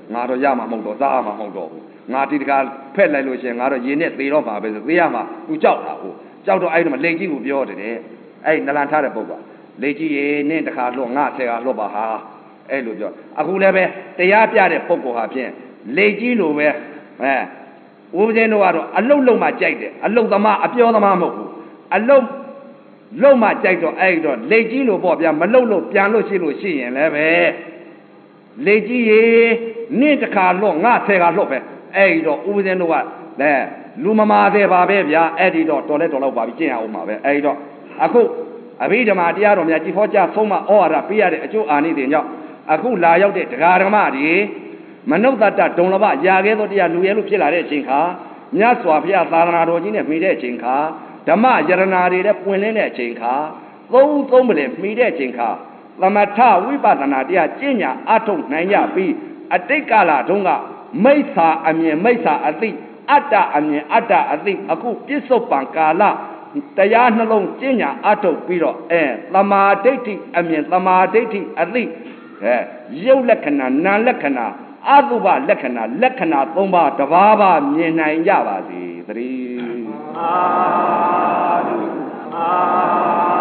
ငါတော့ရမှာမဟုတ်တော့စားမှာမဟုတ်တော့ဘူးငါဒီတခါဖက်လိုက်လို့ရှိရင်ငါတော့ရေနဲ့သေတော့မှာပဲဆိုသေရမှာသူကြောက်တာဟုတ်ကြောက်တော့အဲ့ဒီမှာလက်ကြီးကိုပြောတယ်တဲ့အဲ့နလန်ထားတဲ့ပုဂ္ဂိုလ်လက်ကြီးရေနဲ့တခါလွတ်ငါဆယ်ကလွတ်ပါဟာအဲ့လိုပြောအခုလည်းပဲတရားပြတဲ့ပုဂ္ဂိုလ်ဟာဖြင့်လက်ကြီးလိုပဲဦးပဇင်းတို့ကတော့အလုတ်လုံးမှကြိုက်တယ်အလုတ်သမားအပြောသမားမဟုတ်ဘူးအလုတ်လုံးမှကြိုက်တော့အဲ့တော့လက်ကြီးလိုပေါ့ဗျာမလုတ်လို့ပြန်လို့ရှိရင်လည်းပဲလက်ကြီးရေနင့်တခါလွတ်ငါဆယ်ကလွတ်ပဲအဲ့တော့ဦးပဇင်းတို့ကလူမမာသေးပါပဲဗျာအဲ့ဒီတော့တော်လဲတော်တော့ပါပြီကျင့်ရအောင်ပါပဲအဲ့တော့အခုအဘိဓမ္မာတရားတော်များကြည်ဟောကြားဆုံးမဩဝါဒပေးရတဲ့အကျိုးအာနိသင်ကြောင့်အခုလာရောက်တဲ့တရားဓမ္မတွေမနုဿတ္တဒုံလဘရာခဲ့သောတရားလူရဲလို့ဖြစ်လာတဲ့အချိန်ခါမြတ်စွာဘုရားသာသနာတော်ကြီးနဲ့မိတဲ့အချိန်ခါဓမ္မယရနာတွေနဲ့ပွင့်လင်းတဲ့အချိန်ခါသုံးပလင်မိတဲ့အချိန်ခါသမထဝိပဿနာတရားကျင့်ညာအထုတ်နိုင်ရပြီးအတိတ်ကာလတုန်းကမိစ္ဆာအမြင်မိစ္ဆာအသိအတ္တအမြင်အတ္တအသိအခုပြစ္ဆုတ်ပံကာလတရားနှလုံးကျင့်ညာအထုတ်ပြီးတော့သမာဓိဋ္ဌိအမြင်သမာဓိဋ္ဌိအသိရုပ်လက္ခဏာနာမ်လက္ခဏာအတုပလက္ခဏာ၃ပါးတဘာဘာမြင်နိုင်ကြပါစေသတည်း